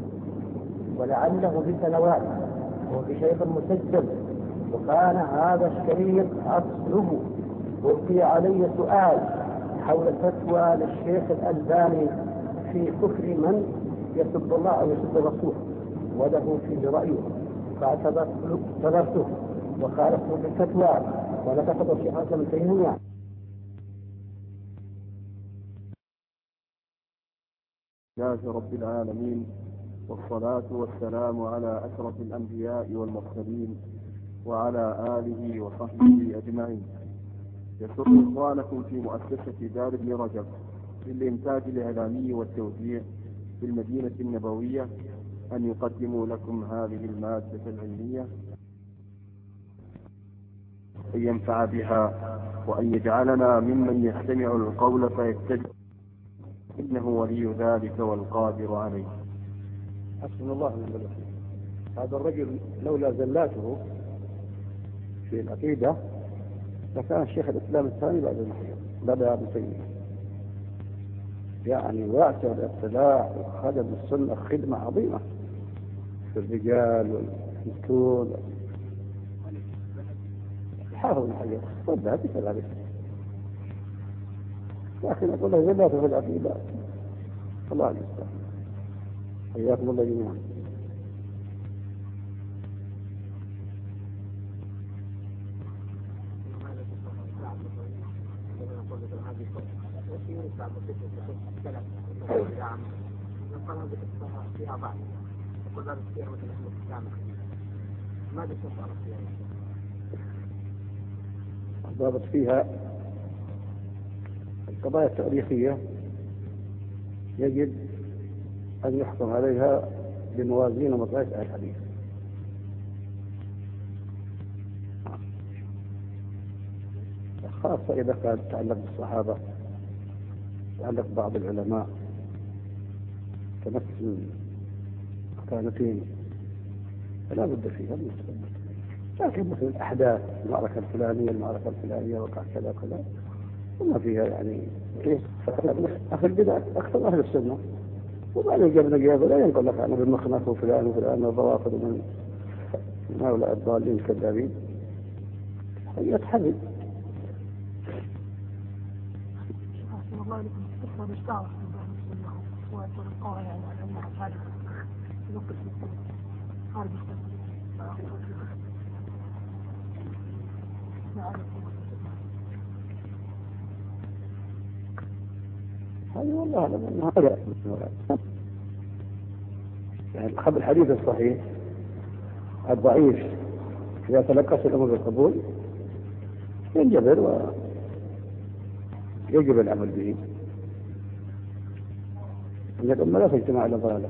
ولعله بسنوات وهو بشيء مسجل، وكان هذا الشريط أصله. وفي علي سؤال حول الفتوى للشيخ الألباني في كفر من يسب الله أو يسب الرسول، وله فيه رأيه، فاعتذرته وخالفته بالفتوى ونتقد الشيخ ابن تيمية. لله رب العالمين، والصلاة والسلام على أشرف الأنبياء والمرسلين وعلى آله وصحبه أجمعين. يسر إخوانكم في مؤسسة دار ابن رجب للإنتاج الإعلامي والتوزيع في المدينة النبوية أن يقدموا لكم هذه المادة العلمية، أن ينفع بها وأن يجعلنا ممن يستمع القول فيتبع، إنه ولي ذلك والقادر عليه. حسبنا الله ونعم الوكيل. هذا الرجل لولا زلاته في العقيدة لكان شيخ الإسلام الثاني بعد ابن تيمية. يعني واسع الاطلاع وخدم السنة خدمة عظيمة في الرجال والمسكون. حافظ من حاجات صدها بكذلك، لكن أقول له زلاته في العقيدة الله المستعان. حياكم الله جميعا. ضابط فيها القضايا التاريخية يجب أن يحكم عليها بموازين ومقاييس أهل الحديث. خاصة إذا كان تتعلق بالصحابة، تتعلق بعض العلماء تمثل مكانتين فلا بد فيها من التثبت. لكن مثل الأحداث، المعركة الفلانية المعركة الفلانية وقع كذا كذا وما فيها يعني كيف أخذ البدع أكثر أهل السنة، وبعدين جبنا جابه لا ينقل لك عنه بالمخنف وفلان وفلان والروافض من هؤلاء الضالين الكذابين. هي تحري. الله لكم تكثر الشعر وتلقاها يعني على أنها خارج نقص خارج هذه والله أعلم أنها هذا يعني الخبر الحديث الصحيح الضعيف إذا تلقت الأمر بالقبول ينجبر ويجب العمل به. أن الأمة لا تجتمع على ضلالة.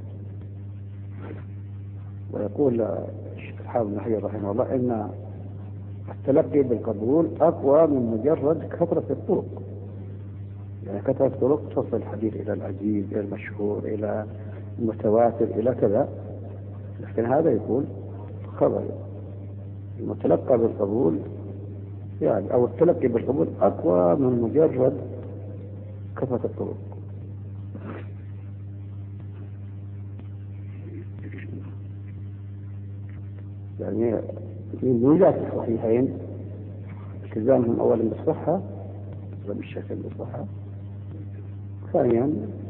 ويقول الشيخ الحافظ بن حجر رحمه الله إن التلقي بالقبول أقوى من مجرد كثرة الطرق. يعني كثرة الطرق توصل الحديث إلى العزيز إلى المشهور إلى المتواتر إلى كذا، لكن هذا يكون خبر. المتلقى بالقبول يعني أو التلقي بالقبول أقوى من مجرد كثرة الطرق. يعني من ميزات الصحيحين التزامهم أولا بالصحة وبالشكل بالصحة، ثانيا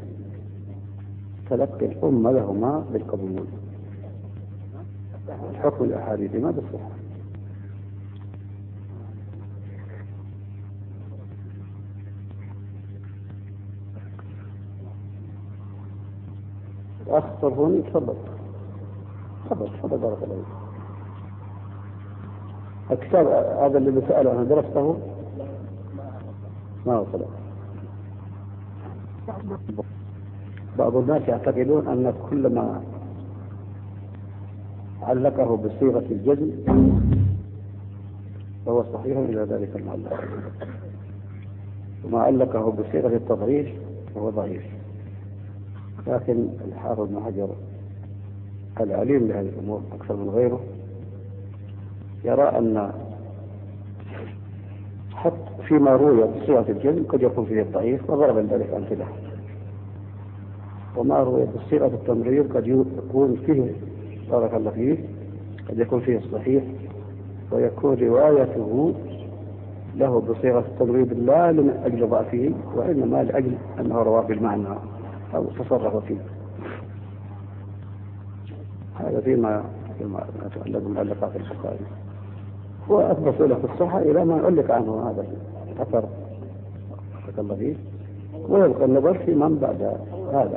تلقي الأمة لهما بالقبول، الحكم الأحاديث ما بالصحة. الأخ صرفوني تفضل تفضل بارك الله فيك. الكتاب هذا اللي سأله أنا درسته ما وصل. بعض الناس يعتقدون أن كل ما علقه بصيغة الجزم فهو صحيح إلى ذلك المعلق، وما علقه بصيغة التضعيف فهو ضعيف. لكن الحافظ بن حجر العليم بهذه الأمور أكثر من غيره يرى أن حتى فيما روي بصيغة الجزم قد يكون فيه الضعيف، وضرب ذلك أمثلة. وما روي بصيغة التمريض قد يكون فيه بارك الله فيه قد يكون فيه الصحيح، ويكون روايته له بصيغة التمريض لا لأجل ضعفه وإنما لأجل أنه رواه بالمعنى أو تصرف فيه. هذا فيما يتعلق بمعلقات البخاري. وأثبت له في الصحة إلى ما علق عنه هذا الأثر بارك الله فيه، ويبقى النظر في من بعد هذا.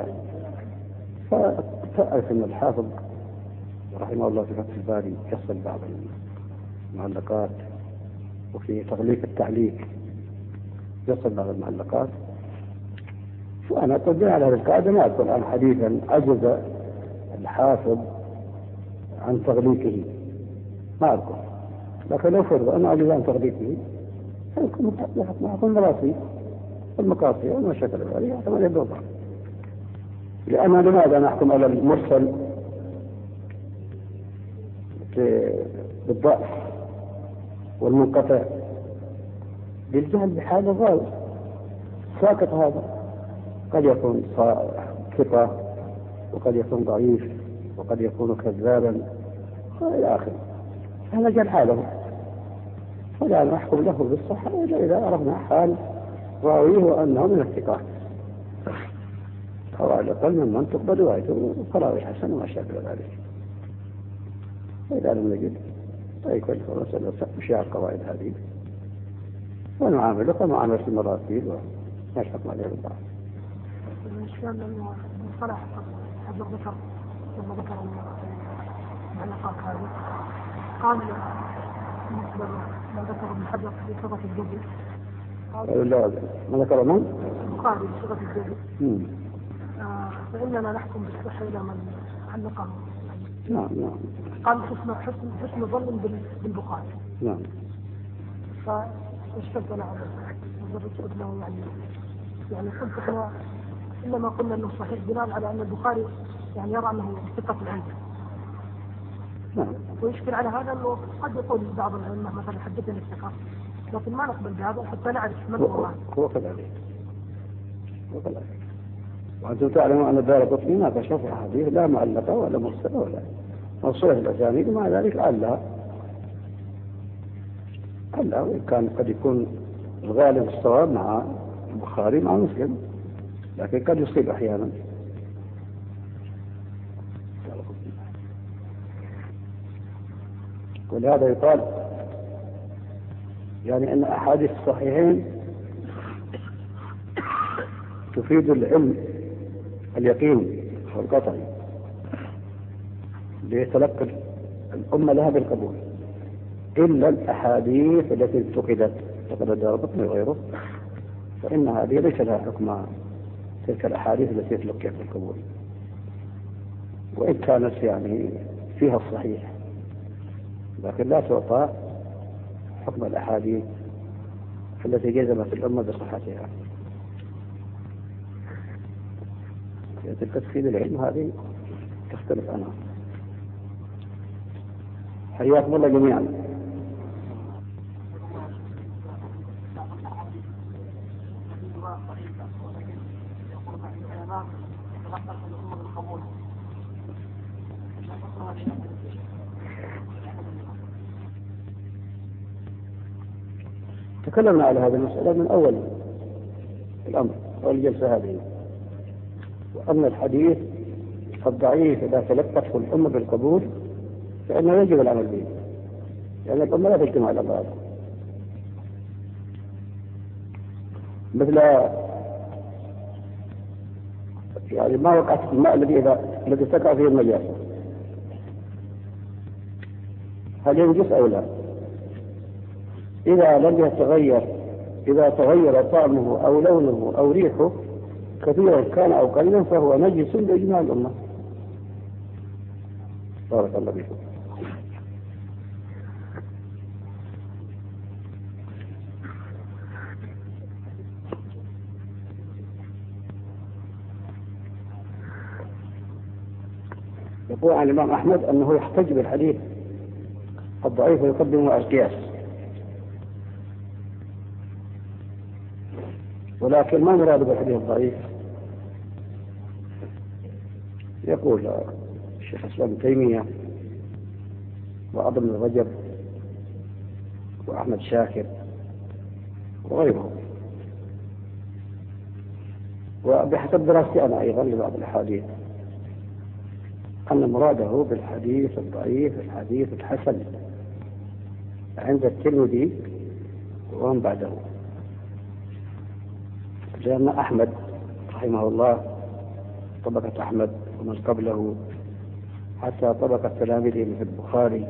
فتعرف أن الحافظ رحمه الله في فتح الباري يصل بعض المعلقات، وفي تغليق التعليق يصل بعض المعلقات. وأنا قد على هذا القاعدة ما أذكر الآن حديثا عجز الحافظ عن تغليقه، ما أذكر. لكن لو فرض أن عجز عن تغليقه فيكون متعلقات معه المراسي والمقاصي والمشاكل الغالية كما يدوبها. لأن لماذا نحكم على المرسل بالضعف والمنقطع؟ بالجهل بحال الراوي ساقط. هذا قد يكون ثقة وقد يكون ضعيف وقد يكون كذابا وإلى آخره، هذا جل حاله، فلا نحكم له بالصحة إلا إذا عرفنا حال راويه وأنه من الثقات أو على الأقل ممن تقبل روايته قراءة حسن وما شابه ذلك. وإذا لم نجد فيكون الرسول مشيع القواعد هذه ونعامله كمعاملة المراسيل ونشحق عليه بالضعف. الإشكال أنه مصطلح حجر ذكر لما ذكر المعلقات هذه قال ما ذكر ابن حجر في صفة الجزء لا ما ذكر من؟ البخاري في صفة الجزء. فإننا نحكم بالصحة إلى من معلقة. نعم نعم. قال حسن ظن بالبخاري. نعم. فاشتغلت أنا على الرسول له يعني قلت احنا إنما قلنا أنه صحيح بناء على أن البخاري يعني يرى أنه ثقة العلم. نعم. ويشكل على هذا أنه قد يقول بعض العلماء مثلا حدثني الثقة، لكن ما نقبل بهذا حتى نعرف من هو. هو كذلك. وأنتم تعلمون أن الدارقطني ما كشف أحاديث لا معلقة ولا مرسلة ولا موصولة الأسانيد، ومع ذلك علّها وإن كان قد يكون الغالب الصواب مع البخاري مع مسلم، لكن قد يصيب أحيانا. ولهذا يقال يعني أن أحاديث الصحيحين تفيد العلم اليقين والقطعي ليتلقى الأمة لها بالقبول، إلا الأحاديث التي انتقدت فقد الدارقطني وغيره، فإن هذه ليس لها حكم تلك الأحاديث التي تلقيت بالقبول، وإن كانت يعني فيها الصحيح، لكن لا تعطى حكم الأحاديث التي جزمت الأمة بصحتها. تلك تفيد العلم هذه تختلف عنها. حياكم الله جميعا. تكلمنا على هذه المسألة من أول الأمر والجلسة هذه، وأن الحديث الضعيف إذا تلقته الأمة بالقبول فإنه يجب العمل به، لأن الأمة لا تجتمع على بعض. مثل يعني ما وقعت الماء الذي تقع فيه النجاسة، هل ينجس أو لا؟ إذا لم يتغير، إذا تغير طعمه أو لونه أو ريحه كثيرا كان أو قليلا فهو نجس بإجماع الأمة. بارك الله فيكم. يقول عن الإمام أحمد أنه يحتج بالحديث الضعيف ويقدمه على القياس، ولكن ما مراد بالحديث الضعيف؟ يقول الشيخ الإسلام ابن تيمية وابن رجب وأحمد شاكر وغيرهم، وبحسب دراستي أنا أيضا لبعض الأحاديث أن مراده بالحديث الضعيف الحديث الحسن عند الترمذي ومن بعده، لأن أحمد رحمه الله طبقة أحمد ومن قبله حتى طبقة تلاميذه مثل البخاري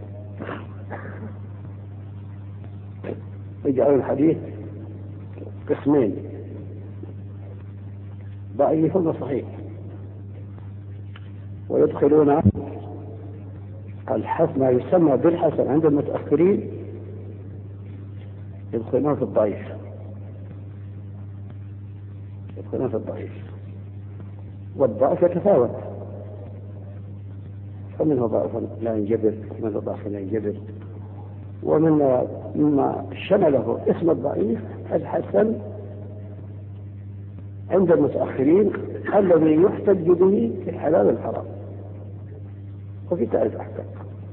يجعل الحديث قسمين، ضعيف وصحيح، ويدخلون الحسن ما يسمى بالحسن عند المتأخرين يدخلون في الضعيف، والضعف يتفاوت، فمنه ضعف لا ينجبر ومنه ضعف لا ينجبر، مما شمله اسم الضعيف الحسن عند المتأخرين الذي يحتج به في الحلال والحرام وفي تعريف أحكام.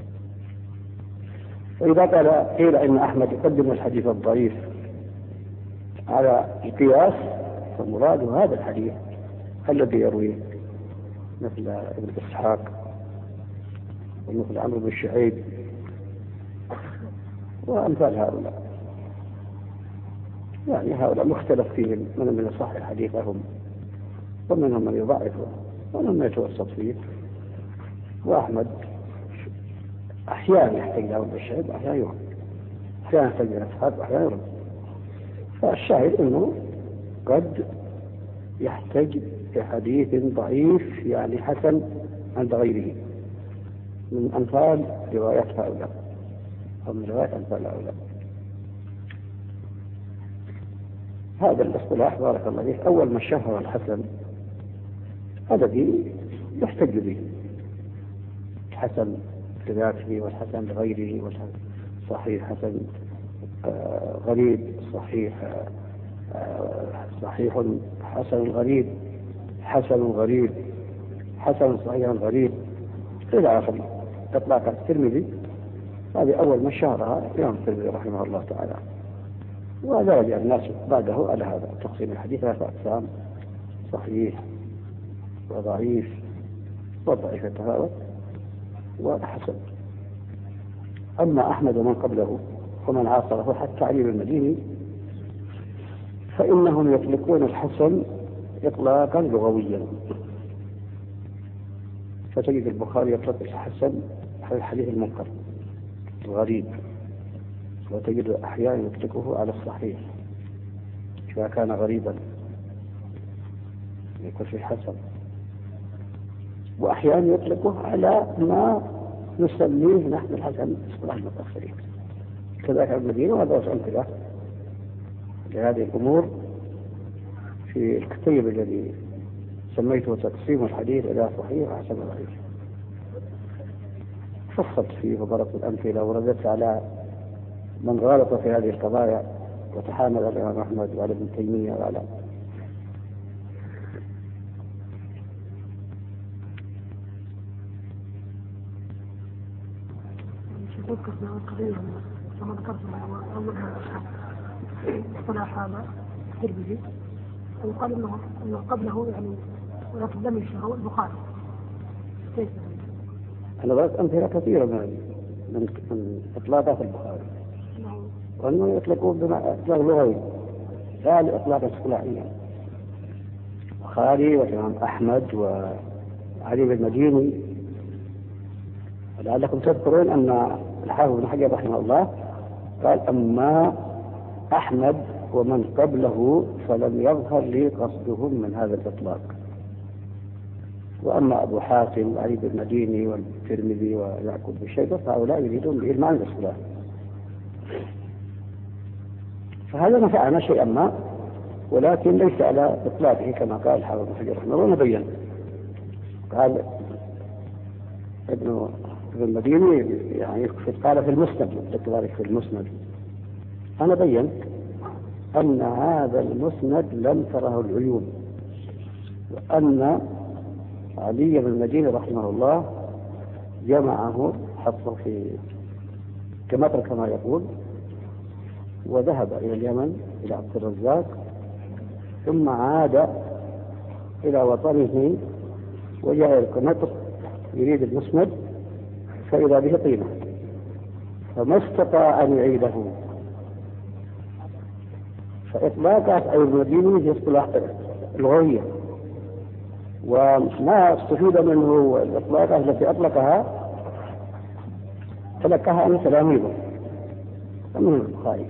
وإذا قيل إن أحمد يقدم الحديث الضعيف على القياس فالمراد هذا الحديث الذي يرويه مثل ابن إسحاق ومثل عمرو بن شعيب وأمثال هؤلاء، يعني هؤلاء مختلف فيهم، من يصحح حديثهم ومنهم من يضعفه ومنهم من يتوسط فيه. وأحمد أحيانا يحتاج له ابن شعيب، أحيانا يرد، أحيانا يحتاج له إسحاق وأحيانا يرد. فالشاهد أنه قد يحتاج بحديث ضعيف يعني حسن عند غيره من أمثال روايات هؤلاء أو من روايات أمثال هؤلاء. هذا الاصطلاح بارك الله فيك أول ما شهر الحسن هذا الذي يحتج به، الحسن لذاته والحسن لغيره والصحيح حسن غريب، صحيح صحيح حسن غريب، حسن غريب، حسن صحيح غريب إلى آخره. إطلاق الترمذي هذه أول ما شهرها الإمام الترمذي رحمه الله تعالى، ودرج الناس بعده على هذا تقسيم الحديث ثلاثة أقسام: صحيح وضعيف والضعيف يتفاوت وحسن. أما أحمد ومن قبله ومن عاصره حتى علي بن المديني فإنهم يطلقون الحسن إطلاقا لغويا، فتجد البخاري يطلق الحسن على الحديث المنكر الغريب، وتجد أحيانا يطلقه على الصحيح إذا كان غريبا يكون في حسن، وأحيانا يطلقه على ما نسميه نحن الحسن اصطلاح المتأخرين. كذلك المدينة، وهذا أمثلة لهذه الأمور في الكتيب الذي سميته تقسيم الحديث إلى صحيح وحسن وضعيف. فصلت فيه وضربت الأمثلة ورددت على من غالط في هذه القضايا وتحامل على الإمام أحمد وعلى ابن تيمية وعلى أذكر في القضية كما ذكرت أول ما اصطلاح هذا الترمذي ويقال أنه قبله يعني ولكن لم يشهره البخاري. كيف؟ أنا ضربت أمثلة كثيرة من إطلاقات البخاري، وأنه يطلقون بما إطلاق لغوي لا لإطلاق اصطلاحيا. البخاري والإمام أحمد وعلي بن المديني. لعلكم تذكرون أن الحافظ بن حجر رحمه الله قال: أما أحمد ومن قبله فلم يظهر لي قصدهم من هذا الإطلاق، وأما أبو حاتم وعلي بن المديني والترمذي ويعقوب بن شيبة فهؤلاء يريدون به المعنى الاصطلاحي. فهذا نفعنا شيئا ما، ولكن ليس على إطلاقه كما قال الحافظ بن حجر رحمه الله. ونبين قال ابن المديني يعني قال في المسند، ذلك في المسند أنا بينت أن هذا المسند لم تره العيون، وأن علي بن المديني رحمه الله جمعه حطه في كمطر كما يقول، وذهب إلى اليمن إلى عبد الرزاق، ثم عاد إلى وطنه وجاء القنطر يريد المسند فإذا به طينة، فما استطاع أن يعيده. فإطلاقات أي المدينة في اصطلاح لغوية، وما استفيد منه الإطلاقات التي أطلقها تلقاها عن تلاميذه ومن البخاري.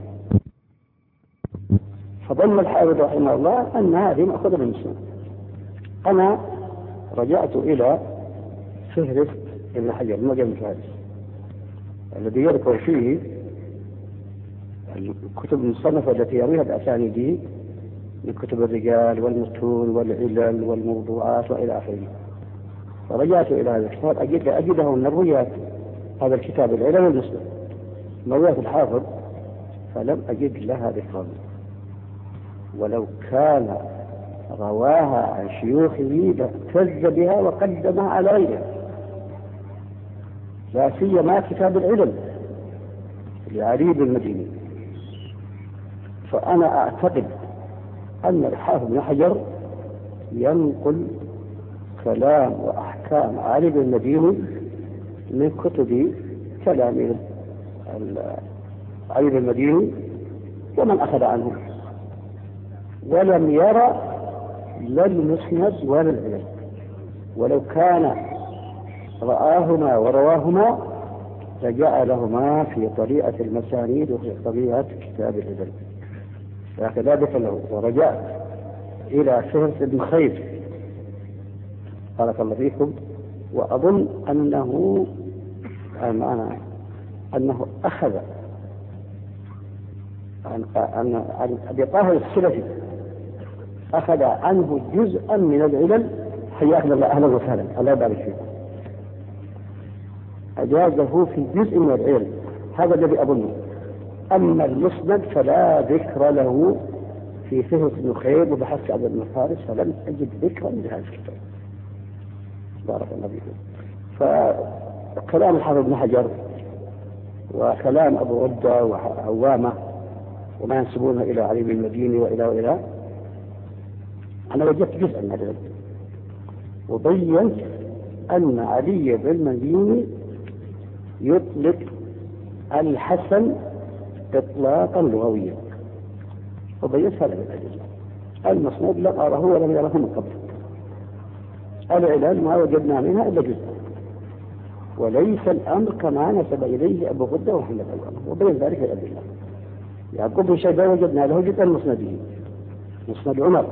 فظن الحافظ رحمه الله أن هذه مأخوذة من المسند. أنا رجعت إلى فهرس ابن حجر المعجم الفارس الذي يذكر فيه الكتب المصنفة التي يرويها بأسانيده من كتب الرجال والمتون والعلل والموضوعات وإلى آخره. فرجعت إلى هذا الكتاب أجده من روايات هذا الكتاب العلل والمسند روايات الحافظ، فلم أجد لها ذكرا، ولو كان رواها عن شيوخه لاهتز بها وقدمها على غيرها، لا سيما كتاب العلم لعلي بن المديني. فأنا أعتقد أن الحافظ بن حجر ينقل كلام وأحكام علي بن المديني من كتب كلام علي بن المديني ومن أخذ عنه، ولم يرى لا المسند ولا العلم، ولو كان رآهما ورواهما لجعلهما في طريقة المسانيد وفي طريقة كتاب العلم. وكذلك له. ورجعت إلى فهرس بن خير بارك الله فيكم وأظن أنه أخذ عن أبي طاهر السلفي، أخذ عنه جزءا من العلل. حياكم الله، أهلا وسهلا، الله يبارك فيكم. أجازه في جزء من العلل، هذا الذي أظنه. أما المسند فلا ذكر له في فهرس ابن خير وبحث عبد بن فارس، فلم أجد ذكرا لهذا الكتاب. بارك الله فيكم. فكلام الحافظ ابن حجر وكلام أبو عدة وعوامة وما ينسبونه إلى علي بن المديني وإلى أنا وجدت جزءا من هذا، وبينت أن علي بن المديني يطلق الحسن إطلاقا لغويا، وبينت هذا بالأدلة. المسند لم أره ولم يره من قبل. العلل ما وجدنا منها إلا جزء، وليس الأمر كما نسب إليه أبو غدة ومحمد الوامة، وبين ذلك الأدلة. يعقوب بن شيبان وجدنا له جزءا مسنده، مسند عمر،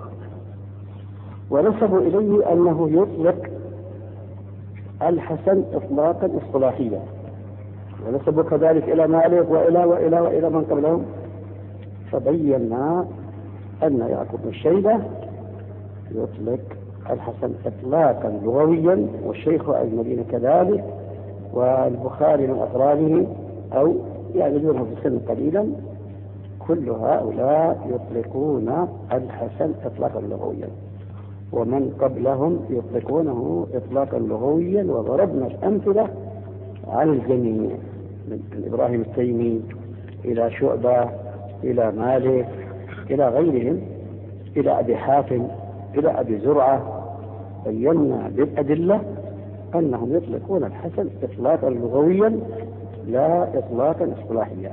ونسبوا إليه أنه يطلق الحسن إطلاقا اصطلاحيا، ونسبوا كذلك إلى مالك وإلى من قبلهم. فبينا أن يعقوب بن شيبة يطلق الحسن إطلاقا لغويا، والشيخ المدينة كذلك، والبخاري من أقرانه أو يعني دونه في السن قليلا، كل هؤلاء يطلقون الحسن إطلاقا لغويا، ومن قبلهم يطلقونه إطلاقا لغويا. وضربنا الأمثلة عن الجميع، من إبراهيم التيمي إلى شعبة إلى مالك إلى غيرهم إلى أبي حاتم إلى أبي زرعة، بينا بالأدلة أنهم يطلقون الحسن إطلاقا لغويا لا إطلاقا اصطلاحيا.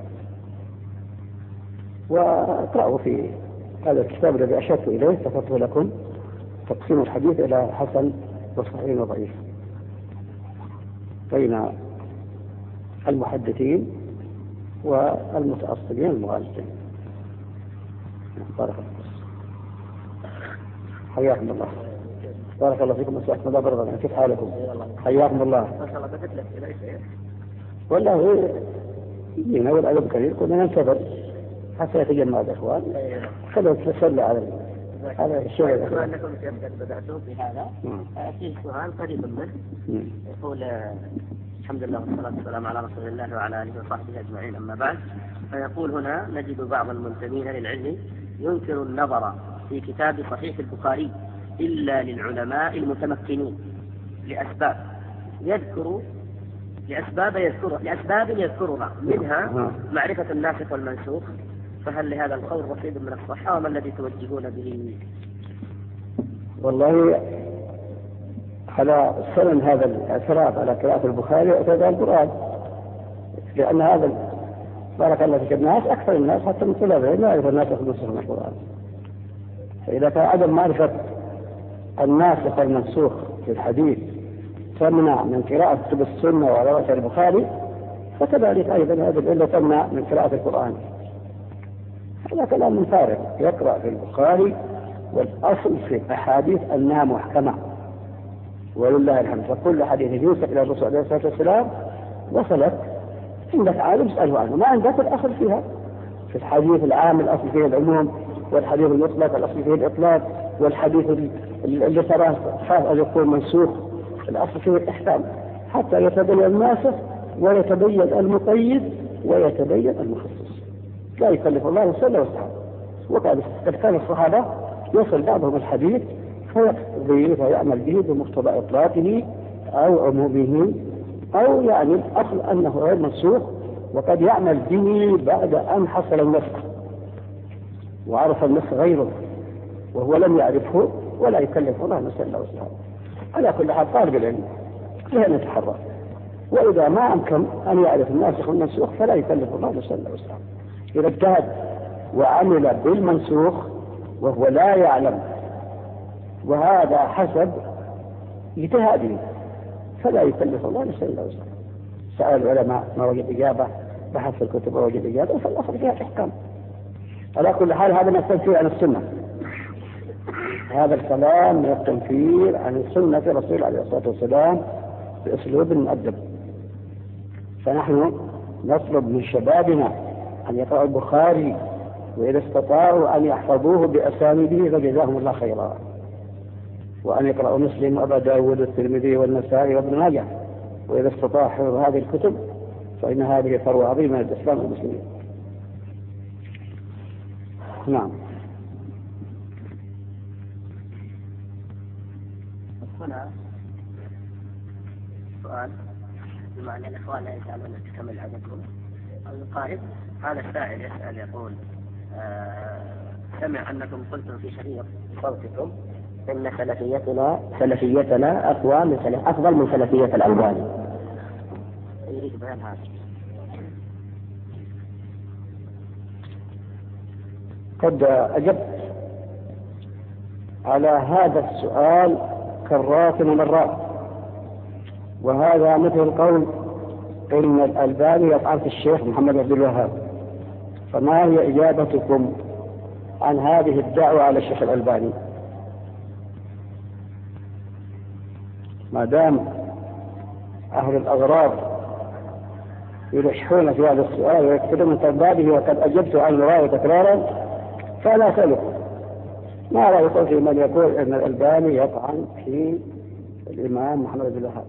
واقرأوا في هذا الكتاب الذي أشرت إليه، ذكرته لكم، تقسيم الحديث إلى حسن وصحيح وضعيف بين المحدثين والمتأصلين المغالطين. بارك الله، حياكم الله، بارك الله فيكم، مساكم الله برغم. كيف حالكم؟ حياكم الله. ما شاء الله بدت لك إلى شيء. والله يجينا والأدب كثير، كنا ننتظر حتى يتجمع الإخوان، خلوا تسلى على الشيء. أنكم بدأتوا في هذا، فيه سؤال قريب منه، يقول: الحمد لله والصلاة والسلام على رسول الله وعلى آله وصحبه أجمعين، أما بعد. فيقول هنا: نجد بعض المنتمين للعلم ينكر النظر في كتاب صحيح البخاري إلا للعلماء المتمكنين لأسباب يذكرها منها معرفة الناسخ والمنسوخ، فهل لهذا القول رصيد من الصحة، وما الذي توجهون به؟ والله على سنن هذا الاعتراض على قراءة البخاري اعتراض القرآن، لأن هذا بارك الله فيك الناس أكثر الناس حتى من طلابهم لا يعرف الناسخ والمنسوخ من القرآن. فإذا كان عدم معرفة الناسخ والمنسوخ في الحديث تمنع من قراءة كتب السنة ورواية البخاري، فكذلك أيضا هذه العلة تمنع من قراءة القرآن. هذا كلام من فارغ. يقرأ في البخاري، والأصل في الأحاديث أنها محكمة ولله الحمد، فكل حديث يوصل إلى الرسول عليه الصلاة والسلام وصلت. عندك عالم اسأله عنه، ما عندك الأصل فيها. في الحديث العام الأصل فيه العموم، والحديث المطلق الأصل فيه الإطلاق، والحديث اللي تراه خاف أن يكون منسوخ الأصل فيه الإحكام، حتى يتبين الناسخ ويتبين المقيد ويتبين المخصص. لا يكلف الله نفسا إلا وسعها. وقد كان الصحابة يصل بعضهم الحديث فيقضيه ويعمل به بمقتضى إطلاقه أو عمومه، أو يعني الأصل أنه غير منسوخ، وقد يعمل به بعد أن حصل النسخ وعرف النسخ غيره وهو لم يعرفه، ولا يكلف الله نفسا إلا وسعها. على كل حال طالب العلم لا نتحرى، وإذا ما أمكن أن يعرف الناسخ والمنسوخ فلا يكلف الله نفسا إلا وسعها. إذا اجتهد وعمل بالمنسوخ وهو لا يعلم، وهذا حسب اجتهاده، فلا يكلف الله نفسا إلا وسعها. سأل العلماء ما وجد إجابة، بحث في الكتب ووجد إجابة، فالأصل فيها الإحكام. على كل حال هذا ما يستنفي عن السنة. هذا الكلام من التنفير عن سنة الرسول عليه الصلاة والسلام بأسلوب مؤدب. فنحن نطلب من شبابنا أن يقرأوا البخاري، وإذا استطاعوا أن يحفظوه بأسانيده فجزاهم الله خيرا، وأن يقرأوا مسلم وأبا داود والترمذي والنسائي وابن ماجه، وإذا استطاعوا حفظ هذه الكتب فإن هذه ثروة عظيمة للإسلام والمسلمين. نعم. هنا سؤال بما أن الإخوان لا يزالون تكمل عددهم أو يقارب. هذا السائل يسأل يقول سمع أنكم قلتم في شريط صوتكم إن سلفيتنا أفضل من سلفية الألباني. يريد بيان هذا. قد أجبت على هذا السؤال كرات ومرات، وهذا مثل القول إن الألباني يطعن في الشيخ محمد عبد الوهاب. فما هي إجابتكم عن هذه الدعوة على الشيخ الألباني؟ ما دام أهل الأغراض يلحون في هذا السؤال ويكتبون من طبابه وقد أجبت عن رأيه تكرارا، فلا أسألكم ما رأيكم في من يقول أن الألباني يطعن في الإمام محمد بن الوهاب؟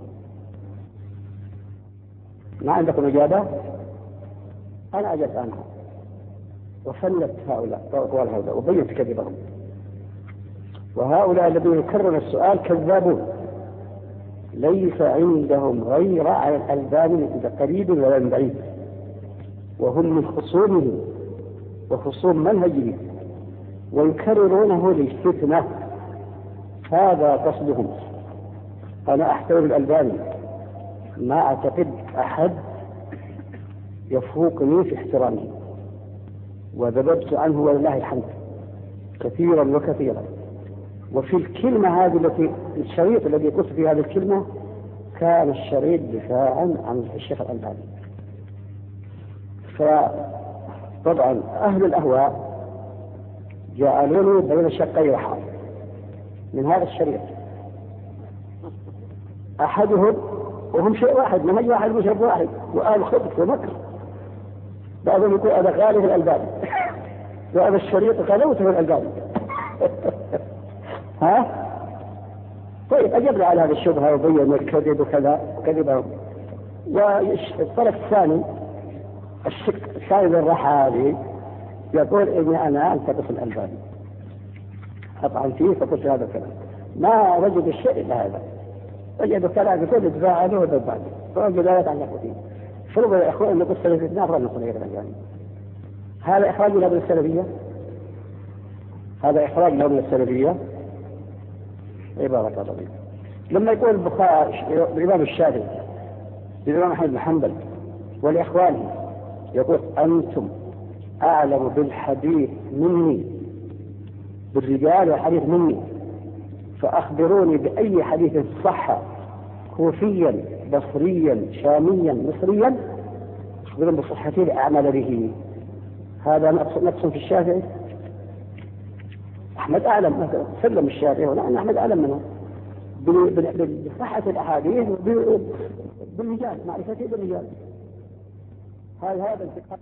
ما عندكم إجابة؟ أنا أجبت عنها وفلت هؤلاء أقوال هؤلاء وبينت كذبهم. وهؤلاء الذين يكررون السؤال كذابون، ليس عندهم غير على الألباني من قريب ولا من بعيد، وهم من خصومه وخصوم منهجه ويكررونه للفتنة. هذا قصدهم. أنا أحترم الألباني، ما أعتقد أحد يفوقني في احترامه، وذببت عنه ولله الحمد كثيرا وكثيرا. وفي الكلمة هذه الشريط الذي قلت في هذه الكلمة كان الشريط دفاعا عن الشيخ الألباني. فطبعا أهل الأهواء جعلوني بين شقي رحال من هذا الشريط، أحدهم وهم شيء واحد، منهج واحد وشرط واحد وآل خبث ومكر. بعضهم يقول هذا غالي في الألباني وهذا الشريط غلوت في الألباني. ها؟ طيب أجبنا على هذه الشبهة وبين الكذب وكذا وكذبهم. والطرف الثاني الشق الثاني للرحالي يقول إني أنا أنتقص الألباني أطعن فيه فقلت هذا الكلام. ما وجد الشيء إلا هذا، وجد كلام يقول ادفاع عنه ودفع عنه فوجد لا يتعلق فيه. فرض يا أخوان أن نقول السلفية أفضل من صغير الألباني. هذا إخراج له من السلفية، هذا إخراج له من السلفية. عبارة الله. لما يقول البخاري الإمام الشافعي الإمام أحمد بن حنبل والإخوان يقول أنتم أعلم بالحديث مني، بالرجال والحديث مني، فأخبروني بأي حديث صح كوفيا بصريا شاميا مصريا أخبرون بصحته لأعمل به. هذا نقص في الشافعي. أحمد أعلم سلم الشافعي ولأن أحمد أعلم منه بصحة الأحاديث بالرجال، معرفته بالرجال. هذا انتقال.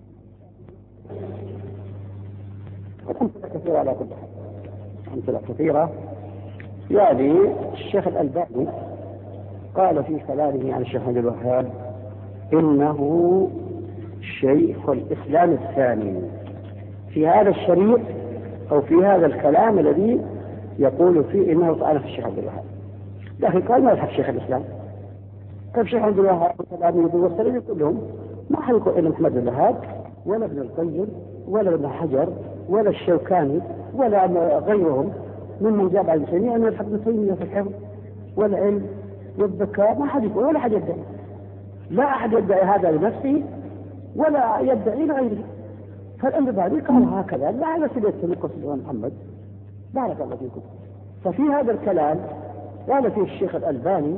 أمثلة كثيرة على كل حال، أمثلة كثيرة. يعني الشيخ الألباني قال في كلامه عن الشيخ عبد الوهاب إنه شيخ الإسلام الثاني في هذا الشريط أو في هذا الكلام الذي يقول فيه إنه طعن في الشيخ عبد الوهاب. لكن قال ما يفهم شيخ الإسلام. طيب الشيخ عبد الوهاب والتلاميذ والسلفيين كلهم ما حلقوا إلا محمد بن الوهاب ولا ابن القيم ولا ابن حجر ولا الشوكاني ولا غيرهم ممن جاب عن التيمية أن يلحق ابن تيمية في الحفظ والعلم والذكاء. ما حد يقول ولا حد يدعي، لا أحد يدعي هذا لنفسه ولا يدعي لغيره. فالألباني قال هكذا لا على سبيل التنقص بن محمد. بارك الله فيكم. ففي هذا الكلام قال فيه الشيخ الألباني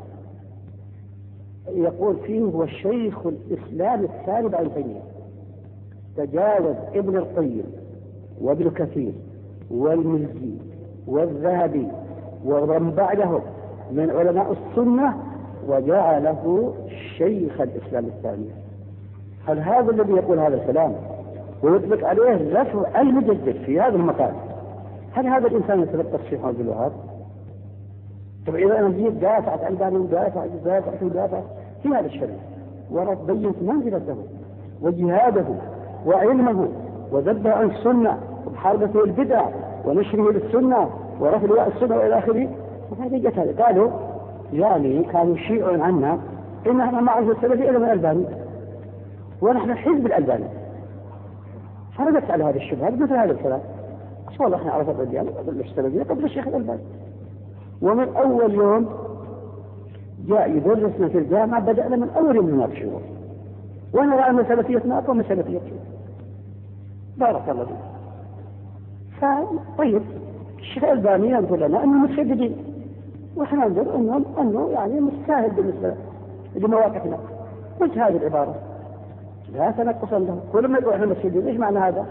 يقول فيه هو الشيخ الإسلام الثاني بعد تيمية، تجاوز ابن القيم وابن كثير والمزي والذهبي ومن بعدهم من علماء السنة وجعله شيخ الإسلام الثاني. هل هذا الذي يقول هذا الكلام ويطلق عليه رفع المجدد في هذا المكان، هل هذا الإنسان يتلقى الشيخ عبد الوهاب؟ طب إذا أنا جيت دافعت عن ذلك ودافعت في هذا الشريف وبينت منزلته وجهاده وعلمه وذبه عن السنة ومحاربته البدع ونشره للسنة ورفع لواء السنة وإلى آخره، وهذا جت هذا قالوا يعني كانوا يشيعون عنا إن احنا ما عرفنا السلفي إلا من الألباني ونحن حزب الألباني. فردت على هذا الشبهة مثل هذا الكلام، والله احنا عرفنا الرجال قبل السلفية قبل الشيخ الألباني. ومن أول يوم جاء يدرسنا في الجامعة بدأنا من أول يوم نناقشه، ونرى أن سلفيتنا أقوى من سلفيته. بارك الله فيك. طيب الشيخ الألباني ينظر لنا أنه متشددين، وإحنا ننظر أنه يعني مستاهل بالنسبة لمواقفنا. قلت هذه العبارة لا تنقص له. ولما يقول احنا متشددين ايش معنى هذا؟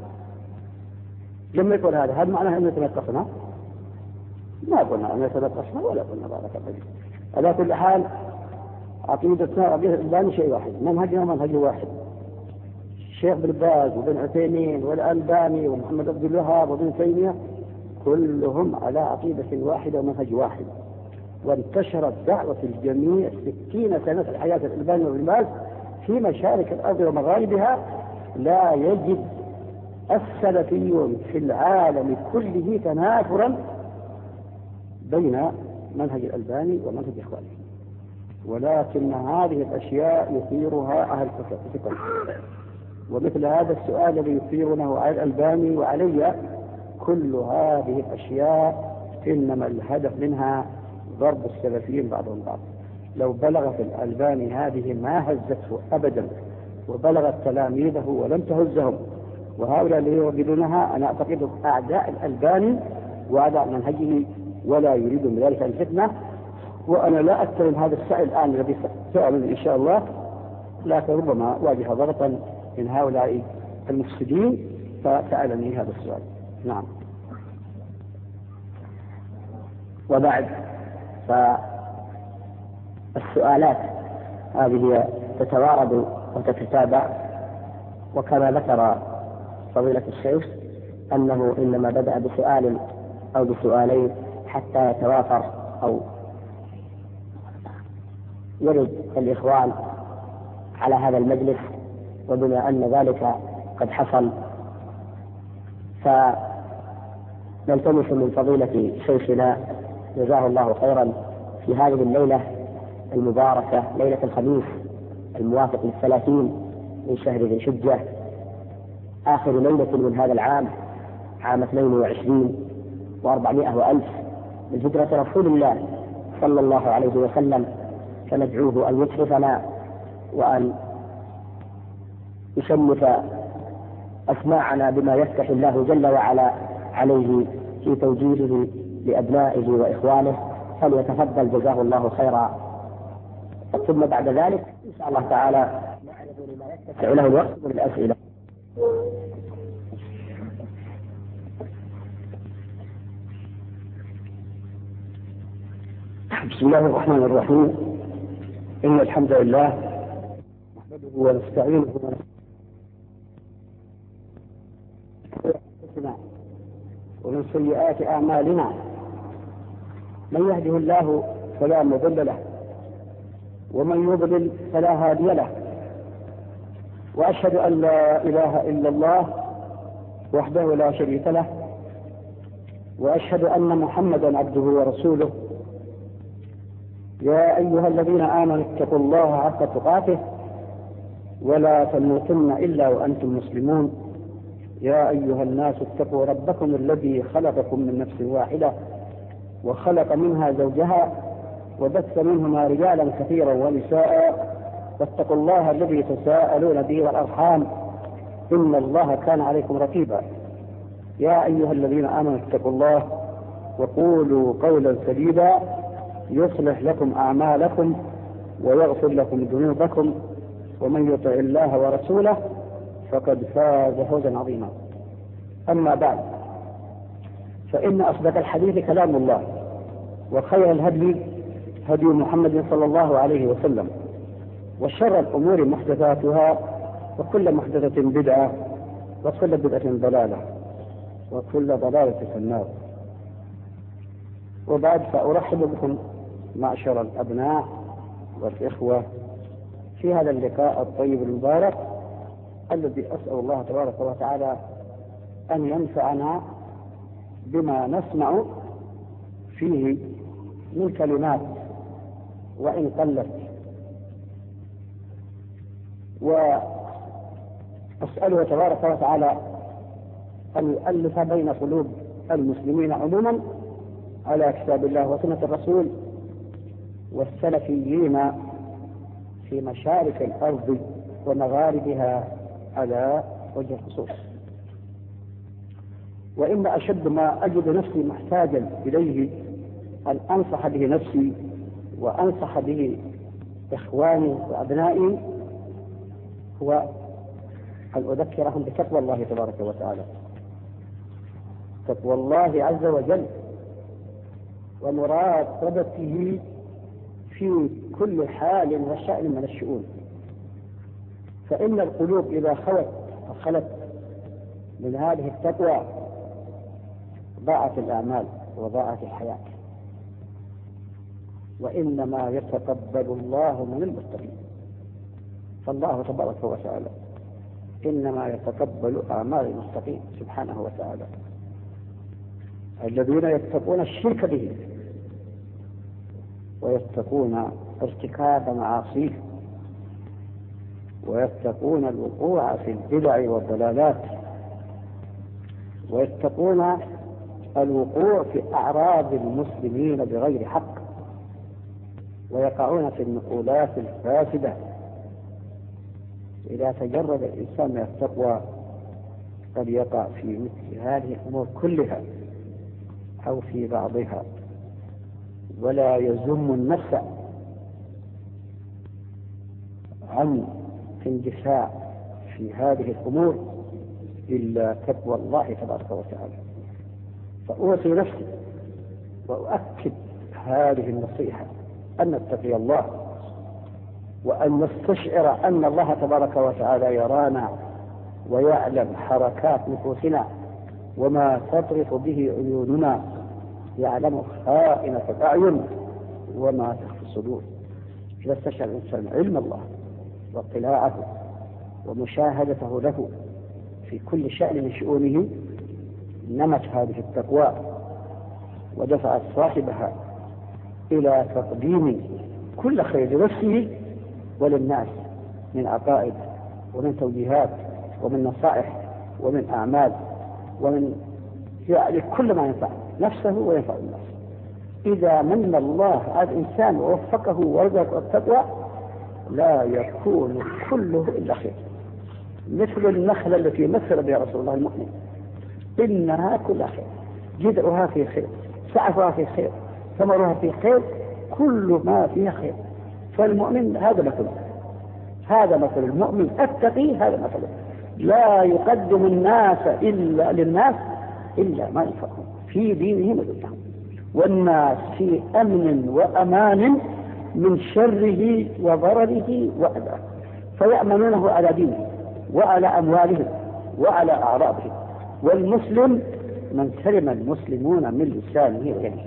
لما يقول هذا معناه أنه يتنقصنا؟ ما قلنا أن يتنقصنا ولا قلنا بارك الله فيك. على كل حال عقيدتنا عقيدة الألباني شيء واحد، منهجنا منهج واحد. الشيخ بن باز وبن عثيمين والألباني ومحمد عبد الوهاب وابن تيمية كلهم على عقيدة واحدة ومنهج واحد، وانتشرت دعوة الجميع 60 سنة في الحياة الألباني وابن باز في مشارق الأرض ومغاربها. لا يجد السلفيون في العالم كله تنافرا بين منهج الألباني ومنهج إخوانه، ولكن هذه الأشياء يثيرها أهل الفقه، ومثل هذا السؤال الذي يثيرونه على الألباني وعلي كل هذه الأشياء إنما الهدف منها ضرب السلفيين بعضهم بعض. لو بلغت الألباني هذه ما هزته أبدا، وبلغت تلاميذه ولم تهزهم، وهؤلاء اللي يوجدونها أنا أعتقد أعداء الألباني وأعداء منهجه ولا يريدون بذلك الفتنة. وأنا لا أتهم هذا السعي الآن الذي سأعلن إن شاء الله، لكن ربما واجه ضغطا من هؤلاء المفسدين فسألني هذا السؤال. نعم. وبعد فالسؤالات هذه تتوارد وتتتابع، وكما ذكر فضيلة الشيخ أنه إنما بدأ بسؤال أو بسؤالين حتى يتوافر أو يرد الإخوان على هذا المجلس، وبما أن ذلك قد حصل فنلتمس من فضيلة شيخنا جزاه الله خيرا في هذه الليلة المباركة ليلة الخميس الموافق ل30 من شهر ذي الحجة، آخر ليلة من هذا العام، عام 22 و400 من هجرة رسول الله صلى الله عليه وسلم، فندعوه أن يشرفنا وأن يشمف أسماعنا بما يفتح الله جل وعلا عليه في توجيهه لأبنائه وإخوانه، فليتفضل جزاه الله خيرا. ثم بعد ذلك إن شاء الله تعالى نعرض لما يتسع له الوقت من الأسئلة. بسم الله الرحمن الرحيم. إن الحمد لله نحمده ونستعينه ومن سيئات أعمالنا من يهده الله فلا مضل له ومن يضلل فلا هادي له، وأشهد أن لا إله إلا الله وحده لا شريك له، وأشهد أن محمدا عبده ورسوله. يا أيها الذين آمنوا اتقوا الله حق تقاته ولا تموتن إلا وأنتم مسلمون. يا أيها الناس اتقوا ربكم الذي خلقكم من نفس واحدة وخلق منها زوجها وبث منهما رجالا كثيرا ونساء، واتقوا الله الذي تساءلون به والأرحام إن الله كان عليكم رقيبا. يا أيها الذين آمنوا اتقوا الله وقولوا قولا سديدا يصلح لكم أعمالكم ويغفر لكم ذنوبكم، ومن يطع الله ورسوله فقد فاز فوزا عظيما. أما بعد، فإن أصدق الحديث كلام الله، وخير الهدي هدي محمد صلى الله عليه وسلم، وشر الأمور محدثاتها، وكل محدثة بدعة، وكل بدعة ضلالة، وكل ضلالة في النار. وبعد، فأرحب بكم معشر الأبناء والإخوة في هذا اللقاء الطيب المبارك الذي أسأل الله تبارك وتعالى أن ينفعنا بما نسمع فيه من كلمات وإن قلت، وأسأله تبارك وتعالى أن يؤلف بين قلوب المسلمين عموما على كتاب الله وسنة الرسول، والسلفيين في مشارق الأرض ومغاربها على وجه الخصوص. وإن أشد ما أجد نفسي محتاجا إليه أن أنصح به نفسي وأنصح به إخواني وأبنائي هو أن أذكرهم بتقوى الله تبارك وتعالى، تقوى الله عز وجل، ومراقبته في كل حال وشأن من الشؤون. فإن القلوب إذا خلت من هذه التقوى ضاعت الأعمال وضاعت الحياة. وإنما يتقبل الله من المتقين، فالله تبارك وتعالى إنما يتقبل أعمال المتقين سبحانه وتعالى، الذين يتقون الشرك به ويتقون ارتكاب معاصيه ويتقون الوقوع في البدع والضلالات ويتقون الوقوع في أعراض المسلمين بغير حق ويقعون في النقولات الفاسدة. إذا تجرد الإنسان من التقوى قد يقع في مثل هذه الأمور كلها أو في بعضها، ولا يزم النفس عن اندفاع في هذه الأمور إلا تقوى الله تبارك وتعالى. فأوصي نفسي وأؤكد هذه النصيحة أن نتقي الله، وأن نستشعر أن الله تبارك وتعالى يرانا ويعلم حركات نفوسنا وما تطرف به عيوننا، يعلم خائنة الأعين وما تخفي الصدور. إذا استشعر الإنسان علم الله واطلاعه ومشاهدته له في كل شأن من شؤونه نمت هذه التقوى ودفعت صاحبها إلى تقديم كل خير لنفسه وللناس من عقائد ومن توجيهات ومن نصائح ومن أعمال ومن يعني كل ما ينفع نفسه وينفع الناس. إذا من الله على الإنسان ووفقه ورزقه التقوى لا يكون كله إلا خير، مثل النخلة التي مثل بها رسول الله المؤمن، إنها كلها خير، جذعها في خير، سعفها في خير، ثمرها في خير، كل ما فيها خير. فالمؤمن هذا مثله، هذا مثل المؤمن التقي، هذا مثله لا يقدم الناس إلا للناس إلا ما ينفعهم في دينهم ودنياهم، والناس في أمن وأمان من شره وضرره وأذاه، فيأمنونه على دينه وعلى أموالهم وعلى أعراضهم. والمسلم من سلم المسلمون من لسانه ويده.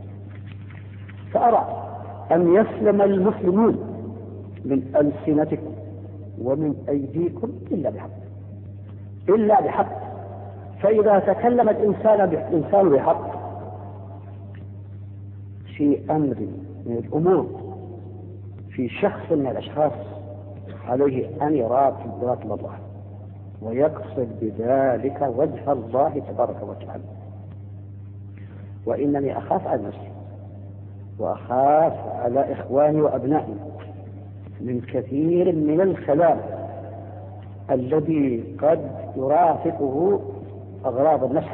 فأرى أن يسلم المسلمون من ألسنتكم ومن أيديكم إلا بحق. فإذا تكلم الإنسان بحق في أمر من الأمور في شخص من الأشخاص عليه أن يراقب الله ويقصد بذلك وجه الله تبارك وتعالى. وإنني أخاف على نفسي وأخاف على إخواني وأبنائي من كثير من الكلام الذي قد يرافقه أغراض النفس.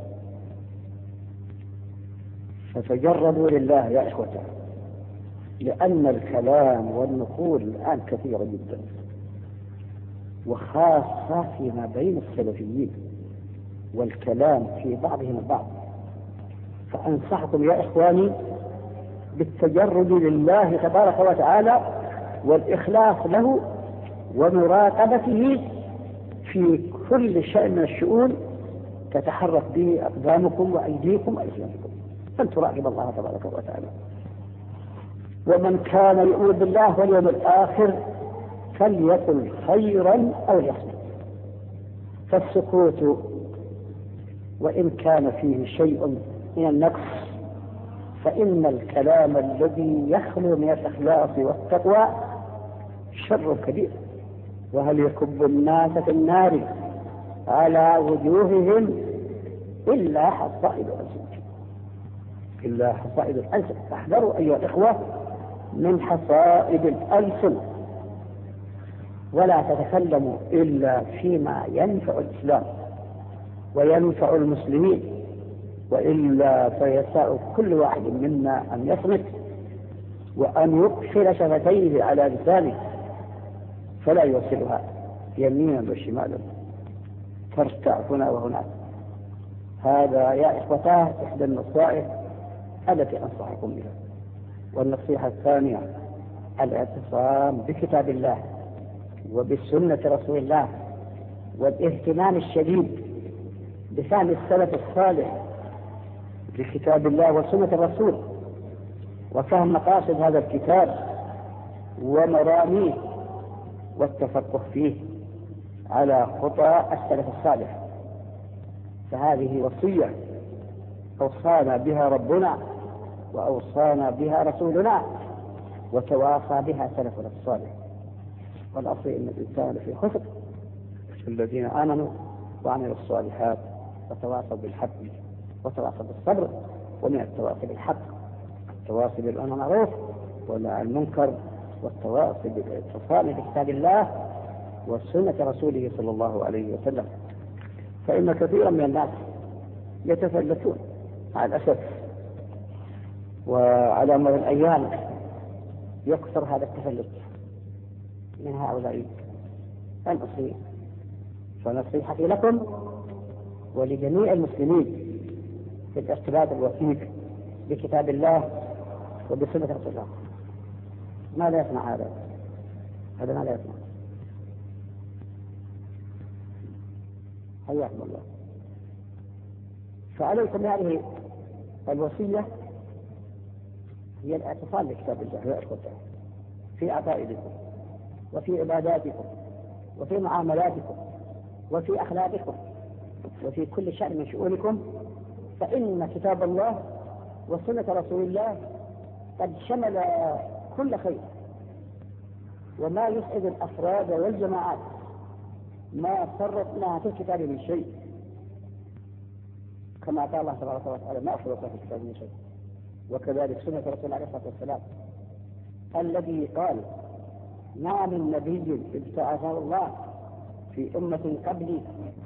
فتجردوا لله يا إخوة، لأن الكلام والنقول الآن كثيرة جدا، وخاصة فيما بين السلفيين، والكلام في بعضهم البعض فأنصحكم يا إخواني بالتجرد لله تبارك وتعالى والإخلاص له ومراقبته في كل شيء من الشؤون تتحرك به أقدامكم وأيديكم وألسنتكم، فلتراقب الله تبارك وتعالى. ومن كان يؤمن بالله واليوم الآخر فليقل خيرا أو ليصمت. فالسكوت وإن كان فيه شيء من النقص فإن الكلام الذي يخلو من الإخلاص والتقوى شر كبير، وهل يكب الناس في النار على وجوههم إلا حصائد الألسن. فاحذروا أيها الإخوة من حصائد الألسن، ولا تتكلموا إلا فيما ينفع الإسلام وينفع المسلمين، وإلا فيساء كل واحد منا أن يصمت وأن يقفل شفتيه على لسانه فلا يوصلها يمينا وشمالا ترتع هنا وهناك. هذا يا إخوتاه إحدى النصائح التي أنصحكم بها. والنصيحة الثانية الاعتصام بكتاب الله وبسنة رسول الله، والاهتمام الشديد بفهم السلف الصالح لكتاب الله وسنة الرسول، وفهم مقاصد هذا الكتاب ومراميه، والتفقه فيه على خطى السلف الصالح. فهذه وصية أوصانا بها ربنا وأوصانا بها رسولنا وتواصى بها سلفنا الصالح. والأصل إن الإنسان في خسر الذين آمنوا وعملوا الصالحات وتواصوا بالحق وتواصوا بالصبر. ومن التواصي بالحق التواصي بالمعروف والنهي عن المنكر، والتواصي بالاتصال بكتاب الله وسنة رسوله صلى الله عليه وسلم. فإن كثيرا من الناس يتفلتون مع الأسف، وعلى مر الأيام يكثر هذا التفلت من هؤلاء المسلمين. فنصيحتي لكم ولجميع المسلمين في الارتباط الوثيق بكتاب الله وبسنة رسول الله. ما لا يسمع هذا ما لا يسمع. حياكم الله. فعليكم بهذه الوصية هي الاعتصام بكتاب الله في عقائدكم وفي عباداتكم وفي معاملاتكم وفي أخلاقكم وفي كل شأن من شؤونكم، فإن كتاب الله وسنة رسول الله قد شمل كل خير، وما يسعد الأفراد والجماعات ما فرطنا في الكتاب من شيء، كما قال الله تبارك وتعالى ما فرطنا في الكتاب من شيء. وكذلك سنة رسول الله عليه الصلاة والسلام الذي قال ما من نبي ابتعثه الله في أمة قبلي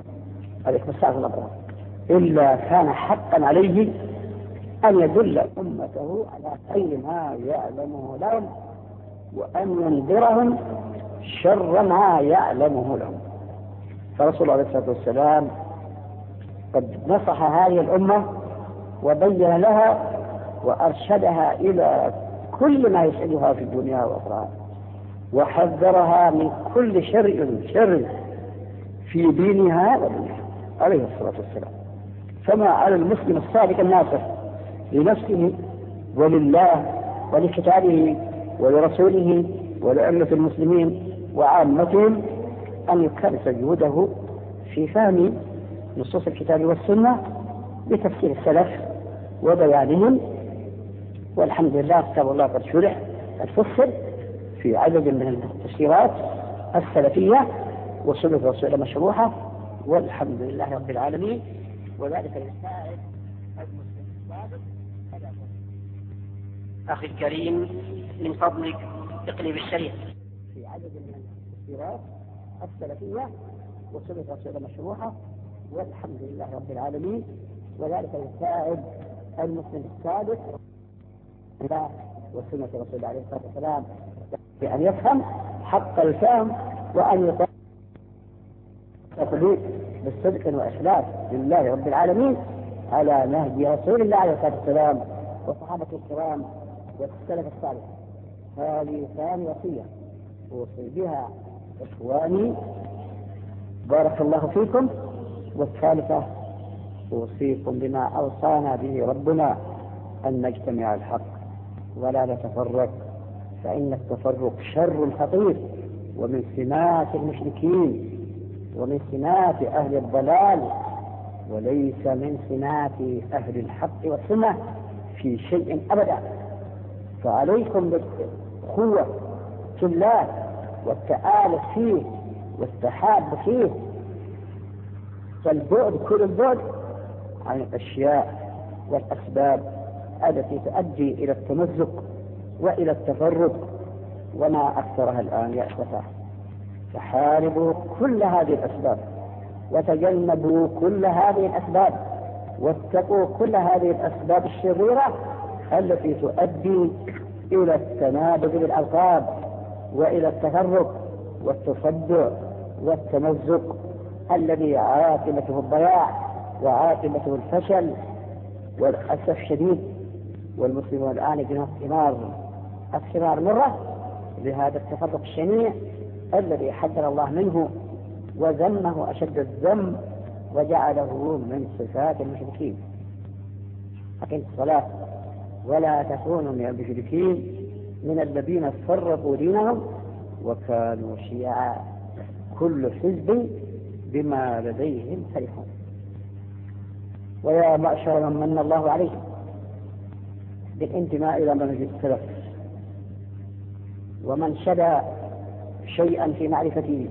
إلا كان حقا عليه أن يدل أمته على خير ما يعلمه لهم وأن ينذرهم شر ما يعلمه لهم. فرسول الله عليه الصلاة والسلام قد نصح هذه الأمة وبين لها وأرشدها إلى كل ما يسعدها في الدنيا وأخرى، وحذرها من كل شر في دينها ودنياها عليه الصلاة والسلام. فما على المسلم الصادق الناصح لنفسه ولله ولكتابه ولرسوله ولأمة المسلمين وعامتهم أن يكرس جهوده في فهم نصوص الكتاب والسنة بتفسير السلف وبيانهم. والحمد لله كتاب الله قد شرح الفصل في عدد من التفسيرات السلفية وسنة رسول الله مشروحة، والحمد لله رب العالمين. وذلك يساعد المسلم الصادق. أخي الكريم من فضلك اقلب الشريط في عدد من التفسيرات السلفية وسنة رسول الله مشروحة، والحمد لله رب العالمين. وذلك يساعد المسلم الصادق وسنة رسول الله عليه الصلاة والسلام بأن يفهم حق الفهم وأن يقول بالصدق وإخلاص لله رب العالمين على نهج رسول الله عليه الصلاة والسلام وصحابته الكرام والسلف الصالح. هذه ثاني وصية أوصي بها إخواني بارك الله فيكم. والثالثة أوصيكم بما أوصانا به ربنا أن نجتمع على الحق ولا نتفرق، فإن التفرق شر خطير ومن سمات المشركين ومن سمات أهل الضلال، وليس من سمات أهل الحق والسنة في شيء أبدا. فعليكم بالقوة في الله والتآلف فيه والتحاب فيه، فالبعد كل البعد عن الأشياء والأسباب التي تؤدي إلى التمزق وإلى التفرق، وما أكثرها الآن يا أسفا. فحاربوا كل هذه الأسباب وتجنبوا كل هذه الأسباب واتقوا كل هذه الأسباب الشريرة التي تؤدي إلى التنابذ بالألقاب وإلى التفرق والتصدع والتمزق الذي عاقبته الضياع وعاقبته الفشل والأسف الشديد. والمسلمون الآن يجنون الثمار مرة لهذا التفرق الشنيع الذي حذر الله منه وذمه أشد الذم وجعله من صفات المشركين. أقم الصلاة ولا تكونوا من المشركين من الذين فرقوا دينهم وكانوا شيعا كل حزب بما لديهم فرحون. ويا معشر من الله عليه بالانتماء إلى منهج السلف ومن شدى شيئا في معرفته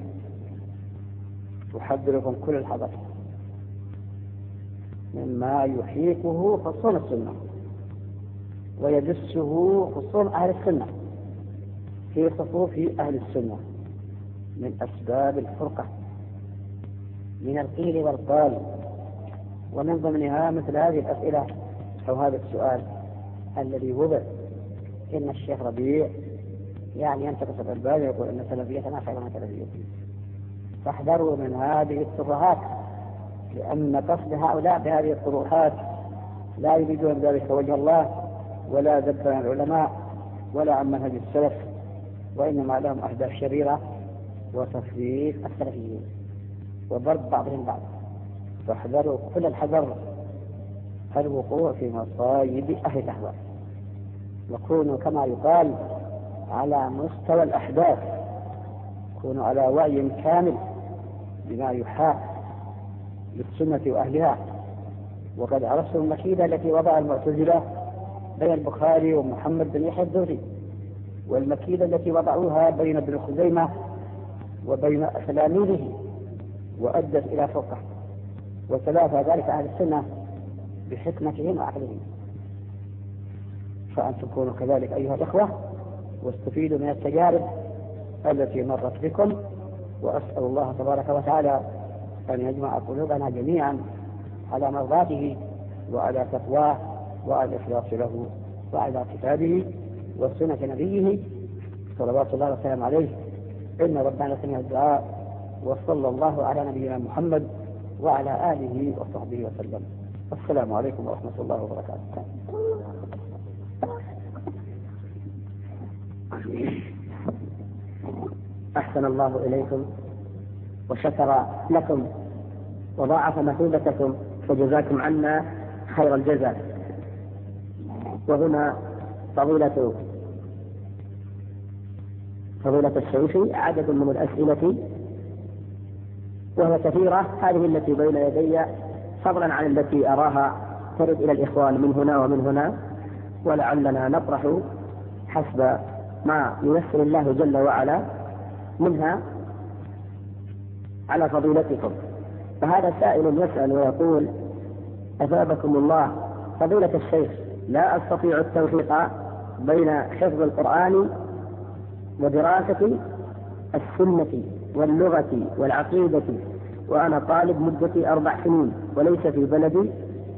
أحذركم كل الحذر مما يحيكه خصوم السنة ويدسه خصوم أهل السنة في صفوف أهل السنة من أسباب الفرقة من القيل والقال. ومن ضمنها مثل هذه الأسئلة أو هذا السؤال الذي وضع إن الشيخ ربيع يعني ينتقص الألباني يقول أن سلفيتنا خير من سلفيته. فاحذروا من هذه الترهات، لأن قصد هؤلاء بهذه الطروحات لا يريدون ذلك وجه الله ولا ذكر عن العلماء ولا عن منهج السلف، وإنما لهم أهداف شريرة وتفريق السلفيين وضرب بعضهم بعض. فاحذروا كل الحذر الوقوع في مصايب أهل الأهواء، وكونوا كما يقال على مستوى الأحداث، كونوا على وعي كامل بما يحاك للسنة وأهلها. وقد عرفتم المكيدة التي وضع المعتزلة بين البخاري ومحمد بن يحيى الزهري، والمكيدة التي وضعوها بين ابن خزيمة وبين تلاميذه وأدت إلى فرقة. وتلافى ذلك أهل السنة بحكمتهم وعقلهم. فأنتم كونوا كذلك أيها الإخوة واستفيدوا من التجارب التي مرت بكم، وأسأل الله تبارك وتعالى أن يجمع قلوبنا جميعا على مرضاته وعلى تقواه وعلى الإخلاص له وعلى كتابه وسنة نبيه صلوات الله وسلم عليه. إن ربنا سمع الدعاء، وصلى الله على نبينا محمد وعلى آله وصحبه وسلم. السلام عليكم ورحمة الله وبركاته. أحسن الله إليكم وشكر لكم وضاعف مثوبتكم وجزاكم عنا خير الجزاء. وهنا فضيلة الشيخ عدد من الأسئلة وهي كثيرة، هذه التي بين يدي فضلا عن التي أراها ترد إلى الإخوان من هنا ومن هنا، ولعلنا نطرح حسب ما ييسر الله جل وعلا منها على فضيلتكم. فهذا سائل يسأل ويقول: أثابكم الله فضيلة الشيخ، لا أستطيع التوفيق بين حفظ القرآن ودراسة السنة واللغة والعقيدة، وأنا طالب مدة 4 سنين وليس في بلدي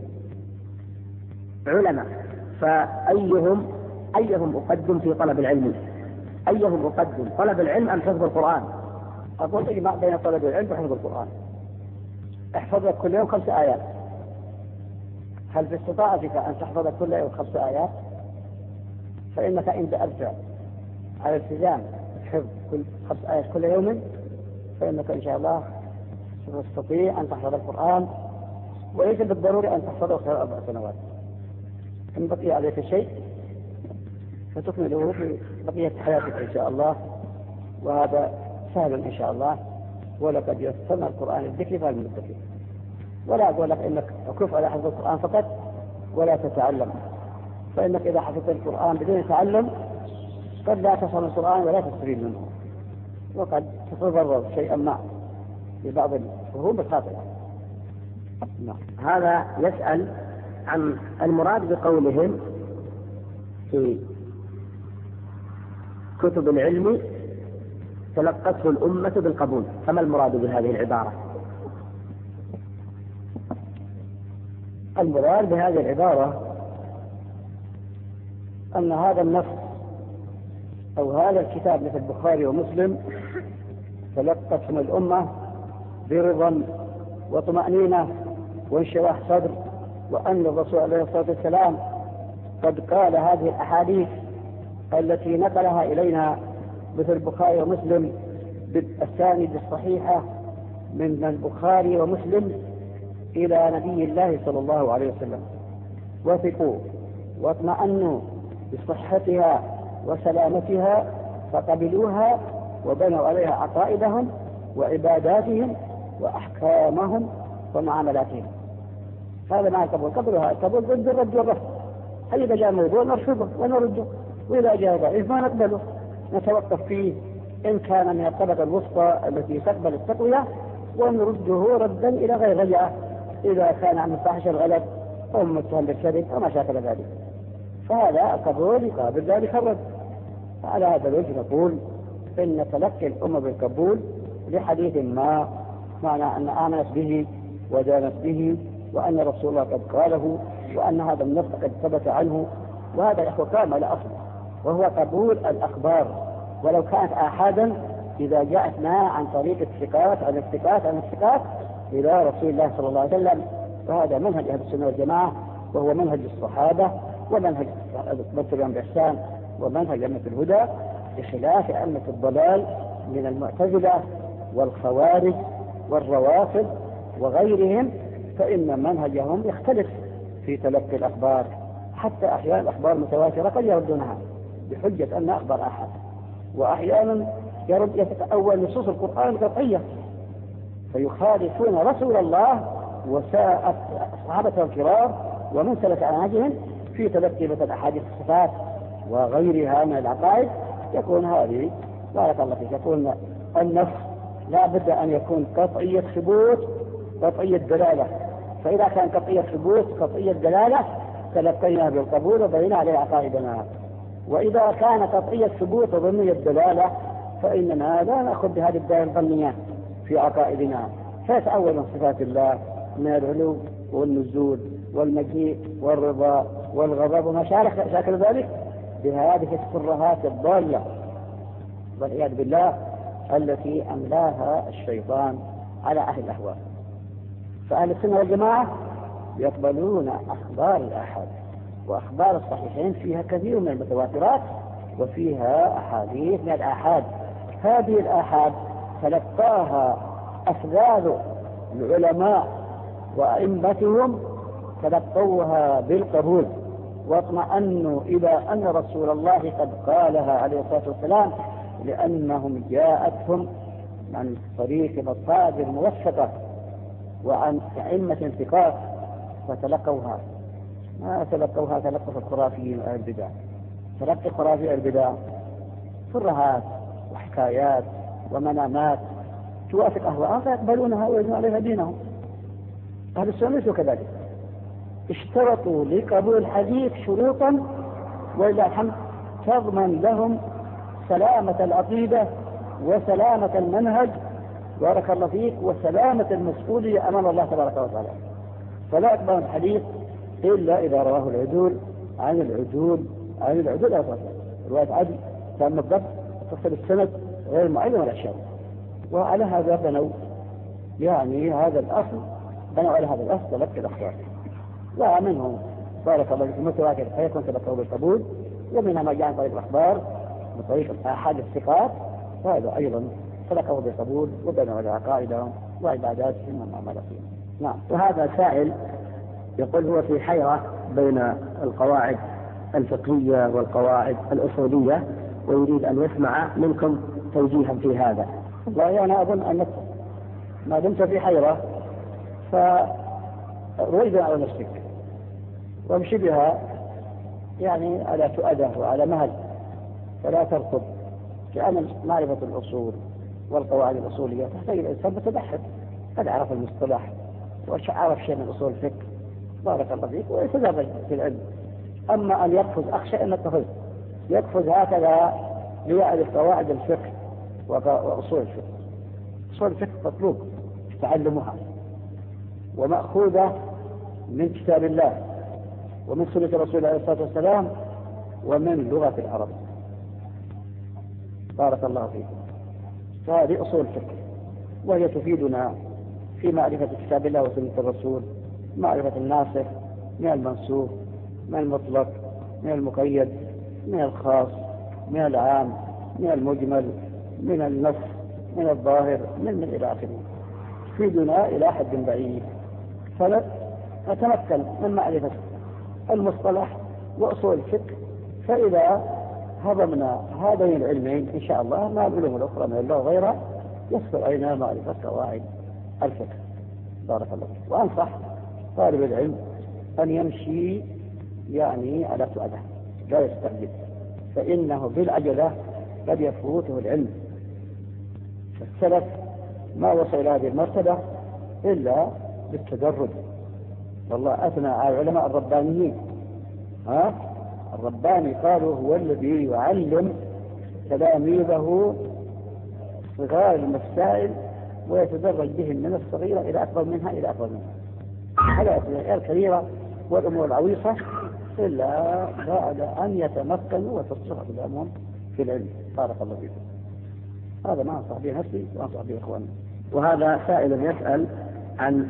علماء، فأيهم أقدم في طلب العلم؟ أيهم أقدم، طلب العلم أم حفظ القرآن؟ أقول إجماع بين طلب العلم وحفظ القرآن. احفظ كل يوم 5 آيات هل في استطاعتك أن تحفظ كل يوم 5 آيات؟ فإنك إن تأبدع على التزام حفظ 5 آيات كل يوم فإنك إن شاء الله تستطيع أن تحفظ القرآن، وليس بالضروري أن تحفظه خلال 4 سنوات. إن بقي عليك شيء فتكمله في بقية حياتك إن شاء الله، وهذا سهل إن شاء الله. ولقد يسرنا القرآن الذكر فالمدكر. ولا أقول لك إنك أكف على حفظ القرآن فقط ولا تتعلم، فإنك إذا حفظت القرآن بدون تعلم قد لا تفهم القرآن ولا تستفيد منه، وقد تتضرر شيئا ما لبعض الفهوم الخاطئة. هذا يسأل عن المراد بقولهم في كتب العلم تلقته الأمة بالقبول، فما المراد بهذه العبارة؟ المراد بهذه العبارة أن هذا النص أو هذا الكتاب مثل البخاري ومسلم تلقتهم الأمة برضا وطمأنينة وانشراح صدر، وأن الرسول عليه الصلاة والسلام قد قال هذه الأحاديث التي نقلها إلينا مثل البخاري ومسلم بالأسانيد الصحيحة من البخاري ومسلم إلى نبي الله صلى الله عليه وسلم، وثقوا واطمأنوا بصحتها وسلامتها فقبلوها وبنوا عليها عقائدهم وعباداتهم وأحكامهم ومعاملاتهم. هذا ما قبلها قبل ضد الرد والرفض. إذا جاء موضوع نرفضه ونرده، وإذا جاء ضعيف ما نقبله، نتوقف فيه إن كان من الطبقة الوسطى التي تقبل التقوية ونرده ردا إلى غير رجعة إذا كان عن الفحش الغلط أو متهم بالكذب أو ما شاكل ذلك، فهذا قبول يقابل ذلك الرد. فعلى هذا الوجه نقول إن تلقي الأمة بالقبول لحديث ما معنى أن آمنت به ودانت به، وأن رسول الله قد قاله، وأن هذا النص قد ثبت عنه، وهذا يحوى كامل أصل، وهو قبول الأخبار ولو كانت آحادا إذا جاءتنا عن طريق الثقات عن الثقات إلى رسول الله صلى الله عليه وسلم. فهذا منهج أهل السنة والجماعة، وهو منهج الصحابة ومنهج من تبعهم بإحسان ومنهج أئمة الهدى، بخلاف أئمة الضلال من المعتزلة والخوارج والروافض وغيرهم، فإن منهجهم يختلف في تلقي الأخبار، حتى أحيانا الأخبار متواترة قد يردونها بحجة أن أخبار أحد، وأحيانا يتأول نصوص القرآن قطعية فيخالفون رسول الله وصحابته الكرام ومن سلك عناجهم في تلقي مثل أحاديث الصفات وغيرها من العقائد. يكون هذه بارك الله فيك، يكون النص لا بد أن يكون قطعية ثبوت قطعية دلالة، فإذا كان قطعية ثبوت قطعية دلالة تلقينا بالقبول وبنينا عليه عقائدنا، وإذا كان قطعية ثبوت وظنية دلالة فإننا لا نأخذ بهذه الدائرة الظنية في عقائدنا، فيتأول من صفات الله من العلو والنزول والمجيء والرضا والغضب وما شاكل ذلك بهذه السرهات الضالة والعياذ بالله التي أملاها الشيطان على أهل الأهواء. فأهل السنة والجماعة يقبلون أخبار الآحاد، وأخبار الصحيحين فيها كثير من المتواترات وفيها أحاديث من الآحاد. هذه الآحاد تلقاها أفذاذ العلماء وأئمتهم، تلقوها بالقبول واطمأنوا إلى أن رسول الله قد قالها عليه الصلاة والسلام، لأنهم جاءتهم عن طريق مصادر موثقة وعن أئمة ثقات فتلقوها. ما تلقوها تلقف الخرافيين وأهل البدع. تلقي خرافي البدع فرهات وحكايات ومنامات توافق أهواءهم فيقبلونها ويجنوا عليها دينهم. أهل السنة كذلك اشترطوا لقبول الحديث شروطا ولله الحمد تضمن لهم سلامة العقيدة وسلامة المنهج بارك الله فيك وسلامة المسؤولية أمام الله تبارك وتعالى. فلا يقبل الحديث إلا إذا رواه العدول عن العدول أصلا رواية عدل تم الضبط تصل السند غير معين ولا شيء. وعلى هذا بنوا يعني هذا الأصل، بنوا على هذا الأصل تلقي الأخبار. ومنه بارك الله فيكم متواتر فيكون تبقوا بالقبول، ومنها ما جاء عن طريق الأخبار بطريق أحد الثقات، وهذا أيضا تلقوا بالقبول وبنوا على عقائدهم وعباداتهم ومعاملاتهم. نعم. وهذا سائل يقول هو في حيرة بين القواعد الفقهية والقواعد الأصولية، ويريد أن يسمع منكم توجيها في هذا. والله أنا أظن أنك ما دمت في حيرة فرويد على نفسك وامشي بها يعني على تؤده وعلى مهل، فلا تركض، لأن معرفة الأصول والقواعد الأصولية تحتاج الإنسان متبحث قد عرف المصطلح وعرف شيء من أصول الفقه بارك الله فيك ويتدرج في العلم. أما أن يقفز أخشى أن التفز يقفز هكذا ليعرف قواعد الفقه وأصول الفقه. أصول الفقه مطلوب تعلمها ومأخوذة من كتاب الله ومن سنة الرسول عليه الصلاة والسلام ومن لغة العرب بارك الله فيكم. فهذه أصول الفقه وهي تفيدنا في معرفة كتاب الله وسنة الرسول، معرفة الناسخ من المنسوخ، من المطلق، من المقيد، من الخاص، من العام، من المجمل، من النص، من الظاهر، من إلى آخره، تفيدنا إلى حد بعيد. فنتمكن من معرفة المصطلح وأصول الفقه، فإذا هضمنا هذين العلمين إن شاء الله مع العلوم الأخرى من الله وغيرها يسهل علينا معرفة قواعد الفقه بارك الله فيك. وأنصح طالب العلم أن يمشي يعني على سؤاله لا يستعجل، فإنه بالعجلة قد يفوته العلم. فالسلف ما وصل إلى هذه المرتبة إلا بالتدرج. والله أثنى على العلماء الربانيين، الرباني قالوا هو الذي يعلم تلاميذه صغار المسائل ويتدرج بهم من الصغيرة إلى أكبر منها إلى أكبر منها، على الأشياء الكبيرة والأمور العويصة، إلا بعد أن يتمكنوا وتصرف أقدامهم في العلم بارك الله فيكم. هذا ما أنصح به نفسي وأنصح به إخواني. وهذا سائل يسأل عن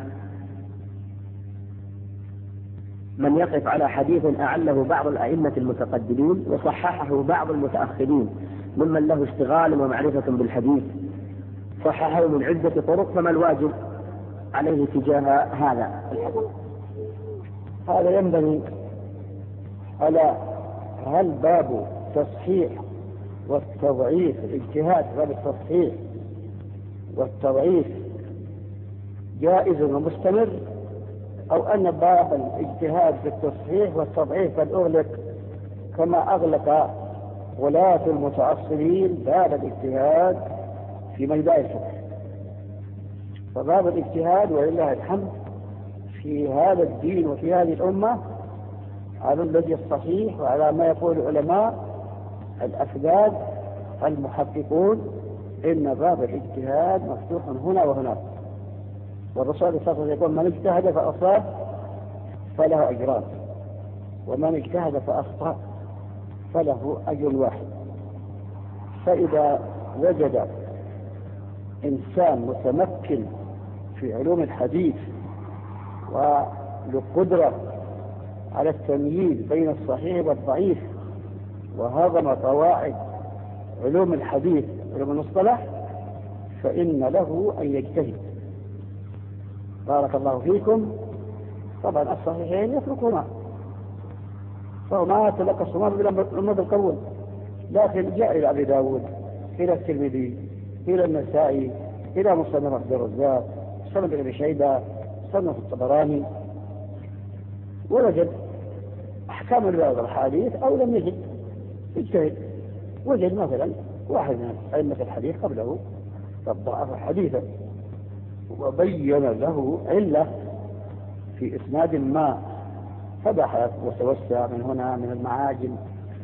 من يقف على حديث أعله بعض الأئمة المتقدمين وصححه بعض المتأخرين ممن له اشتغال ومعرفة بالحديث، صححه من عدة طرق، فما الواجب عليه تجاه هذا الحديث؟ هذا ينبغي على هل باب تصحيح والتضعيف الاجتهاد باب التصحيح والتضعيف جائز ومستمر، أو أن باب الاجتهاد في التصحيح والتضعيف قد أغلق كما أغلق ولاة المتعصبين باب الاجتهاد في ميدان الفقه. فباب الاجتهاد ولله الحمد في هذا الدين وفي هذه الأمة على الذي الصحيح وعلى ما يقول العلماء الأفذاذ المحققون إن باب الاجتهاد مفتوح هنا وهناك. والرسول صلى الله عليه وسلم يقول من اجتهد فأصاب فله أجران، ومن اجتهد فأخطأ فله أجر واحد. فإذا وجد إنسان متمكن في علوم الحديث وله على التمييز بين الصحيح والضعيف وهضم قواعد علوم الحديث علوم المصطلح، فإن له أن يجتهد بارك الله فيكم. طبعا الصحيحين يتركونا فما تلقصوا ما بالقبول، لكن جاء إلى أبي داود إلى الترمذي إلى النسائي إلى مصنف عبد الرزاق سند ابن شيبة سند الطبراني ووجد أحكام رواية الحديث أو لم يجد اجتهد. وجد مثلا واحد من أئمة الحديث قبله قد ضعف حديثا وبين له علة في إسناد ما، فبحث وتوسع من هنا من المعاجم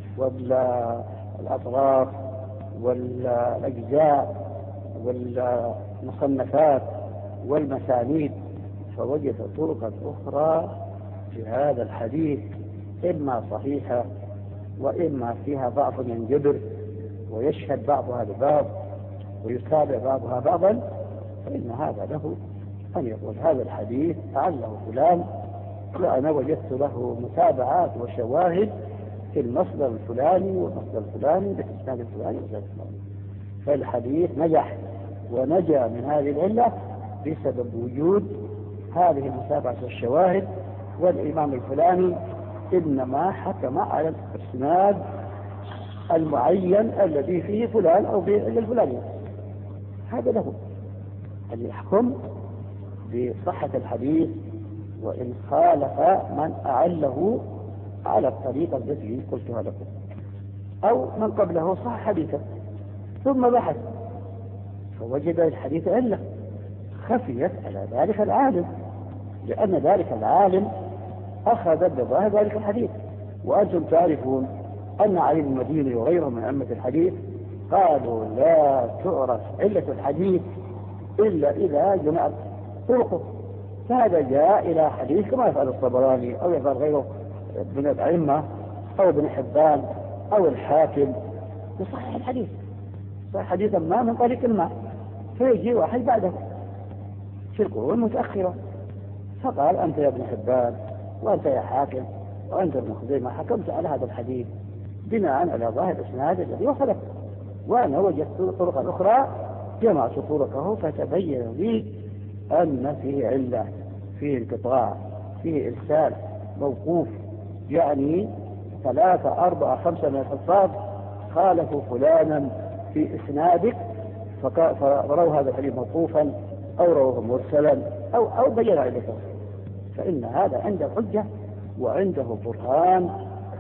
والأطراف والأجزاء والمصنفات والمسانيد، فوجد طرقا أخرى في هذا الحديث إما صحيحة وإما فيها ضعف ينجبر ويشهد بعضها ببعض ويتابع بعضها بعضا، فإن هذا له أن يقول هذا الحديث أعله فلان وأنا وجدت له متابعات وشواهد في المصدر الفلاني والمصدر الفلاني بالإسناد الفلاني والإسناد الفلاني. فالحديث نجح ونجا من هذه العلة بسبب وجود هذه المتابعة والشواهد. والإمام الفلاني إنما حكم على الإسناد المعين الذي فيه فلان أو بالعلة الفلانية، هذا له أن يحكم بصحة الحديث وإن خالف من أعله على الطريقة التي قلتها لكم، أو من قبله صح حديثا ثم بحث فوجد الحديث علة خفيت على ذلك العالم، لأن ذلك العالم أخذ بظاهر ذلك الحديث. وأنتم تعرفون أن علي بن المديني وغيرهم من أئمة الحديث قالوا لا تعرف علة الحديث إلا إذا جمعت طرقه، فهذا جاء إلى حديث كما يفعل الطبراني أو يفعل غيره من الأئمة أو ابن حبان أو الحاكم يصحح الحديث، صحيح حديثا ما من طريق ما، فيجي واحد بعده في القرون المتأخرة فقال أنت يا ابن حبان وأنت يا حاكم وأنت ابن خزيمة حكمت على هذا الحديث بناء على ظاهر الإسناد الذي وصلك، وأنا وجدت طرقا أخرى جمعت طرقه فتبين لي أن فيه علة، فيه انقطاع، فيه إرسال موقوف، يعني 3 4 5 من الحفاظ خالفوا فلانا في إسنادك فروا هذا الحديث موقوفا أو رواه مرسلا أو بين علته، فإن هذا عنده حجة وعنده برهان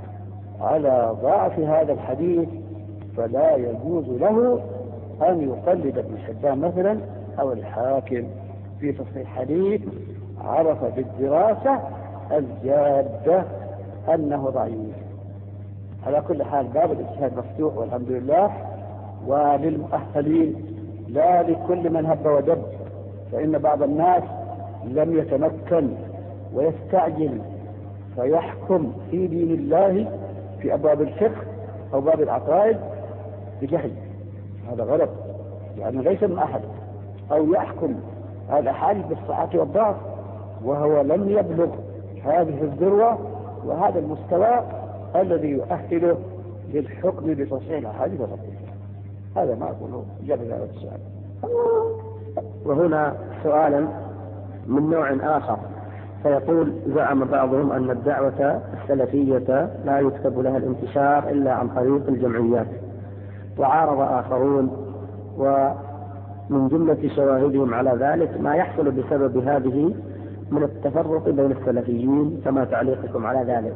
على ضعف هذا الحديث، فلا يجوز له أن يقلد ابن حبان مثلا أو الحاكم في تصحيح حديث عرف بالدراسة الجادة أنه ضعيف. على كل حال باب الاجتهاد مفتوح والحمد لله، وللمؤهلين لا لكل من هب ودب، فإن بعض الناس لم يتمكن ويستعجل فيحكم في دين الله في أبواب الفقه أو باب العقائد بجهل، هذا غلط، يعني ليس من أحد، أو يحكم الأحاديث بالصحة والضعف وهو لم يبلغ هذه الذروة وهذا المستوى الذي يؤهله للحكم بتصحيح الأحاديث والضعف. هذا ما أقوله جاب هذا السؤال. وهنا سؤالا من نوع آخر، فيقول زعم بعضهم أن الدعوة السلفية لا يكتب لها الانتشار إلا عن طريق الجمعيات، وعارض آخرون ومن جملة شواهدهم على ذلك ما يحصل بسبب هذه من التفرق بين السلفيين، فما تعليقكم على ذلك؟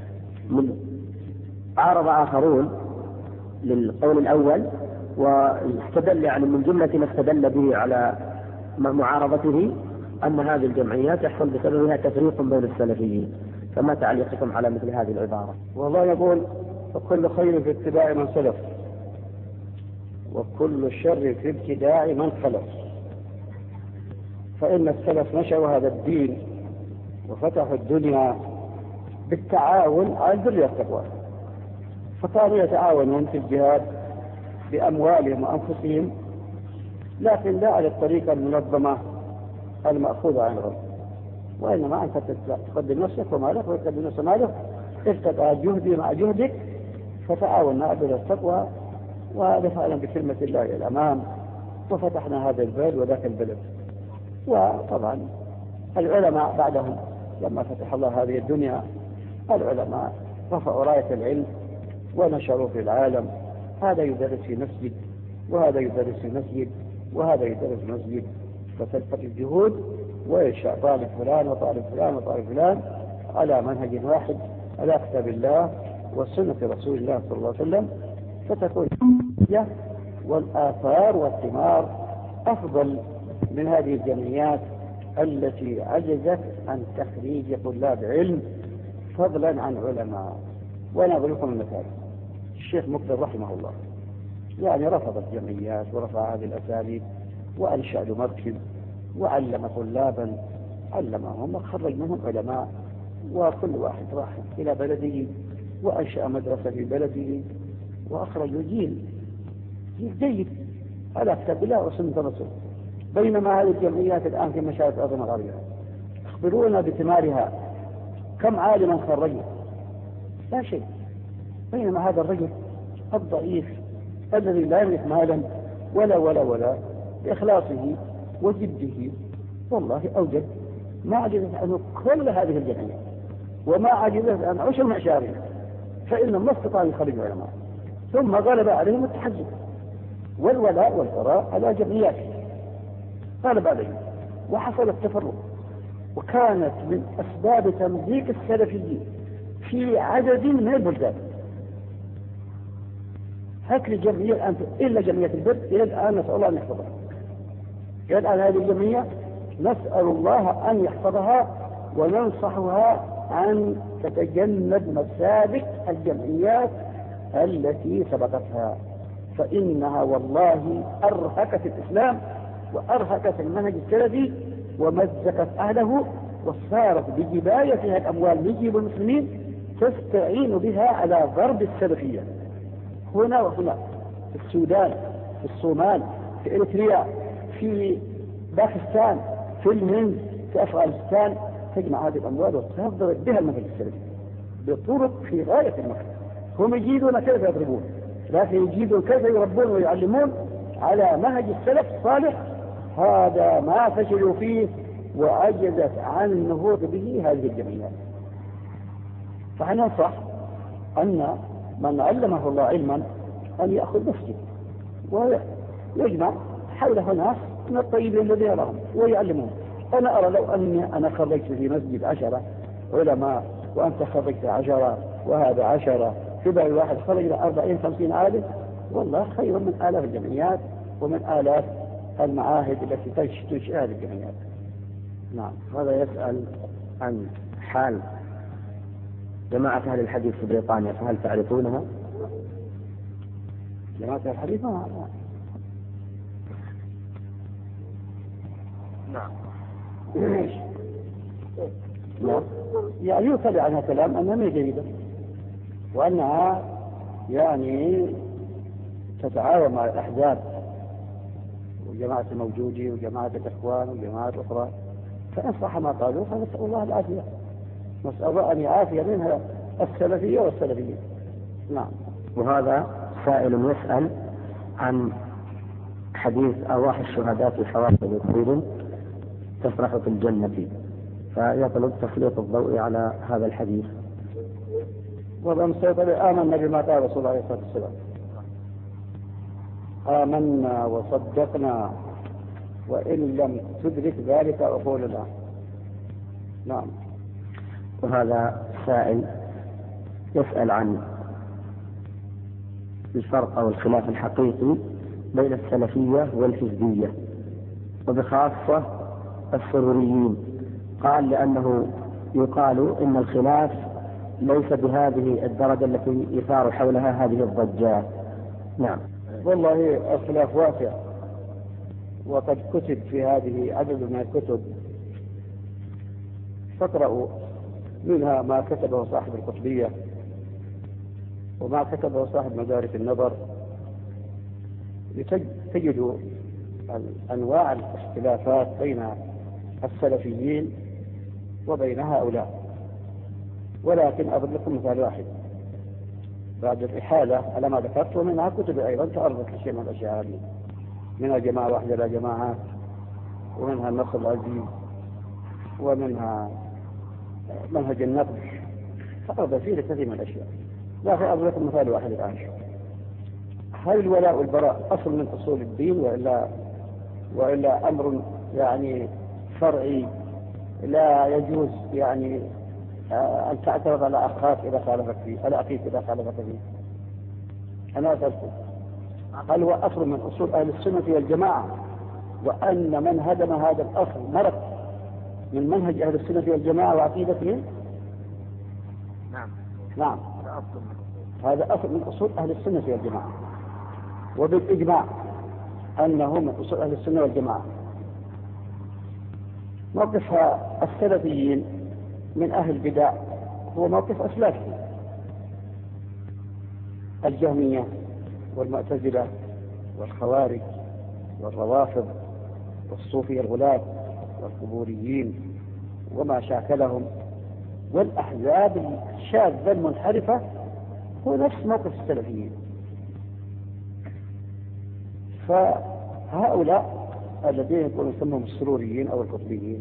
عارض آخرون للقول الأول واستدل يعني من جملة ما استدل به على معارضته أن هذه الجمعيات يحصل بسببها تفريق بين السلفيين، فما تعليقكم على مثل هذه العبارة؟ والله يقول وكل خير في اتباع من سلف وكل شر في ابتداع من خلف، فإن السلف نشروا هذا الدين وفتحوا الدنيا بالتعاون على البر والتقوى، فكانوا يتعاونون في الجهاد بأموالهم وأنفسهم، لكن لا على الطريقة المنظمة المأخوذة عن الغرب، وإنما أنت تقدم نفسك ومالك وتقدم نفس مالك، ارتقى جهدي مع جهدك فتعاوننا على البر والتقوى ودفعنا بكلمة الله إلى الأمام وفتحنا هذا البلد وذاك البلد. وطبعا العلماء بعدهم لما فتح الله هذه الدنيا العلماء رفعوا راية العلم ونشروا في العالم، هذا يدرس في مسجد وهذا يدرس في مسجد وهذا يدرس في مسجد، فتلتقي الجهود وينشأ طالب فلان وطالب فلان وطالب فلان على منهج واحد على كتاب الله وسنة رسول الله صلى الله عليه وسلم، فتكون والآثار والثمار أفضل من هذه الجمعيات التي عجزت عن تخريج طلاب علم فضلا عن علماء. وأنا أقول لكم المثال، الشيخ مقبل رحمه الله يعني رفض الجمعيات ورفع هذه الأساليب وأنشأ له مركز وعلم طلابا علمهم وخرج منهم علماء، وكل واحد راح إلى بلده وأنشأ مدرسة في بلده وأخرج جيل جيد على كتاب الله وسنة الرسول. بينما هذه الجمعيات الآن في مشارق الأرض المغربية أخبرونا بثمارها كم عالما خرجوا؟ لا شيء. بينما هذا الرجل الضعيف الذي لا يملك مالا ولا بإخلاصه وجده والله أوجد ما عجزت عنه كل هذه الجمعية وما عجزت عن عشر معشارها، فإنهم ما استطاعوا أن يخرجوا علماء، ثم غلب عليهم التحزب والولاء والبراء على جمعياته، غلب عليهم وحصل التفرق. وكانت من أسباب تمزيق السلفيين في عدد من البلدان. هكذا الجمعية الآن إلا جمعية البر إلى الآن نسأل الله أن يحفظها. إلى الآن هذه الجمعية نسأل الله أن يحفظها وننصحها أن تتجنب مسالك الجمعيات التي سبقتها، فإنها والله أرهقت الإسلام وأرهقت المنهج السلفي ومزقت أهله، وصارت بجبايتها الأموال من جيب المسلمين تستعين بها على ضرب السلفية هنا وهنا، في السودان، في الصومال، في إريتريا، في باكستان، في الهند، في أفغانستان، تجمع هذه الأموال وتضرب بها المنهج السلفي بطرق في غاية المكر. هم يجيدون كيف يضربون، لكن يجيدون كيف يربون ويعلمون على منهج السلف الصالح. هذا ما فشلوا فيه وعجزت عن النهوض به هذه الجمعيات. فننصح أن من علمه الله علما أن يأخذ مسجد ويجمع حوله ناس من الطيبين الذين يراهم ويعلمون. أنا أرى لو أني أنا خرجت في مسجد 10 علماء وأنت خرجت 10 وهذا 10 في بال واحد خرجنا 40-50 عالم، والله خير من آلاف الجمعيات ومن آلاف المعاهد التي تنشئ هذه الجمعيات. نعم. هذا يسأل عن حال جماعة أهل الحديث في بريطانيا، فهل تعرفونها؟ جماعة أهل الحديث نعم. نعم. يعني يطلع عنها كلام أنها من جيدة وأنها يعني تتعاون مع الأحزاب وجماعة الموجودي وجماعة الإخوان وجماعة أخرى، فإن صح ما قالوا فنسأل الله العافية، نسأل الله أن يعافي منها السلفية والسلفيين. نعم. وهذا سائل يسأل عن حديث أرواح الشهداء في حوافظ الطير تفرح في الجنة، فيطلب تسليط الضوء على هذا الحديث. وضم سيطر آمنا بما قال رسول الله عليه الصلاة والسلام، آمنا وصدقنا وإن لم تدرك ذلك عقولنا. نعم. وهذا سائل يسأل عن الفرق أو الخلاف الحقيقي بين السلفية والحزبية وبخاصة السروريين. قال لأنه يقال إن الخلاف ليس بهذه الدرجة التي يثار حولها هذه الضجات. نعم. والله الخلاف واسع، وقد كتب في هذه عدد من الكتب، فاقرأوا منها ما كتبه صاحب القطبية وما كتبه صاحب مدارك النظر، تجدوا أنواع الاختلافات بين السلفيين وبين هؤلاء. ولكن أضرب لكم مثال واحد بعد الإحالة على ما ذكرت، ومنها كتب أيضا تعرضت لشيء من الأشياء هذه، منها جماعة واحدة لا جماعات، ومنها النصر العزيز، ومنها منهج النقد، تعرض فيه لكثير من الأشياء. لكن أضرب لكم مثال واحد الآن. هل الولاء والبراء أصل من أصول الدين وإلا أمر يعني فرعي لا يجوز يعني أن تعترض على أخاك إذا خالفك فيه، على أخيك إذا خالفك فيه؟ أنا أسألكم، هل هو أصل من أصول أهل السنة والجماعة، وأن من هدم هذا الأصل مرق من منهج أهل السنة والجماعة وعقيدتهم؟ نعم. هذا أصل من أصول أهل السنة والجماعة، وبالإجماع أنه من أصول أهل السنة والجماعة. موقف السلفيين من أهل البدع هو موقف أسلافهم، الجهمية والمعتزلة والخوارج والروافض والصوفية الغلاة والقبوريين وما شاكلهم والأحزاب الشاذة المنحرفة هو نفس موقف السلفيين. فهؤلاء الذين يكونوا يسمون السروريين أو القطبيين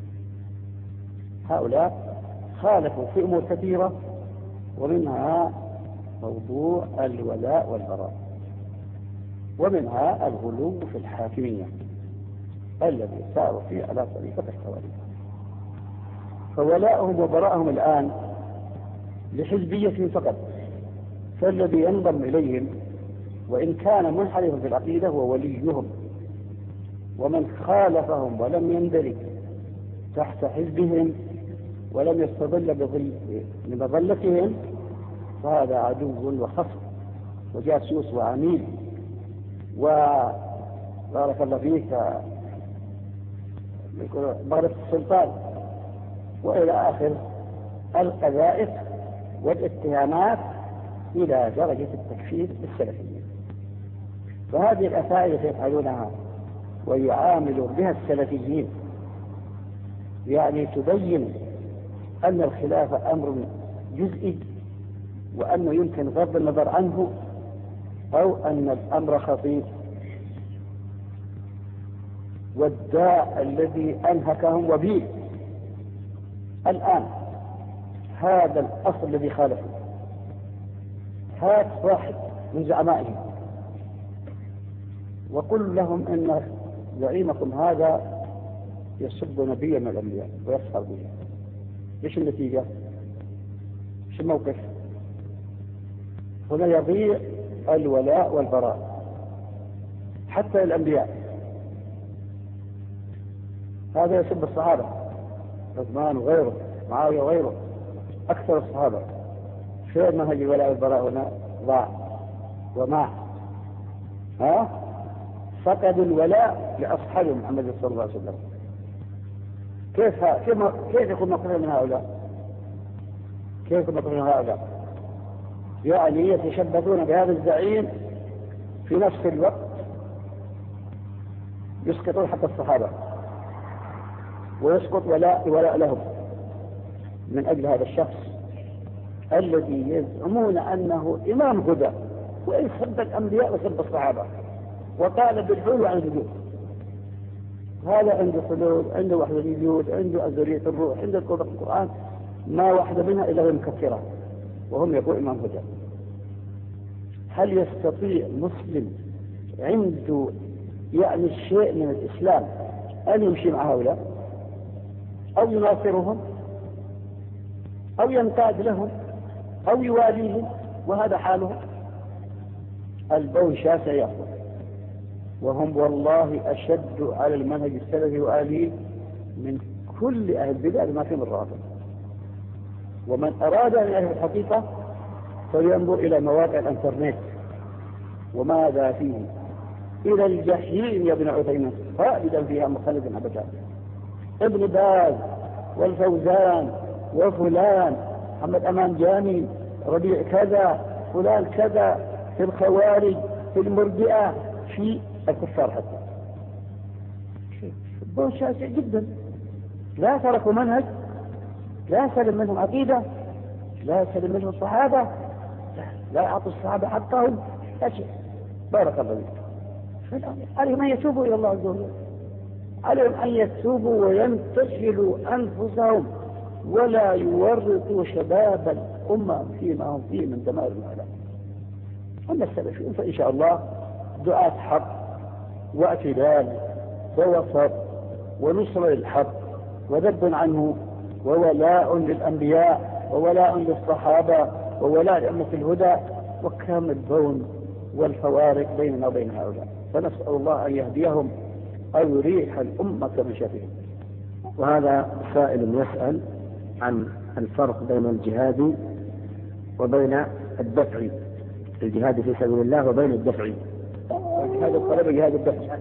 هؤلاء خالفوا في أمور كثيرة، ومنها موضوع الولاء والبراء، ومنها الغلو في الحاكمية الذي ساروا فيه على طريقة الخوارج. فولاءهم وبراءهم الآن لحزبية فقط، فالذي ينضم إليهم وإن كان منحرفا في العقيدة هو وليهم، ومن خالفهم ولم يندرج تحت حزبهم ولم يستظل بمظلتهم فهذا عدو وخصم وجاسوس وعميل وبارك الله فيك ضرب السلطان وإلى آخر القذائف والاتهامات إلى درجة التكفير بالسلفيين. فهذه الأفعال التي يفعلونها ويعامل بها السلفيين يعني تبين أن الخلافة أمر جزئي، وأنه يمكن غض النظر عنه، أو أن الأمر خطير. والداء الذي أنهكهم وبيل الآن هذا الأصل الذي خالفه. هات واحد من زعمائهم وقل لهم إن زعيمكم هذا يسب نبيا من الأنبياء ويسخر به، ايش النتيجة؟ ايش الموقف؟ هنا يضيع الولاء والبراء حتى الأنبياء. هذا يسب الصحابة، عثمان وغيره، معاوية وغيره، أكثر الصحابة. فين منهج الولاء والبراء هنا؟ ضاع وماع. فقدوا الولاء لأصحاب محمد صلى الله عليه وسلم. كيف يكون مقرر من هؤلاء؟ كيف يكون مقرر من هؤلاء؟ يعني يتشبثون بهذا الزعيم في نفس الوقت يسقطون حق الصحابة ويسقط ولاء لهم من أجل هذا الشخص الذي يزعمون أنه إمام هدى، وإن سب الأنبياء وسب الصحابة وقال بالحلول عن الوجود. هذا عنده حلول، عنده وحدة الوجود، عنده أزلية الروح، عنده القرآن، ما واحدة منها إلا مكفرة، وهم يقول إمام هدى. هل يستطيع مسلم عنده يعني شيء من الإسلام أن يمشي مع هؤلاء أو يناصرهم أو ينقاد لهم أو يواليهم وهذا حالهم؟ البون شاسع يأخذ، وهم والله أشد على المنهج السلفي وآليه من كل أهل البدع ما فيهم الرافض. ومن أراد أن يعرف الحقيقة فلينظر إلى مواقع الإنترنت وماذا فيه، إلى الجحيم يا ابن عثيمين خالدا فيها مخلدا أبدا. ابن باز والفوزان وفلان محمد أمان جامي ربيع كذا فلان كذا في الخوارج في المرجئة في الكفار حتى. البون شاسع جدا، لا تركوا منهج، لا سلم منهم عقيدة، لا سلم منهم الصحابة، لا يعطوا الصحابة حقهم، لا شيء. بارك الله فيك. عليهم أن يتوبوا إلى الله عز وجل، عليهم أن يتوبوا وينتشلوا أنفسهم ولا يورطوا شباب الأمة فيما هم فيه من دمار العالم. أما السلفيون فإن شاء الله دعاة حق واعتدال ووسط ونصر للحق وذب عنه وولاء للأنبياء وولاء للصحابة وولاء لأمة الهدى، وكم البون والفوارق بيننا وبين هؤلاء. فنسأل الله أن يهديهم أو يريح الأمة من شرهم. وهذا سائل يسأل عن الفرق بين الجهاد وبين الدفع، الجهاد في سبيل الله وبين الدفع. جهاد الطلب وجهاد الدفع.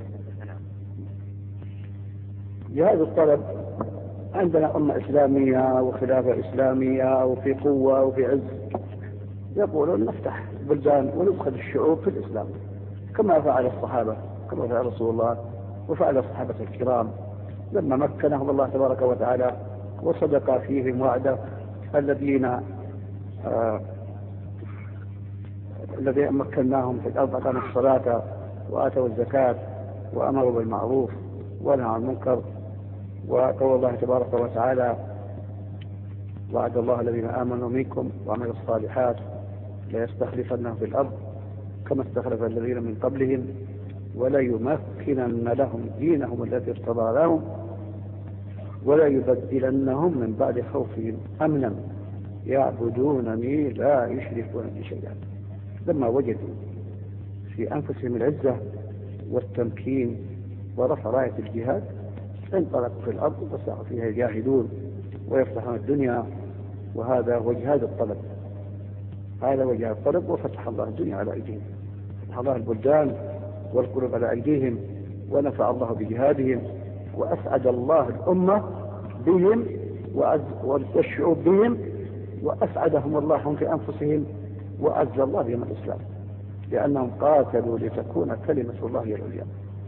جهاد الطلب عندنا أمة إسلامية وخلافة إسلامية وفي قوة وفي عز، يقولون نفتح بلدان وندخل الشعوب في الإسلام كما فعل الصحابة، كما فعل رسول الله وفعل الصحابة الكرام لما مكنهم الله تبارك وتعالى وصدق فيهم وعده الذين مكناهم في الأرض أقاموا الصلاة وآتوا الزكاة وأمروا بالمعروف ونهوا عن المنكر. وقول الله تبارك وتعالى: وعد الله الذين آمنوا منكم وعملوا الصالحات ليستخلفنهم في الأرض كما استخلف الذين من قبلهم وليمكنن لهم دينهم الذي ارتضى لهم وليبدلنهم من بعد خوفهم أمنا يعبدونني لا يشركون بي شيئا. لما وجدوا في أنفسهم العزة والتمكين ورفع راية الجهاد انطلقوا في الأرض وسعوا فيها يجاهدون ويفتحون الدنيا. وهذا هو جهاد الطلب، هذا هو جهاد الطلب. وفتح الله الدنيا على أيديهم، فتح الله البلدان والقلوب على أيديهم، ونفع الله بجهادهم، وأسعد الله الأمة بهم والشعوب بهم، وأسعدهم الله هم في أنفسهم، وأعز الله بهم الإسلام لأنهم قاتلوا لتكون كلمة الله هي العليا.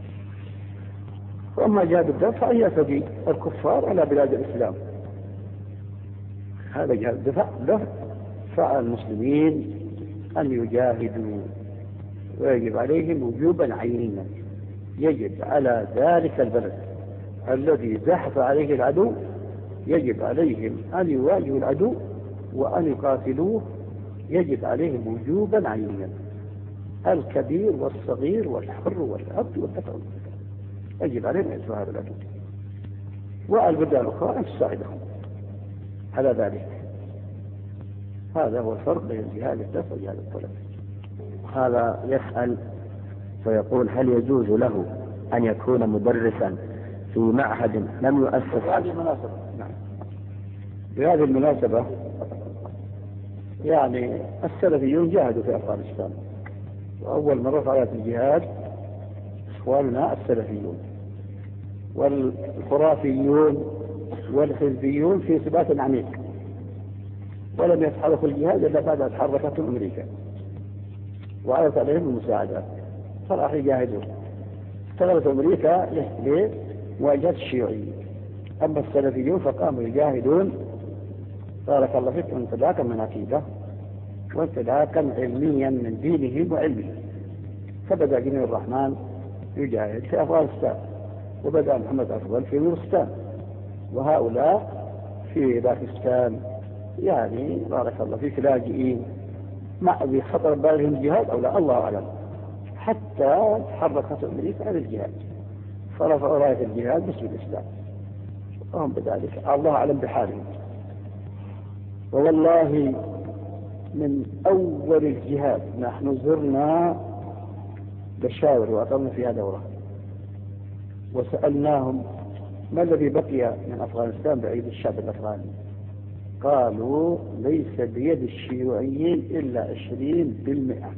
وأما جهاد الدفع فأن يعتدي الكفار على بلاد الإسلام، هذا جهاد الدفع. فعلى المسلمين أن يجاهدوا، ويجب عليهم وجوبا عينيا. يجب على ذلك البلد الذي زحف عليه العدو، يجب عليهم أن يواجهوا العدو وأن يقاتلوه، يجب عليهم وجوبا عينيا. الكبير والصغير والحر والعبد والذكر يجب عليهم أن يدفعوا هذا العدو، والبلدان الأخرى أن تساعدهم على ذلك. هذا هو الفرق بين جهاد الدفع وجهاد الطلب. هذا يسأل فيقول: هل يجوز له أن يكون مدرسا في معهد لم يؤسس؟ بهذه المناسبة، نعم، بهذه المناسبة يعني السلفيون جاهدوا في أفغانستان، وأول من رفع راية الجهاد إخواننا السلفيون، والخرافيون والحزبيون في ثبات عميق، ولم يتحركوا الجهاد إلا بعد أن تحركتهم أمريكا وعرضت عليهم المساعدات، فراح يجاهدون. استغلت أمريكا لمواجهة الشيوعيين. أما السلفيون فقاموا يجاهدون بارك الله فيك انطلاقا من عقيدة وانطلاقا علميا من دينهم وعلمهم. فبدأ جميل الرحمن يجاهد في أفغانستان، وبدأ محمد أفضل في نورستان، وهؤلاء في باكستان يعني بارك الله فيك لاجئين مع بخطر بالهم الجهاد أو لا، الله أعلم، حتى تحركت أمريكا على الجهاد فرفعوا راية الجهاد باسم الإسلام، وهم بذلك الله أعلم بحالهم. والله من أول الجهاد نحن زرنا بشاور وأقمنا فيها دورة، وسألناهم ما الذي بقي من أفغانستان بأيدي الشعب الأفغاني؟ قالوا ليس بيد الشيوعيين إلا 20%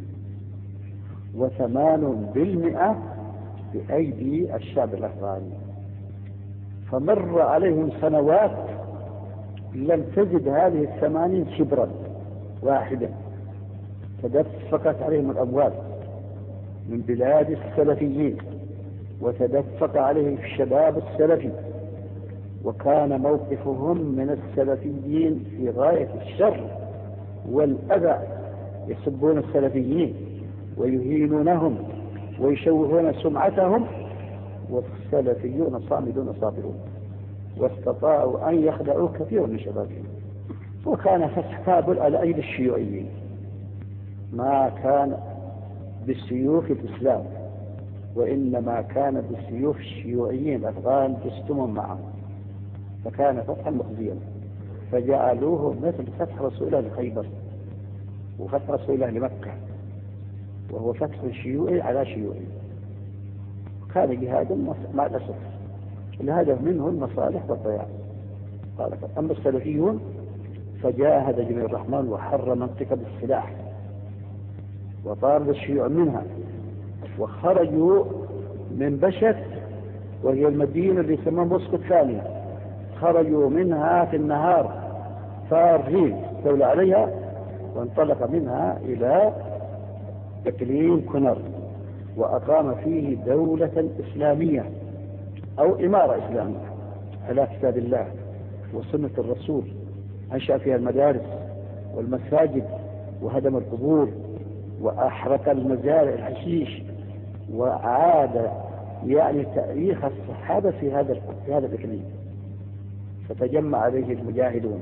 و8% بأيدي الشعب الأفغاني. فمر عليهم سنوات لم تجد هذه 80 شبرا واحدا، تدفقت عليهم الأموال من بلاد السلفيين، وتدفق عليهم الشباب السلفي، وكان موقفهم من السلفيين في غاية الشر والأذى، يسبون السلفيين ويهينونهم ويشوهون سمعتهم، والسلفيون صامدون صابرون، واستطاعوا أن يخدعوا كثير من شبابهم. وكان فتح كابل على أيدي الشيوعيين، ما كان بالسيوف الإسلام، وإنما كان بالسيوف الشيوعيين الأفغان يستمون معهم، فكان فتحا مخزيا، فجعلوه مثل فتح رسول الله لخيبر وفتح رسول الله لمكة، وهو فتح شيوعي على شيوعي. كان جهادا مع الأسف الهدف منه المصالح والضياع. أما السلفيون فجاهد جميل الرحمن وحر منطقة بالسلاح وطارد الشيوع منها، وخرجوا من بشت وهي المدينة اللي يسمونها موسكو الثانية، خرجوا منها في النهار فارغين دولة عليها، وانطلق منها إلى إقليم كونر، وأقام فيه دولة إسلامية أو إمارة إسلامية على كتاب الله، وسنة الرسول، أنشأ فيها المدارس والمساجد وهدم القبور وأحرق المزارع الحشيش وعاد يعني تاريخ الصحابة في هذا الإقليم. فتجمع عليه المجاهدون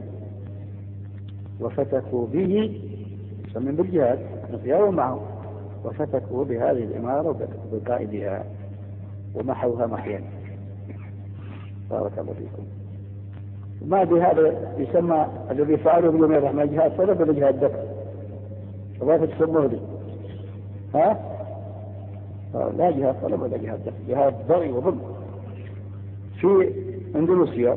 وفتكوا به من بالجهاد نفيروا معه وفتكوا بهذه الإمارة وبقائدها ومحوها محيا. بارك الله فيكم. ما بهذا يسمى الذي فعله بيوم الرحمن جهاد طلب ولا جهاد دفع؟ ولا تسموه لي؟ ها؟ لا جهاد طلب ولا جهاد دفع، جهاد ضغي وظلم. في اندونيسيا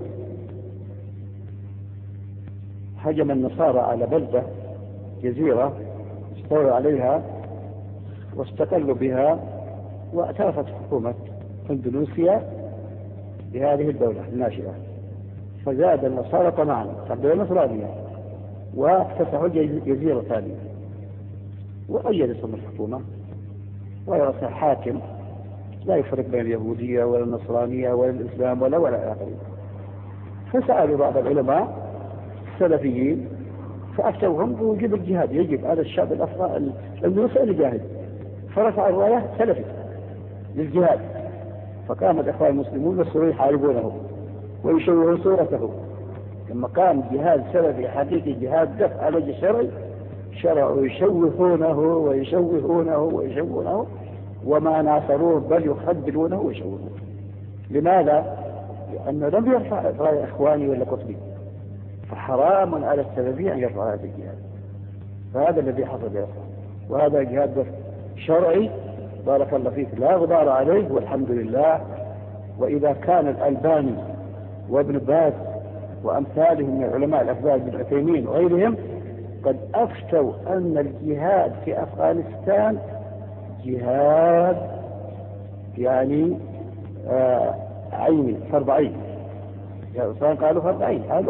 هجم النصارى على بلدة جزيرة استولوا عليها واستقلوا بها، واعترفت حكومة اندونيسيا بهذه الدولة الناشئة، فزاد النصارى طمعا تبدو نصرانية وافتتحوا جزيرة ثانية وأيدتهم الحكومة ورأسها حاكم لا يفرق بين اليهودية ولا النصرانية ولا الإسلام ولا آخره. فسألوا بعض العلماء السلفيين فأفتوهم بوجوب الجهاد، يجب على الشعب الأندونيسي أن يجاهد، فرفع الراية سلفي للجهاد، فقام الإخوان المسلمون والسوريين يحاربونه ويشوهون صورته. لما قام جهاد سلفي حقيقي جهاد دفع على الشرعي شرعوا يشوهونه ويشوهونه وما ناصروه بل يخدلونه ويشوهونه. لماذا؟ لأنه لم يرفع راية إخواني ولا قطبي، فحرام على السلفي أن يرفع هذا الجهاد. فهذا الذي حصل يا أخوان، وهذا جهاد شرعي بارك الله فيك لا غبار عليه والحمد لله. وإذا كان الألباني وابن باز وأمثالهم من العلماء الأفضل بن عثيمين وغيرهم قد أفتوا أن الجهاد في أفغانستان جهاد يعني عيني فرض عين، يعني قالوا فرض عين على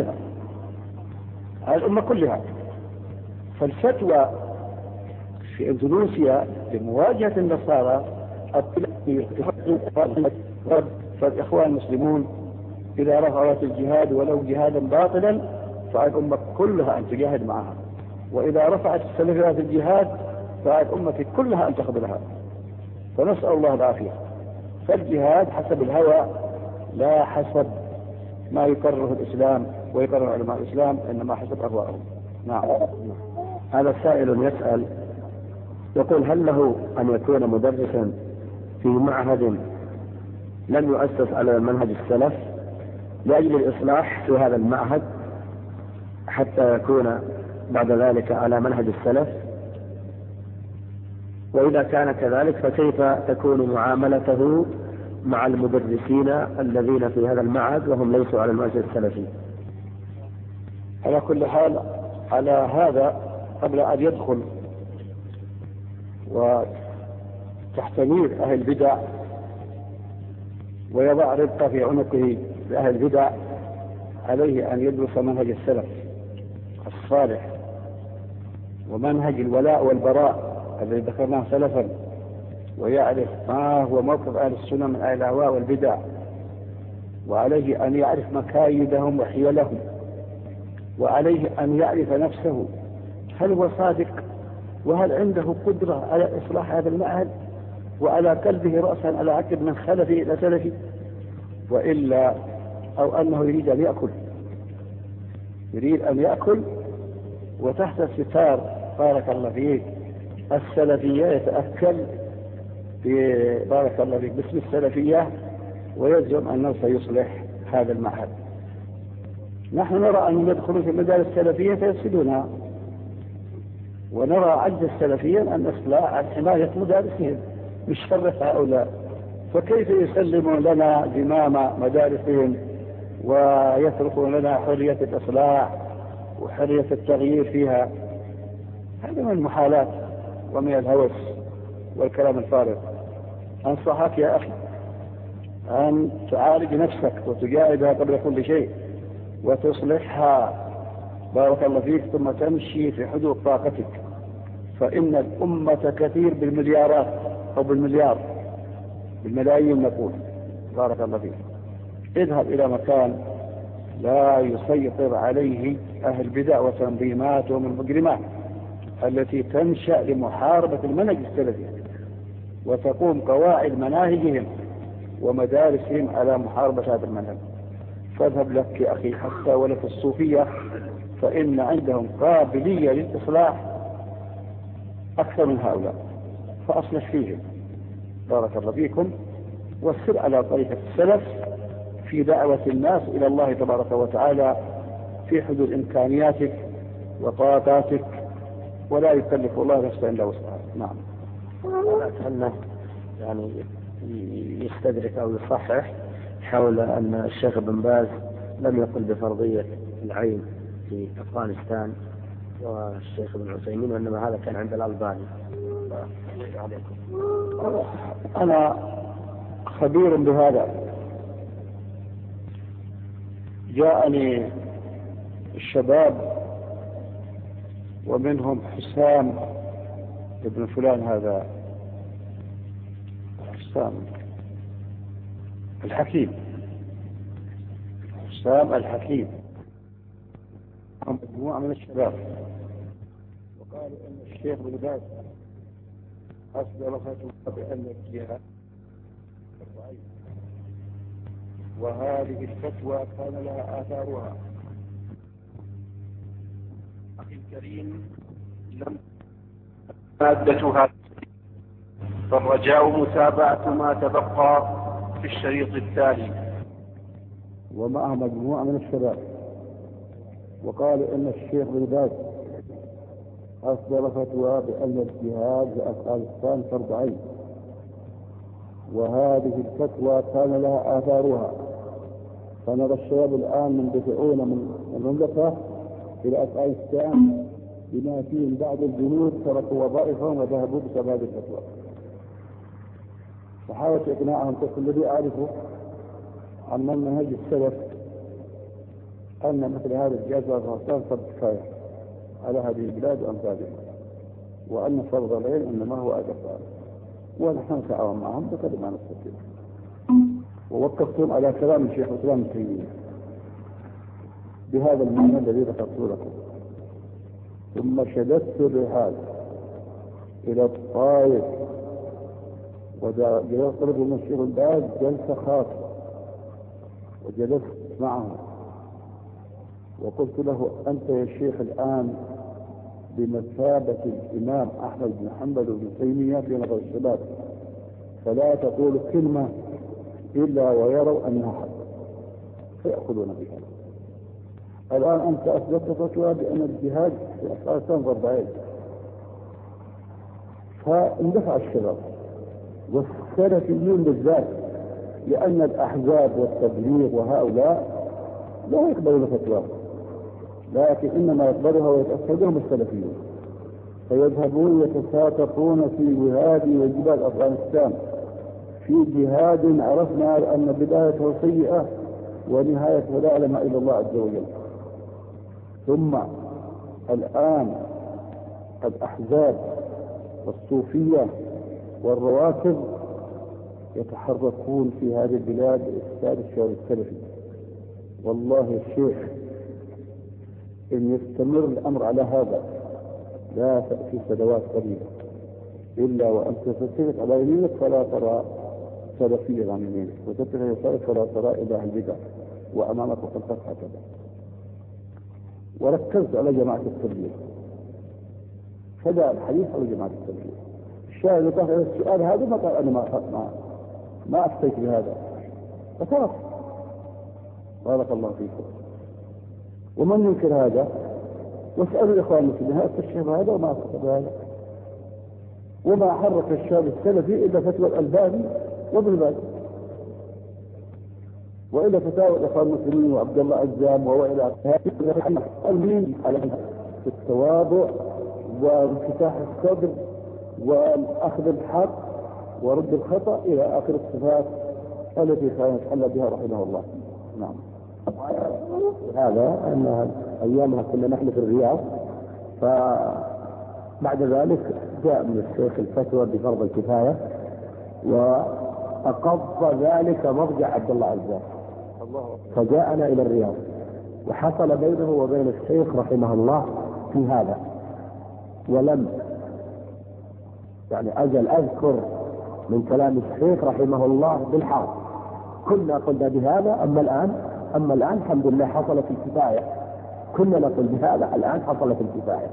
الأمة كلها. فالفتوى في اندونيسيا لمواجهة النصارى فالإخوان المسلمون إذا رفعت الجهاد ولو جهادا باطلا فالأمة كلها أن تجاهد معها، وإذا رفعت السلفيات الجهاد فالأمة كلها أن تخذلها. فنسأل الله العافية. فالجهاد حسب الهوى لا حسب ما يقرره الإسلام ويقرر علماء الإسلام، إنما حسب أهواءهم. نعم. هذا سائل يسأل يقول هل له أن يكون مدرسا في معهد لم يؤسس على منهج السلف لأجل الإصلاح في هذا المعهد حتى يكون بعد ذلك على منهج السلف؟ وإذا كان كذلك فكيف تكون معاملته مع المدرسين الذين في هذا المعهد وهم ليسوا على المنهج السلفي؟ على كل حال على هذا قبل أن يدخل وتحتمير أهل البدع ويضع ربطة في عنقه لأهل البدع عليه أن يدرس منهج السلف الصالح ومنهج الولاء والبراء الذي ذكرناه سلفا، ويعرف ما هو موقف أهل السنة من أهل الأهواء والبدع، وعليه أن يعرف مكايدهم وحيلهم، وعليه أن يعرف نفسه هل هو صادق وهل عنده قدرة على إصلاح هذا المعهد وعلى قلبه رأسا على عقب من خلفه إلى سلفه، وإلا أو أنه يريد أن يأكل وتحت الستار بارك الله فيك السلفية يتأكل بارك الله فيك باسم السلفية ويزعم أنه سيصلح هذا المعهد. نحن نرى أنهم يدخلون في المدارس السلفية فيفسدونها، ونرى عجز السلفيين أن إصلاح عن حماية مدارسهم مش فرق هؤلاء. فكيف يسلمون لنا زمام مدارسهم ويتركون لنا حرية الإصلاح وحرية التغيير فيها؟ هذا من المحالات ومن الهوس والكلام الفارغ. أنصحك يا أخي أن تعالج نفسك وتجاهدها قبل كل شيء وتصلحها بارك الله فيك، ثم تمشي في حدود طاقتك، فإن الأمة كثير بالمليارات أو بالمليار بالملايين نقول بارك الله فيك. اذهب إلى مكان لا يسيطر عليه أهل البدع وتنظيمات والمجرمات التي تنشأ لمحاربة المنهج السلفي، وتقوم قواعد مناهجهم ومدارسهم على محاربة هذا المنهج. فاذهب لك يا أخي حتى ولا في الصوفية، فإن عندهم قابلية للإصلاح أكثر من هؤلاء، فأصلح فيهم بارك الله فيكم، والسر على طريقة السلف في دعوة الناس إلى الله تبارك وتعالى في حدود إمكانياتك وطاقاتك، ولا يكلف الله نفسا إلا وسعها. نعم. أنا أتمنى يعني يستدرك أو يصحح حول أن الشيخ ابن باز لم يقل بفرضية العين في أفغانستان والشيخ ابن عثيمين، وإنما هذا كان عند الألباني. أنا خبير بهذا. جاءني الشباب ومنهم حسام ابن فلان، هذا حسام الحكيم، حسام الحكيم، مجموعة من الشباب، وقالوا أن الشيخ بن باز أصدر فتوى بأن الجهاد ضعيف، وهذه الفتوى كان لها آثارها. أخي الكريم، لم مادتها، فالرجاء متابعة ما تبقى في الشريط التالي. ومعه مجموعة من الشباب، وقالوا إن الشيخ بن باز أصدر فتوى بأن الجهاد في أفغانستان فرض عين، وهذه الفتوى كان لها آثارها. فنرى الشباب الآن مندفعون من المملكة إلى أفغانستان بما فيهم بعض الجنود تركوا وظائفهم وذهبوا بسبب هذه الفتوى. فحاولت إقناعهم قلت الذي أعرفه عن منهج السلف أن مثل هذا الجهاد في أفغانستان فرض كفاية على هذه البلاد وأمثالها، وأن فرض العين إنما هو أجر، ونحن نتعاون معهم بقدر ما نستطيع. ووقفتهم على كلام الشيخ الإسلام ابن تيمية بهذا المعنى الذي ذكرت لكم، ثم شددت الرحال إلى الطائف وجلست طلب من الشيخ الباز جلسة خاصة، وجلست معه وقلت له أنت يا شيخ الآن بمثابة الإمام أحمد بن حنبل وابن تيمية في نظر الشباب، فلا تقول كلمة إلا ويروا أنها حق فيأخذون بها. الآن أنت أثبتت فتوى بأن الجهاد في أفغانستان فرض عين، فاندفع الشباب والسلفيون بالذات، لأن الأحزاب والتبليغ وهؤلاء لا يقبلون فتوى، لكن إنما يقبلها ويتأكدهم السلفيون، فيذهبون يتساقطون في جهاد وجبال أفغانستان، في جهاد عرفنا أن بدايته سيئة ونهايته لا يعلم إلا الله عز وجل. ثم الآن الأحزاب والصوفية والرواتب يتحركون في هذه البلاد لإفساد الشعور السلفي. والله يا شيخ إن يستمر الأمر على هذا لا تأتي سنوات قليلة إلا وأنت تتفق على يمينك فلا ترى سلفيا عن يمينك، وتتفق على يسارك فلا ترى إلى أهل البدع، وأمامك وخلفك هكذا. وركزت على جماعة التبليغ، فجاء الحديث على جماعة التبليغ. الشاهد يطرح على السؤال هذا ما قال أنا ما أفتيت بهذا، فترك. بارك الله فيكم. ومن ينكر هذا؟ واسألوا الإخوان المسلمين هل استشهد هذا وما أستشهد هذا؟ وما حرك الشاب السلفي إلا فتوى الألباني وابن باز، وإلا فتاوى الإخوان المسلمين وعبد الله عزام وإلى المين على التواضع وانفتاح الصدر والأخذ الحق ورد الخطأ إلى آخر الصفات التي كان يتحلى بها رحمه الله. نعم. هذا أن أيامها كنا نحن في الرياض، فبعد ذلك جاء من الشيخ الفتوى بفرض الكفاية، وأقض ذلك مرجع عبد الله عزام، فجاءنا إلى الرياض وحصل بينه وبين الشيخ رحمه الله في هذا، ولم يعني أجل أذكر من كلام الشيخ رحمه الله بالحرف، كنا قلنا بهذا، أما الآن الحمد لله حصلت الكفاية، كنا نقول بهذا، الآن حصلت الكفاية.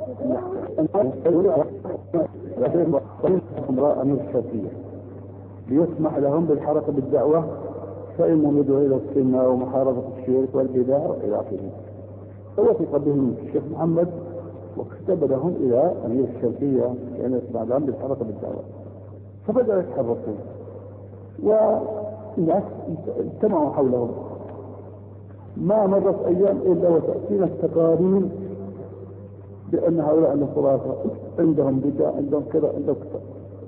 امرأة الشركية ليسمح لهم بالحركة بالدعوة، فإنهم يدعو إلى السنة ومحاربة الشرك والبدع إلى آخره. فوثق بهم الشيخ محمد وكتب لهم إلى أمير الشركية لأن يسمح لهم بالحركة بالدعوة، فبدأوا يتحركون والناس اجتمعوا حولهم. ما مرت أيام إلا وتأتينا التقارير بأن هؤلاء الخرافة عندهم بدع، عندهم كذا، عندهم كذا.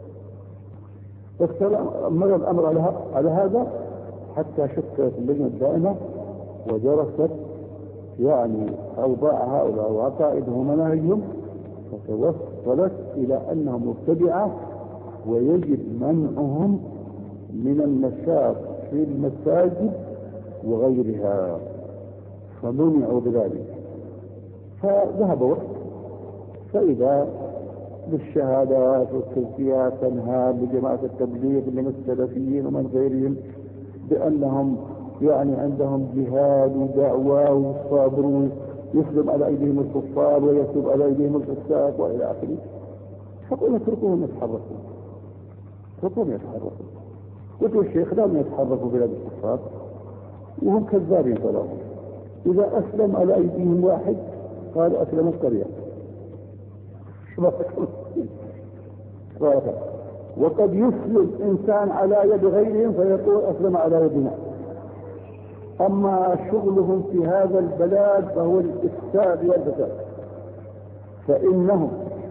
مر الأمر على هذا حتى شكلت اللجنة الدائمة ودرست يعني أوضاع هؤلاء وعقائدهم ومناهجهم، فتوصلت إلى أنهم مبتدعة ويجب منعهم من النشاط في المساجد وغيرها، فمنعوا بذلك. فذهب وقت فإذا بالشهادات والتزكيات تنهى لجماعة التبليغ من السلفيين ومن غيرهم بأنهم يعني عندهم جهاد ودعوة وصابرون، يسلم على أيديهم الكفار ويسلم على أيديهم الفساق وإلى آخره. فقلنا اتركوهم يتحركوا، اتركوهم يتحركوا. قلت الشيخ لم يتحركوا بلاد الكفار وهم كذابين طلعوا. إذا أسلم على أيديهم واحد قال أسلم القرية، وقد يسلم إنسان على يد غيرهم فيقول أسلم على يدنا. أما شغلهم في هذا البلاد فهو الإفساد والفساد، فإنهم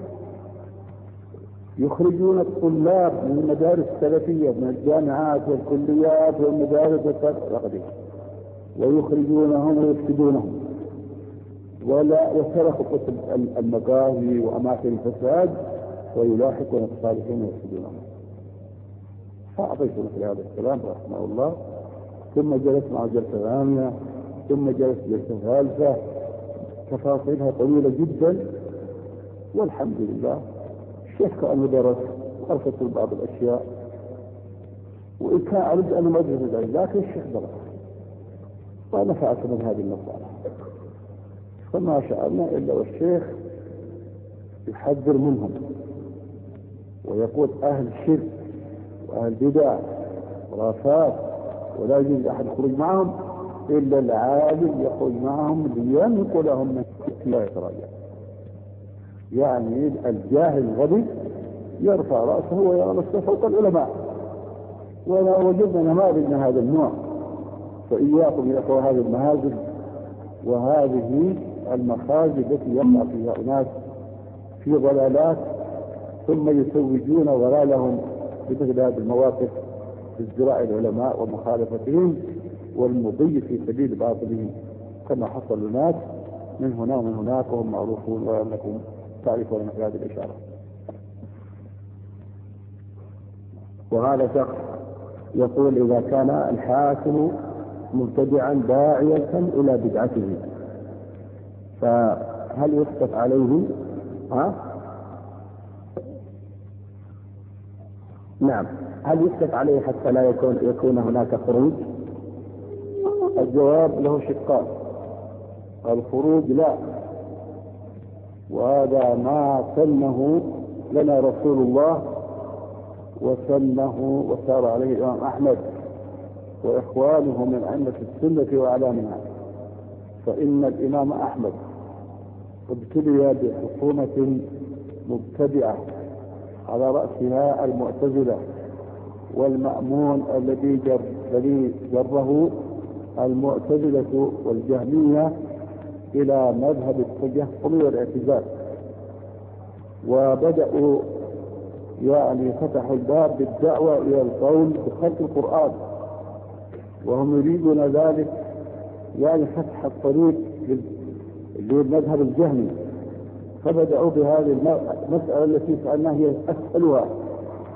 يخرجون الطلاب من المدارس السلفية من الجامعات والكليات والمدارس والتقدير، ويخرجونهم ويفسدونهم وتركوا المقاهي وأماكن الفساد ويلاحقون الصالحين ويفسدونهم. فأعطيت مثل هذا الكلام رحمه الله، ثم جلس مع جلسة ثانية، ثم جلس جلسة ثالثة، تفاصيلها طويلة جدا، والحمد لله الشيخ كأنه درس وأرفضت بعض الأشياء، وإن كان أريد أن ما أدرس ذلك، لكن الشيخ درس ونفعت من هذه المسألة. فما شعرنا إلا والشيخ يحذر منهم ويقول أهل شرك وأهل بدع خرافات، ولا يجوز أحد يخرج معهم إلا العالم يخرج معهم لينقلهم من لا يتراجع. يعني الجاهل الغبي يرفع رأسه ويرى نفسه فوق العلماء، ولا وجدنا نماذج من هذا النوع. فإياكم يا أخوة هذه المهازل وهذه المخازي التي يقع فيها أناس في ضلالات ثم يسوجون ضلالهم بمثل هذه المواقف ازدراء العلماء ومخالفتهم والمضي في سبيل باطلهم، كما حصل للناس من هنا ومن هناك وهم معروفون وأنكم تعرفون مثل هذه الإشارة. وهذا شخص يقول إذا كان الحاكم مبتدعا داعية إلى بدعته فهل يسقط عليه؟ نعم، هل يسقط عليه حتى لا يكون هناك خروج؟ الجواب له شقان. الخروج لا، وهذا ما سنه لنا رسول الله وسنه وسار عليه الإمام أحمد وإخوانه من أئمة السنة وأعلامها. فإن الإمام أحمد ابتلي بحكومة مبتدعة على رأسها المعتزلة، والمأمون الذي جره المعتزلة والجهمية إلى مذهب التجهم والاعتزال، وبدأوا يعني فتحوا الباب بالدعوة إلى القول بخلق القرآن، وهم يريدون ذلك يعني فتح الطريق للمذهب الجهمي. فبدأوا بهذه المسألة التي سألناها هي أسألها،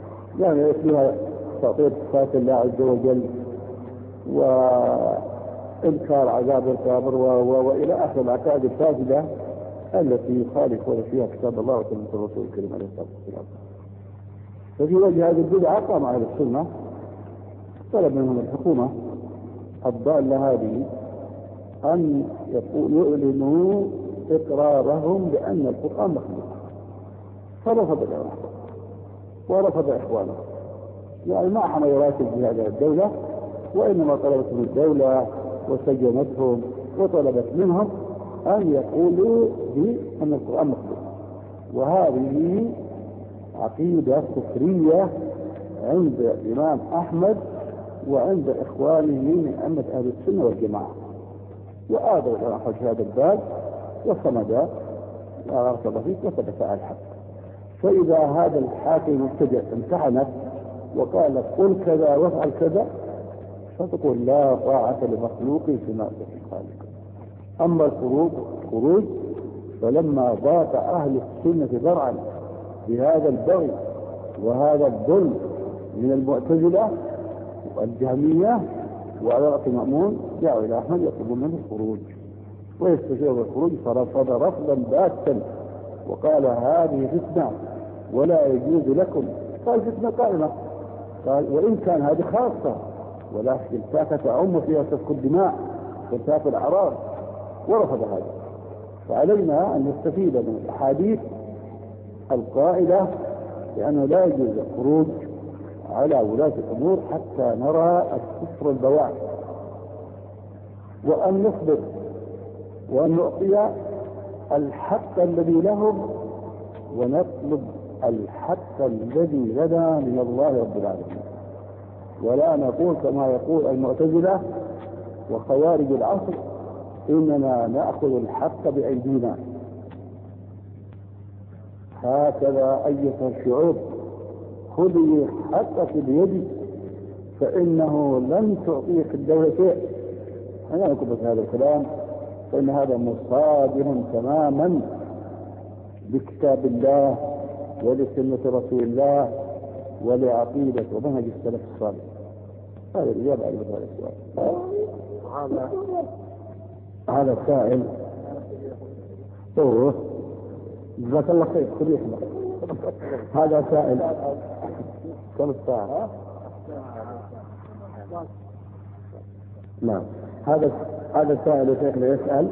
يعني فيها تعطيل صفات الله عز وجل إنكار عذاب القبر وإلى آخر العقائد الفاسدة التي يخالفون فيها كتاب الله وسنة الرسول الكريم عليه الصلاة والسلام. ففي وجه هذه البدعة قام أهل السنة طلب منهم الحكومة الضالة هذه أن يعلنوا إقرارهم بأن القرآن مخلوق، فرفض العلماء ورفض إخوانه، يعني ما حمل يراتب بهذه الدولة، وإنما طلبتهم الدولة وسجنتهم وطلبت منهم أن يقولوا بأن القرآن مخلوق. وهذه عقيدة كفرية عند الإمام أحمد وعند إخوانه من أئمة أهل السنة والجماعة، وآذوا الأحد في هذا الباب وصمد وارتضى فيه وثبت على الحق. فإذا هذا الحاكم المبتدع امتحنت وقال لك قل كذا وافعل كذا، فتقول لا طاعة لمخلوق في معصية الخالق. أما الخروج فلما ضاق أهل السنة ذرعا بهذا البغي وهذا الظلم من المعتزلة والجهمية وعلى رأس مأمون، جاءوا إلى أحمد يطلبون منه الخروج ويستشير الخروج، فرفض رفضا باتا وقال هذه فتنة ولا يجوز لكم. قال فتنة قائمة، قال وإن كان هذه خاصة ولكن تعم فيها سفك الدماء وانتهاك الأعراض، ورفض هذا. فعلينا أن نستفيد من الأحاديث القائلة لأنه لا يجوز الخروج على ولاة الأمور حتى نرى الكفر البواح، وأن نصبر وأن نعطي الحق الذي لهم ونطلب الحق الذي لنا من الله رب العالمين، ولا نقول كما يقول المعتزلة وخوارج العصر إننا نأخذ الحق بأيدينا. هكذا أيها الشعوب خذي حقك بيدك فإنه لن تعطيك الدولة شيء. أنا أقول هذا الكلام فإن هذا مصادم تماما بكتاب الله ولسنة رسول الله ولعقيدة ومنهج السلف الصالح. هذا الإجابة على هذا السؤال. هذا السائل جزاك الله خير خليحنا. هذا سائل كم الساعة؟ نعم. هذا السائل شيخنا يسأل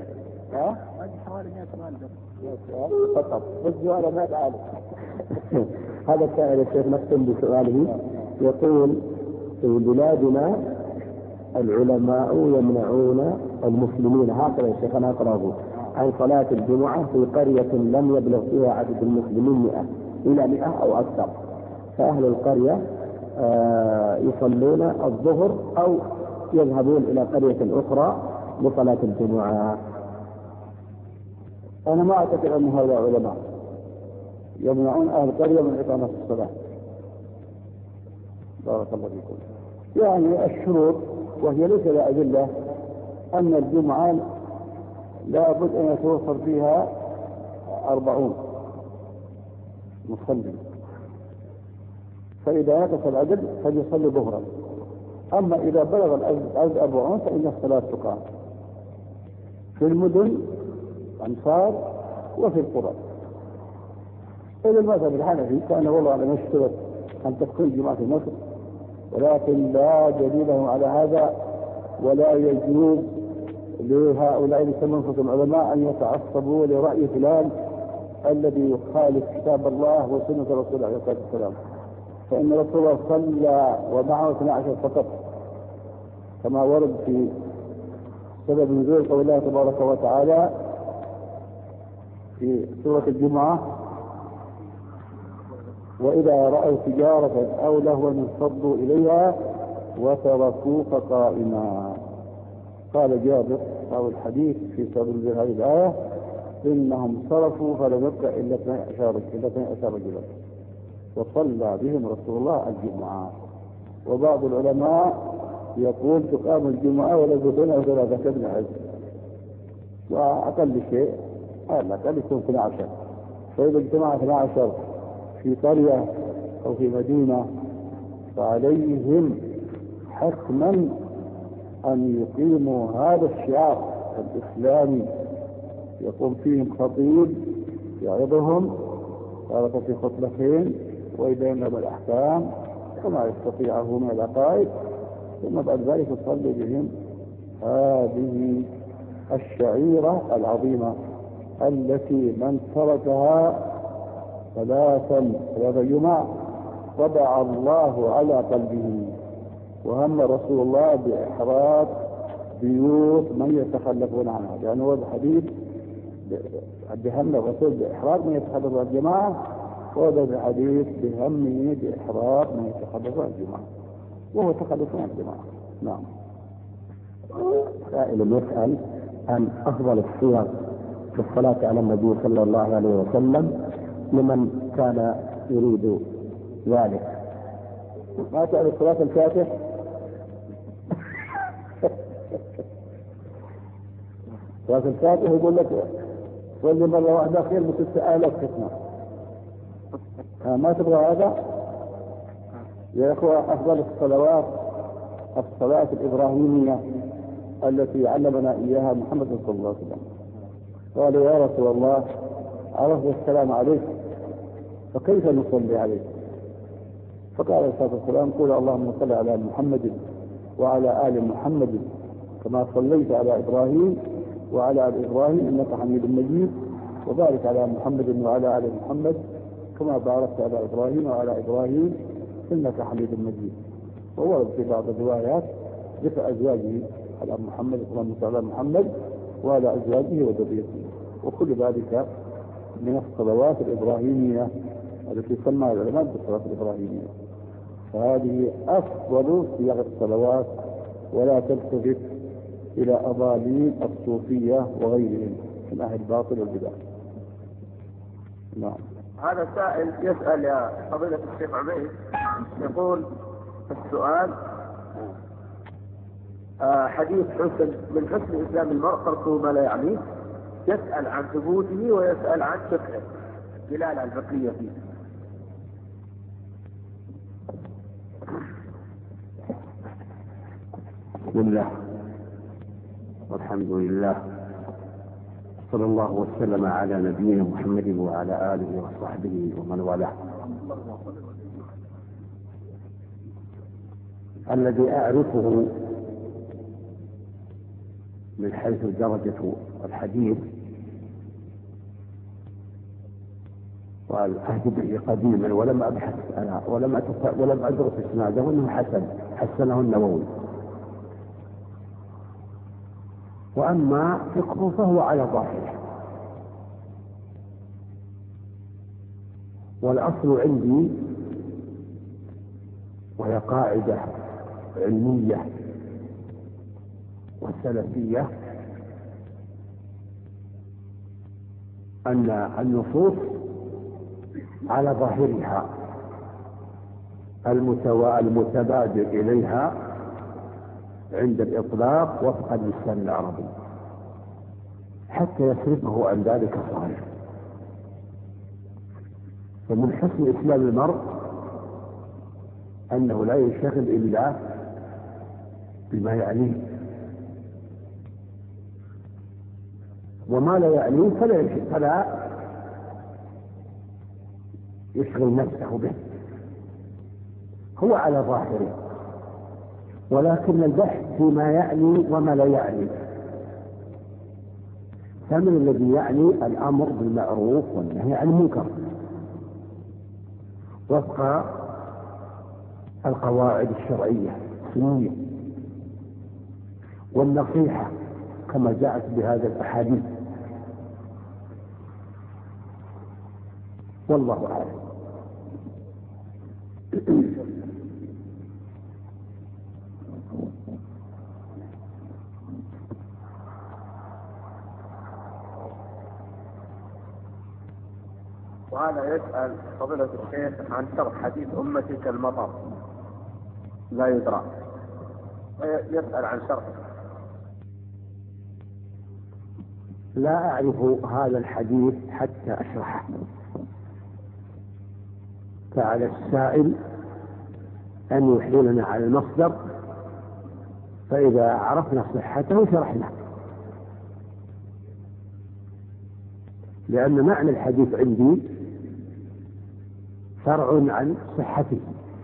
فقط والسؤال ما تعالى. هذا السائل الشيخ نختم بسؤاله، يقول في بلادنا العلماء يمنعون المسلمين، هكذا يا شيخ أنا أقرأه، عن صلاة الجمعة في قرية لم يبلغ فيها عدد المسلمين 100 إلى 100 أو أكثر، فأهل القرية يصلون الظهر أو يذهبون إلى قرية أخرى لصلاة الجمعة. أنا ما أعتقد أن هؤلاء علماء يمنعون أهل القرية من إقامة الصلاة. بارك الله فيكم. يعني الشروط وهي ليس لها أدلة أن الجمعة لا بد أن يتوفر فيها 40 مصلي، فإذا نقص العدد فليصلي ظهرا، أما إذا بلغ العدد 40 فإن الصلاة تقام في المدن أمصار وفي القرى. إلى المذهب الحنفي كان والله على مشترط أن تكون جماعة في مصر، ولكن لا دليلهم على هذا، ولا يجوز لهؤلاء يسمون العلماء أن يتعصبوا لرأي فلان الذي يخالف كتاب الله وسنة رسول الله عليه الصلاة والسلام، فإن رسول الله صلى ومعه 12 فقط، كما ورد في سبب نزول قول الله تبارك وتعالى في سورة الجمعة: وإذا رأوا تجارة أو لهوا انفضوا إليها وتركوك قائما. قال جابر أو الحديث في سبب هذه الآية: إنهم صرفوا فلم يبق إلا 12 رجلا وصلى بهم رسول الله الجمعة. وبعض العلماء يقول تقام الجمعة ولا يزيدون 3 ابن عز، وأقل شيء أقل يكون 12. فإذا اجتمع 12 في قرية أو في مدينة فعليهم حكما أن يقيموا هذا الشعار الإسلامي، يقوم فيهم خطيب يعظهم تارة في خطبتين ويبين لهم الأحكام وما يستطيعه من العقائد، ثم بعد ذلك يصلي بهم هذه الشعيرة العظيمة التي من تركها ثلاث جمع طبع الله على قلبه. وهم رسول الله بإحراق بيوت من يتخلفون عنها، لأنه هو الحديث بهم الرسول بإحراق من يتخلف عن الجماعة، وهذا الحديث بهمه بإحراق من يتخلف عن الجماعة، وهو تخلف عن الجماعة. نعم. سائل يسأل عن أفضل الصيغ في الصلاة على النبي صلى الله عليه وسلم لمن كان يريد ذلك. ما تعرف صلاة الفاتح؟ صلاة الفاتح يقول لك صلي مرة واحدة خير من 6000 ختمة. ما تبغى هذا؟ يا أخوة أفضل الصلوات الصلاة الإبراهيمية التي علمنا إياها محمد صلى الله عليه وسلم. قال يا رسول الله عرفت السلام عليك فكيف نصلي عليك؟ فقال عليه الصلاة والسلام قول اللهم صل على محمد وعلى آل محمد كما صليت على إبراهيم وعلى آل إبراهيم إنك حميد مجيد، وبارك على محمد وعلى آل محمد كما باركت على إبراهيم وعلى إبراهيم إنك حميد مجيد. وورد في بعض الروايات ذكر أزواجه على محمد اللهم صل على محمد وعلى أزواجه وذريته، وكل ذلك من الصلوات الإبراهيمية التي سماها العلماء بالصلاة الإبراهيمية. فهذه أفضل صيغ الصلوات، ولا تلتفت إلى أضاليل الصوفية وغيرهم من أهل الباطل والبدع. نعم. هذا سائل يسأل يا فضيلة الشيخ عبيد، يقول السؤال حديث من حسن إسلام المرء تركه ما لا يعنيه، يسأل عن ثبوته ويسأل عن فقهه الدلالة الفقهية فيه. بسم الله والحمد لله صلى الله وسلم على نبينا محمد وعلى آله وصحبه ومن والاه. الذي أعرفه من حيث درجة الحديث والعهد به قديما ولم أبحث أنا ولم أدرس إسناده أنه حسنه النووي. وأما فقهه فهو على ظاهره، والأصل عندي وهي قاعدة علمية والسلفية أن النصوص على ظاهرها المتبادر إليها عند الإطلاق وفقا للسان العربي حتى يصرفه عن ذلك الظاهر. فمن حسن إسلام المرء أنه لا ينشغل إلا بما يعنيه، وما لا يعنيه فلا يشغل نفسه به. هو على ظاهره، ولكن البحث فيما يعني وما لا يعني. فمن الذي يعني الأمر بالمعروف والنهي عن المنكر وفق القواعد الشرعية السنية، والنصيحة كما جاءت بهذا الأحاديث، والله أعلم. وهذا يسأل فضيلة الشيخ عن شرح حديث أمتي كالمطر لا يدرى، يسأل عن شرحه. لا أعرف هذا الحديث حتى أشرحه، فعلى السائل أن يحيلنا على المصدر فإذا عرفنا صحته شرحنا، لأن معنى الحديث عندي فرع عن صحته.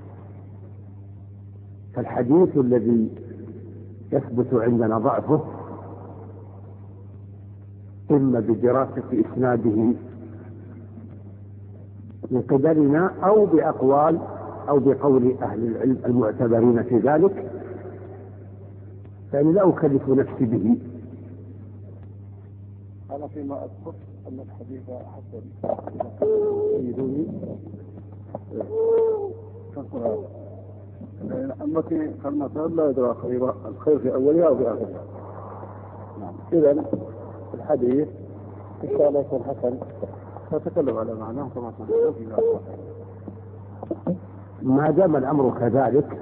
فالحديث الذي يثبت عندنا ضعفه إما بدراسة إسناده من قبلنا أو بأقوال أو بقول أهل العلم المعتبرين في ذلك، فأنا لا أكلف نفسي به. أنا فيما أذكر أن الحديث حسن يريدوني تذكر هذا أمتي فالمثال لا يدرى الخير في أولها أو في آخرها. إذن الحديث إن شاء الله يكون حسن، سأتكلم على معناه كما سنقول في ذلك. ما دام الأمر كذلك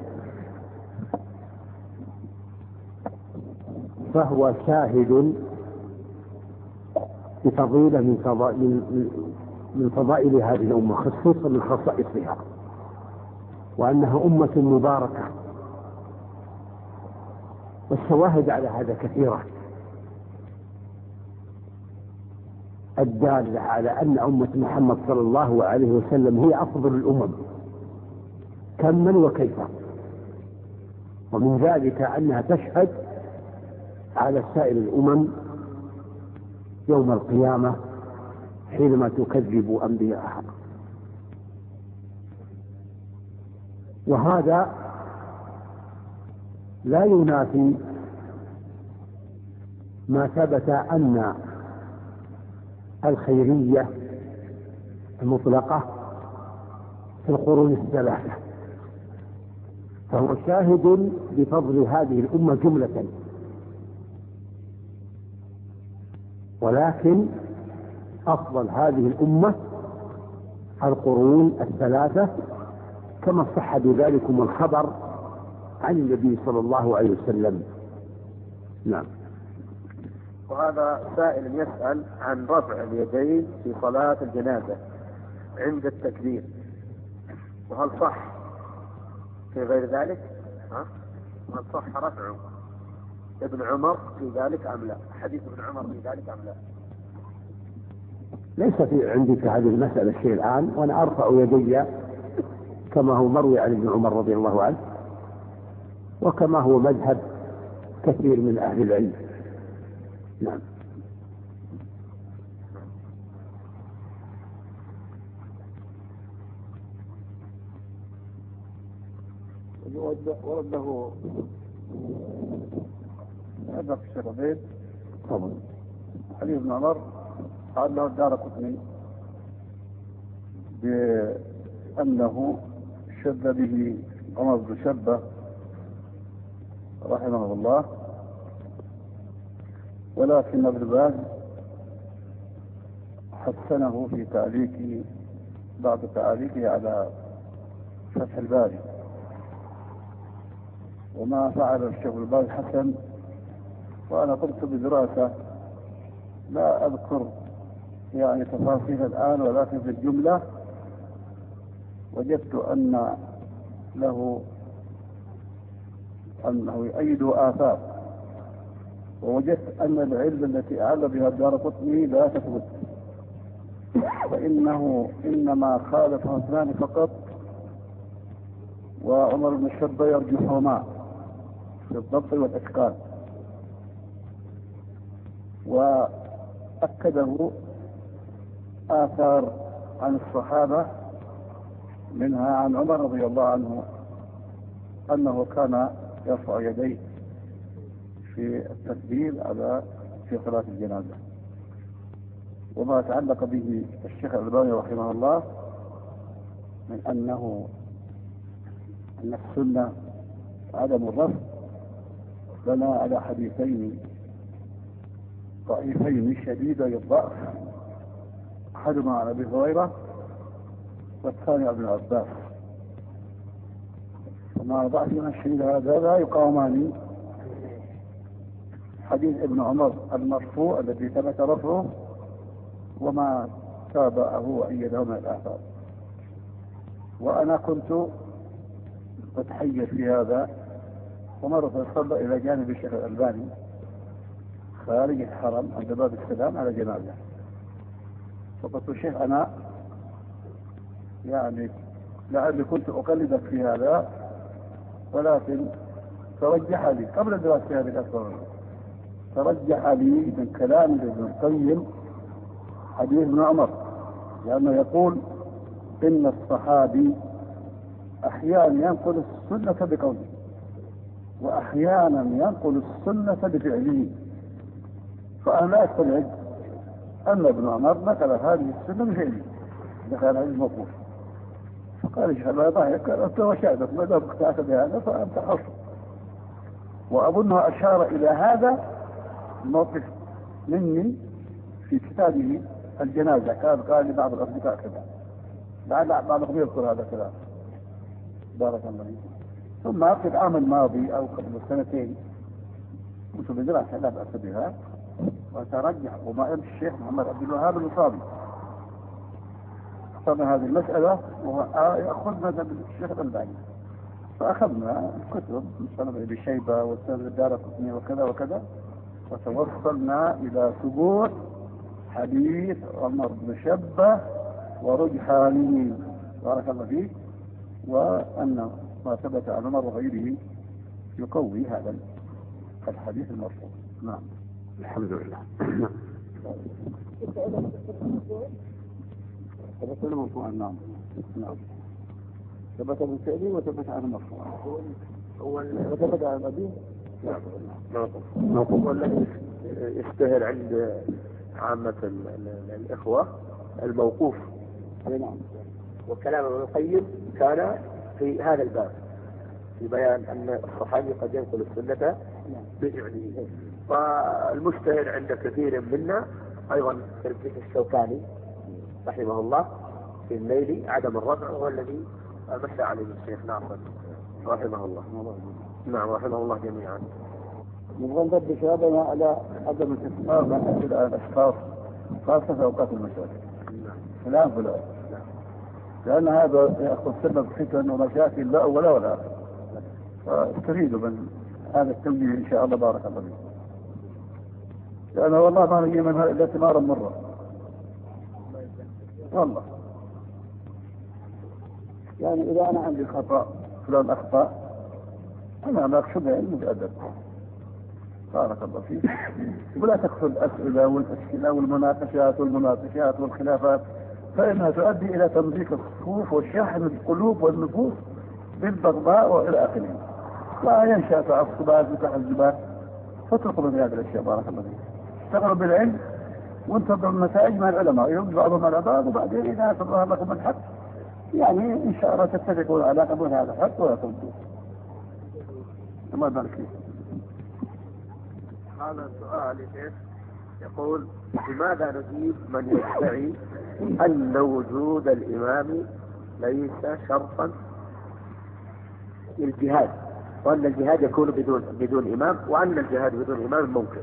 فهو شاهد بفضيلة من فضائل هذه الأمة، خصوصا من خصائصها، وأنها أمة مباركة، والشواهد على هذا كثيرة الدالة على أن أمة محمد صلى الله عليه وسلم هي أفضل الأمم كما وكيفا، ومن ذلك أنها تشهد على سائر الأمم يوم القيامة حينما تكذب أنبياءها. وهذا لا ينافي ما ثبت أن الخيرية المطلقة في القرون الثلاثة، فهو شاهد بفضل هذه الأمة جملة، ولكن أفضل هذه الأمة القرون الثلاثة، كما صح بذلكم الخبر عن النبي صلى الله عليه وسلم. نعم. وهذا سائل يسأل عن رفع اليدين في صلاة الجنازة عند التكبير، وهل صح في غير ذلك؟ هل صح رفعه ابن عمر في ذلك أم لا؟ حديث ابن عمر في ذلك أم لا؟ ليس في عندي في هذه المسألة شيء الآن، وأنا أرفع يدي كما هو مروي عن ابن عمر رضي الله عنه، وكما هو مذهب كثير من أهل العلم. نعم. ورده هذا في الشربين طبعا حديث ابن عمر قال له الدارقطني بأنه شد به عمر بن شبة رحمه الله، ولكن ابن باز حسنه في تعليق بعض تعليقه على فتح الباري، وما فعل الشيخ ابن باز حسن. وأنا قمت بدراسة لا أذكر يعني تفاصيل الآن، ولكن في الجملة وجدت أن له أنه يؤيد آثار، ووجدت أن العلم التي أعلى بها الدارقطني لا تثبت، فإنه إنما خالف اثنان فقط، وعمر بن الشبة يرجحهما في الضبط والإتقان، وأكده آثار عن الصحابة منها عن عمر رضي الله عنه أنه كان يرفع يديه في التكبير في صلاة الجنازة. وما تعلق به الشيخ الألباني رحمه الله من أن السنة عدم الرفع لنا على حديثين ضعيفين شديدي الضعف، أحدهما عن أبي هريرة والثاني ابن عباس، ومع ضعفنا الشديد هذا لا يقاومان حديث ابن عمر المرفوع الذي ثبت رفعه وما تابعه وأيده من الآثار. وأنا كنت أتحيز في هذا ومرة صلى إلى جانب الشيخ الألباني خارج الحرم عند باب السلام على جنازة. فقلت الشيخ أنا يعني لعلي كنت أقلدك في هذا، ولكن ترجح لي قبل دراسة هذه الأسرار، ترجح لي من كلام ابن القيم حديث ابن عمر، لأنه يقول إن الصحابي أحيانا ينقل السنة بقوله وأحيانا ينقل السنة بفعله، فأنا لا أستبعد أن ابن عمر نقل هذه السنة بفعله دخل هذه الموقوف. فقال الشيخ لا ضحك، قال أنت وشاهدك ما دام اقتعت بهذا فأنت حر. وأظنه أشار إلى هذا الموقف مني في كتابه الجنازة، كان قال لبعض الأصدقاء كذا، بعضهم يذكر هذا الكلام. بارك الله فيك. ثم في العام الماضي أو قبل سنتين كنت بدراسة لا بأس بها، وترجح وما الشيخ محمد عبد الوهاب الوصابي اختار هذه المسألة ويأخذ مذهب الشيخ الألباني، فأخذنا الكتب مصنف ابن شيبة والسند الدارقطني وكذا وكذا، وتوصلنا إلى ثبوت حديث عمر بن شبة ورجحانه بارك الله فيه، وأن ما ثبت عن عمر وغيره يقوي هذا الحديث المرفوع. نعم الحمد لله. ثبت المرفوع. نعم نعم ثبت بالفعل وثبت عن المرفوع. وثبت عن الأبي هو الذي يشتهر عند عامة الإخوة الموقوف. نعم. وكلام ابن القيم كان في هذا الباب في بيان أن الصحابي قد ينقل السنة بفعله. والمشتهر عند كثير منا أيضا تربية الشوكاني رحمه الله في الليل عدم الرفع، وهو الذي مشى عليه الشيخ ناصر رحمه الله. نعم رحمه الله جميعا. نبغى نضبط هذا على عدم الاستثمار من الأشخاص خاصة في أوقات المشاكل. فلان فلان، لأن هذا يأخذ سبب فتن ومشاكل لا أول ولا آخر. فاستفيدوا من هذا التوجيه إن شاء الله بارك الله فيكم. لأنه والله ما نجي منها إلا ثمارا مرة والله. يعني إذا أنا عندي خطأ فلان أخطأ أنا ما أقصدها علم بأدب بارك الله فيك، ولا تقصد الأسئلة والأسئلة والمناقشات والخلافات، فإنها تؤدي إلى تمزيق الصفوف وشحن القلوب والنفوس بالبغضاء وإلى آخره، وينشأ تعصبات وتحزبات. فاتركوا من هذه الأشياء بارك الله فيك، اشتغلوا بالعلم وانتظروا النتائج مع العلماء، يرد بعضهم على بعض، وبعدين إذا تظهر لكم الحق يعني إن شاء الله تتفقون على قبول هذا الحق ولا تنسوا. الله يبارك فيك. هذا السؤال يقول لماذا نجيب من يدعي أن وجود الإمام ليس شرطا للجهاد، وأن الجهاد يكون بدون إمام، وأن الجهاد بدون إمام ممكن؟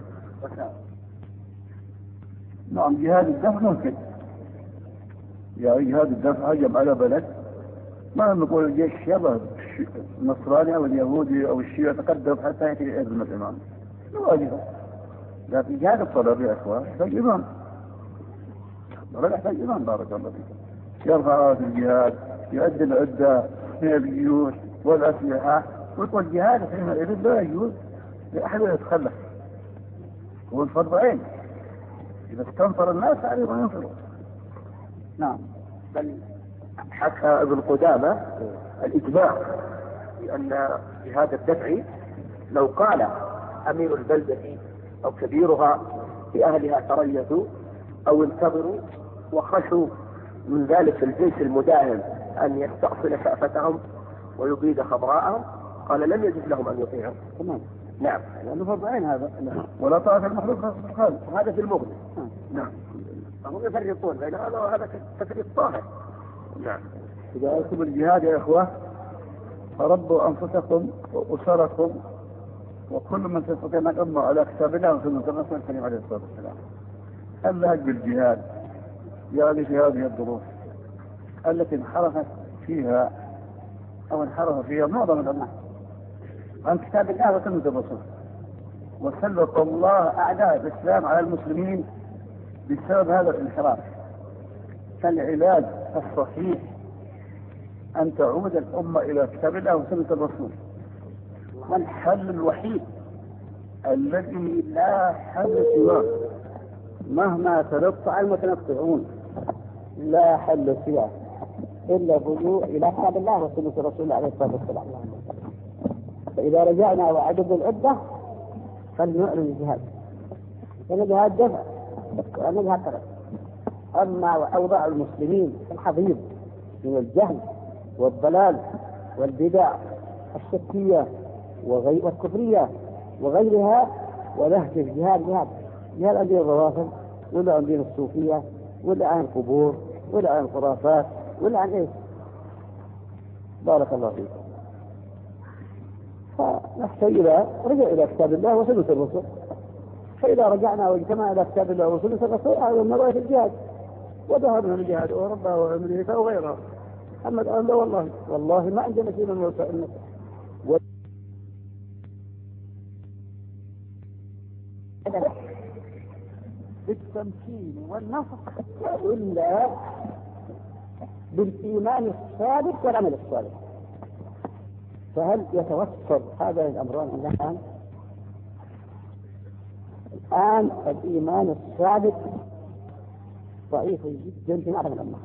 نعم جهاد الدفع ممكن، يعني جهاد الدفع هجم على بلد ما نقول الجيش يلا النصراني أو اليهودي أو الشيعي تقدم حتى يأتي يأذن الإمام واجبه، لكن جهاد الطلب يا أخوان يحتاج إمام، ولا يحتاج إمام بارك الله فيكم، يرفع راس الجهاد، يؤدي العدة من الجيوش والأسلحة، ويقول الجهاد حينئذ لا يجوز لأحد يتخلف، هو الفرض عين، إذا استنصر الناس عليهم أن ينصروا. نعم. بل حكى ابن قدامة الإجماع بأن جهاد الدفع لو قال أمير البلدة أو كبيرها لأهلها تريثوا أو انتظروا وخشوا من ذلك الجيش المداهم أن يستأصل شأفتهم ويبيد خضراءهم، قال لم يجوز لهم أن يطيعوا. تمام. نعم. لأنه فرض عين هذا، ولا طاعة المخلوق خالص، هذا في المغني. نعم. هم يفرقون بين هذا وهذا تفريق طاهر. نعم. إذا أردتم الجهاد يا إخوة فربوا أنفسكم وأسركم وكل من تستطيع أن يقوم على كتاب الله وسنة الرسول الكريم عليه الصلاة والسلام. اللهج بالجهاد يعني في هذه الظروف التي انحرف فيها معظم الأمة، عن كتاب الله وسنة الرسول، وسلط الله أعداء الإسلام على المسلمين بسبب هذا الانحراف. فالعلاج الصحيح أن تعود الأمة إلى كتاب الله وسنة الرسول، والحل الوحيد الذي لا حل سواه مهما تنطع المتنطعون، لا حل سواه إلا الرجوع إلى كتاب الله وسنة الرسول عليه الصلاة والسلام. فإذا رجعنا وعدد العدة فلنعلن الجهاد، لأن الجهاد دفع وأن الجهاد طلب. أما أوضاع المسلمين الحضيض من الجهل والضلال والبدع الشكية والكفرية وغيرها، ونهج الجهاد جهاد عن دين الروافض ولا عن دين الصوفية ولا عن القبور ولا عن الخرافات ولا عن ايش. بارك الله فيكم. فنحتاج إلى رجع إلى كتاب الله وسنة الرسول. فإذا رجعنا واجتمعنا إلى كتاب الله وسنة الرسول هذا النظر في الجهاد، وظهرنا الجهاد أوروبا وأمريكا وغيرها. أما الآن لا، والله ما عندنا شيء من وسائل بالتمكين والنصر إلا بالإيمان الصادق والعمل الصالح. فهل يتوفر هذا الأمران الآن؟ الآن الإيمان الصادق ضعيف جدا في معظم الأمة،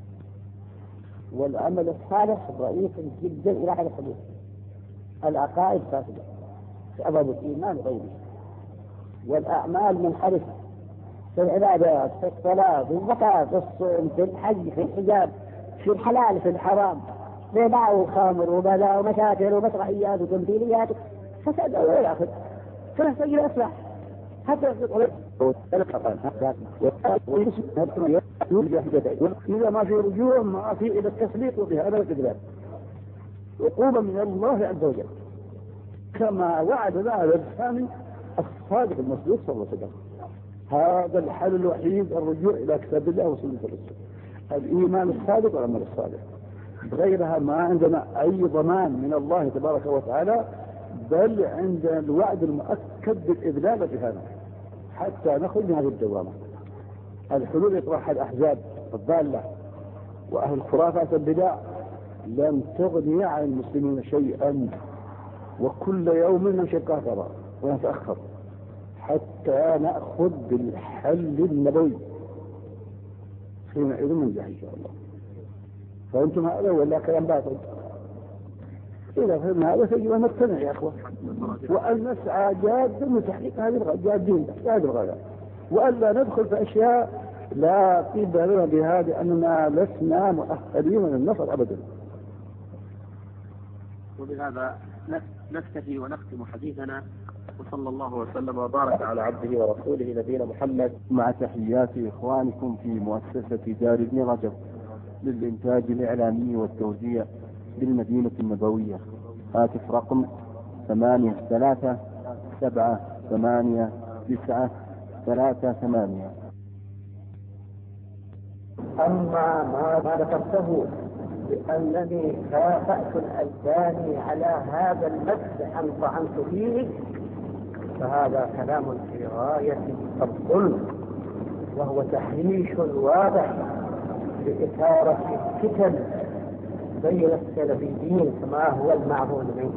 والعمل الصالح ضعيف جدا إلى حد الحدود. العقائد فاسدة، سبب الإيمان غيره، والأعمال منحرفة، في العبادات، في الصلاة، في الزكاة، في الصوم، في الحج، في الحجاب، في الحلال، في الحرام، في باع وخمر وبلاء ومشاكل ومسرحيات وتمثيليات، فساد إلى آخره. فنحتاج إلى إصلاح حتى إذا ما في رجوع ما في إلى التسليط وبهذا الكذاب عقوبة من الله عز وجل، كما وعد هذا الثاني الصادق المصدوق صلى الله عليه وسلم. هذا الحل الوحيد الرجوع إلى كتاب الله وسنة الرسول، الإيمان الصادق والعمل الصالح. بغيرها ما عندنا أي ضمان من الله تبارك وتعالى، بل عندنا الوعد المؤكد بالإذلال بهذا حتى نخرج من هذه الدوامة. الحلول يطرحها الأحزاب الضالة وأهل الخرافات البدع لن تغني عن المسلمين شيئا، وكل يوم نمشي قهقرا ونتأخر حتى نأخذ بالحل النبوي حينئذ ننجح إن شاء الله. فأنتم هذا ولا كلام باطل؟ إذا فهمنا هذا فيجب أن نقتنع يا أخوة، وأن نسعى جادا لتحقيق هذه الغاية، وألا ندخل في أشياء لا قيمة لنا بها، لأننا لسنا مؤهلين للنصر أبدا. وبهذا نكتفي ونختم حديثنا، وصلى الله وسلم وبارك على عبده ورسوله نبينا محمد، مع تحيات إخوانكم في مؤسسة دار ابن رجب للإنتاج الإعلامي والتوزيع بالمدينة النبوية. هاتف رقم 837893. أما ما ذكرته بأنني كافأت الألباني على هذا المسح أن طعنت فيه، فهذا كلام في غاية الظلم، وهو تحريش واضح لإثارة الفتن بين السلفيين كما هو المعهود منه.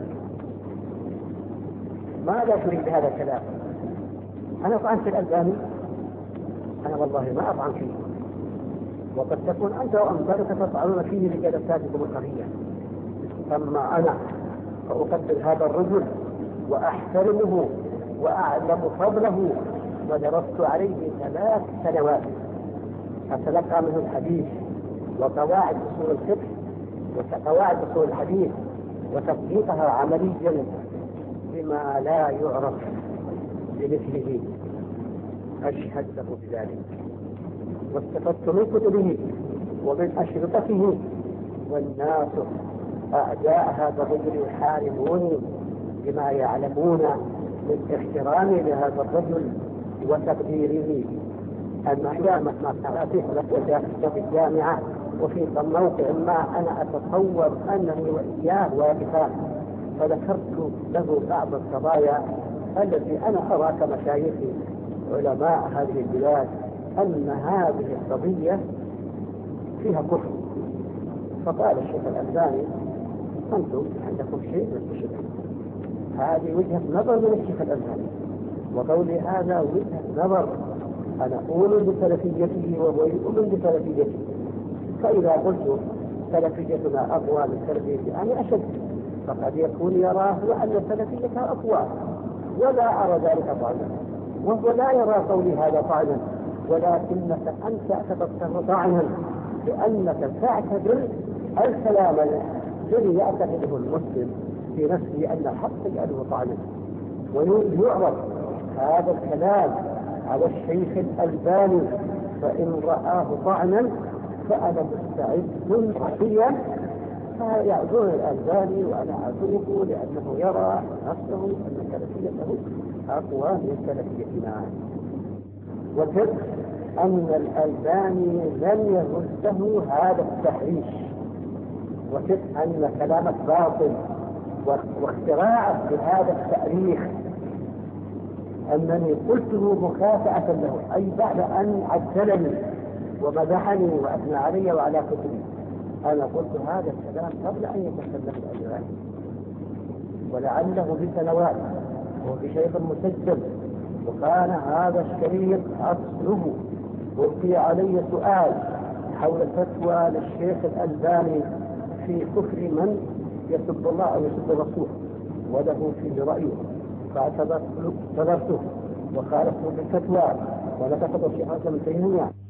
ماذا تريد بهذا الكلام؟ أنا طعنت في الألباني؟ أنا والله ما أطعن فيه، وقد تكون أنت وأمثالك تطعنون فيه لجلساتكم القضية. أما أنا فأقدر هذا الرجل وأحترمه وأعلم فضله، ودرست عليه 3 سنوات أتلقى منه الحديث وقواعد أصول الفقه وقواعد أصول الحديث وتطبيقها عمليا بما لا يعرف بمثله. أشهد له بذلك، واستفدت من كتبه ومن أشرطته، والناس أعداء هذا الرجل يحاربوني بما يعلمون من احترامي لهذا الرجل وتقديره. أما قامت مصنعاته في الجامعة وفي موقع ما أنا أتصور أنني وإياه واقفان فذكرت له بعض القضايا التي أنا أرى كمشايخي علماء هذه البلاد أن هذه القضية فيها كفر. فقال الشيخ الألباني: أنتم عندكم شيء من الشرك. هذه وجهة نظر من الشيخ الألباني، وقولي هذا وجهة نظر أنا أؤمن بسلفيته وهو يؤمن بسلفيته. فإذا قلت سلفيتنا أقوى من سلفيته أنا أشد، فقد يكون يراه أن سلفيتها أقوى، ولا أرى ذلك طعنا، وهو لا يرى قولي هذا طعنا، ولكنك أنت اعتبرته طعنا لأنك تعتبر الكلام الذي يعتقده المسلم في نفسه أن الحق يجعله طعنا، ويعرض هذا الكلام على الشيخ الألباني، فإن رآه طعنا فأنا مستعد حقيا فيعذر الألباني وأنا أعذره لأنه يرى نفسه أن سلفيته أقوى من سلفيتنا. وجد أن الألباني لم يرده هذا التحريش، وجد أن كلامك باطل واختراعك بهذا التأريخ، أنني قلته مكافأة له، أي بعد أن عدلني ومدحني وأثنى علي وعلى كتبي. أنا قلت هذا الكلام قبل أن يتكلم الألباني، ولعله بسنوات وهو بشيخ مسجل، وكان هذا الشريط أصله ألقي علي سؤال حول فتوى للشيخ الألباني في كفر من يسب الله أو يسب الرسول وله فيه رأيه، فاعتبرته وخالفته بالفتوى ولتقط الشيخ ابن تيمية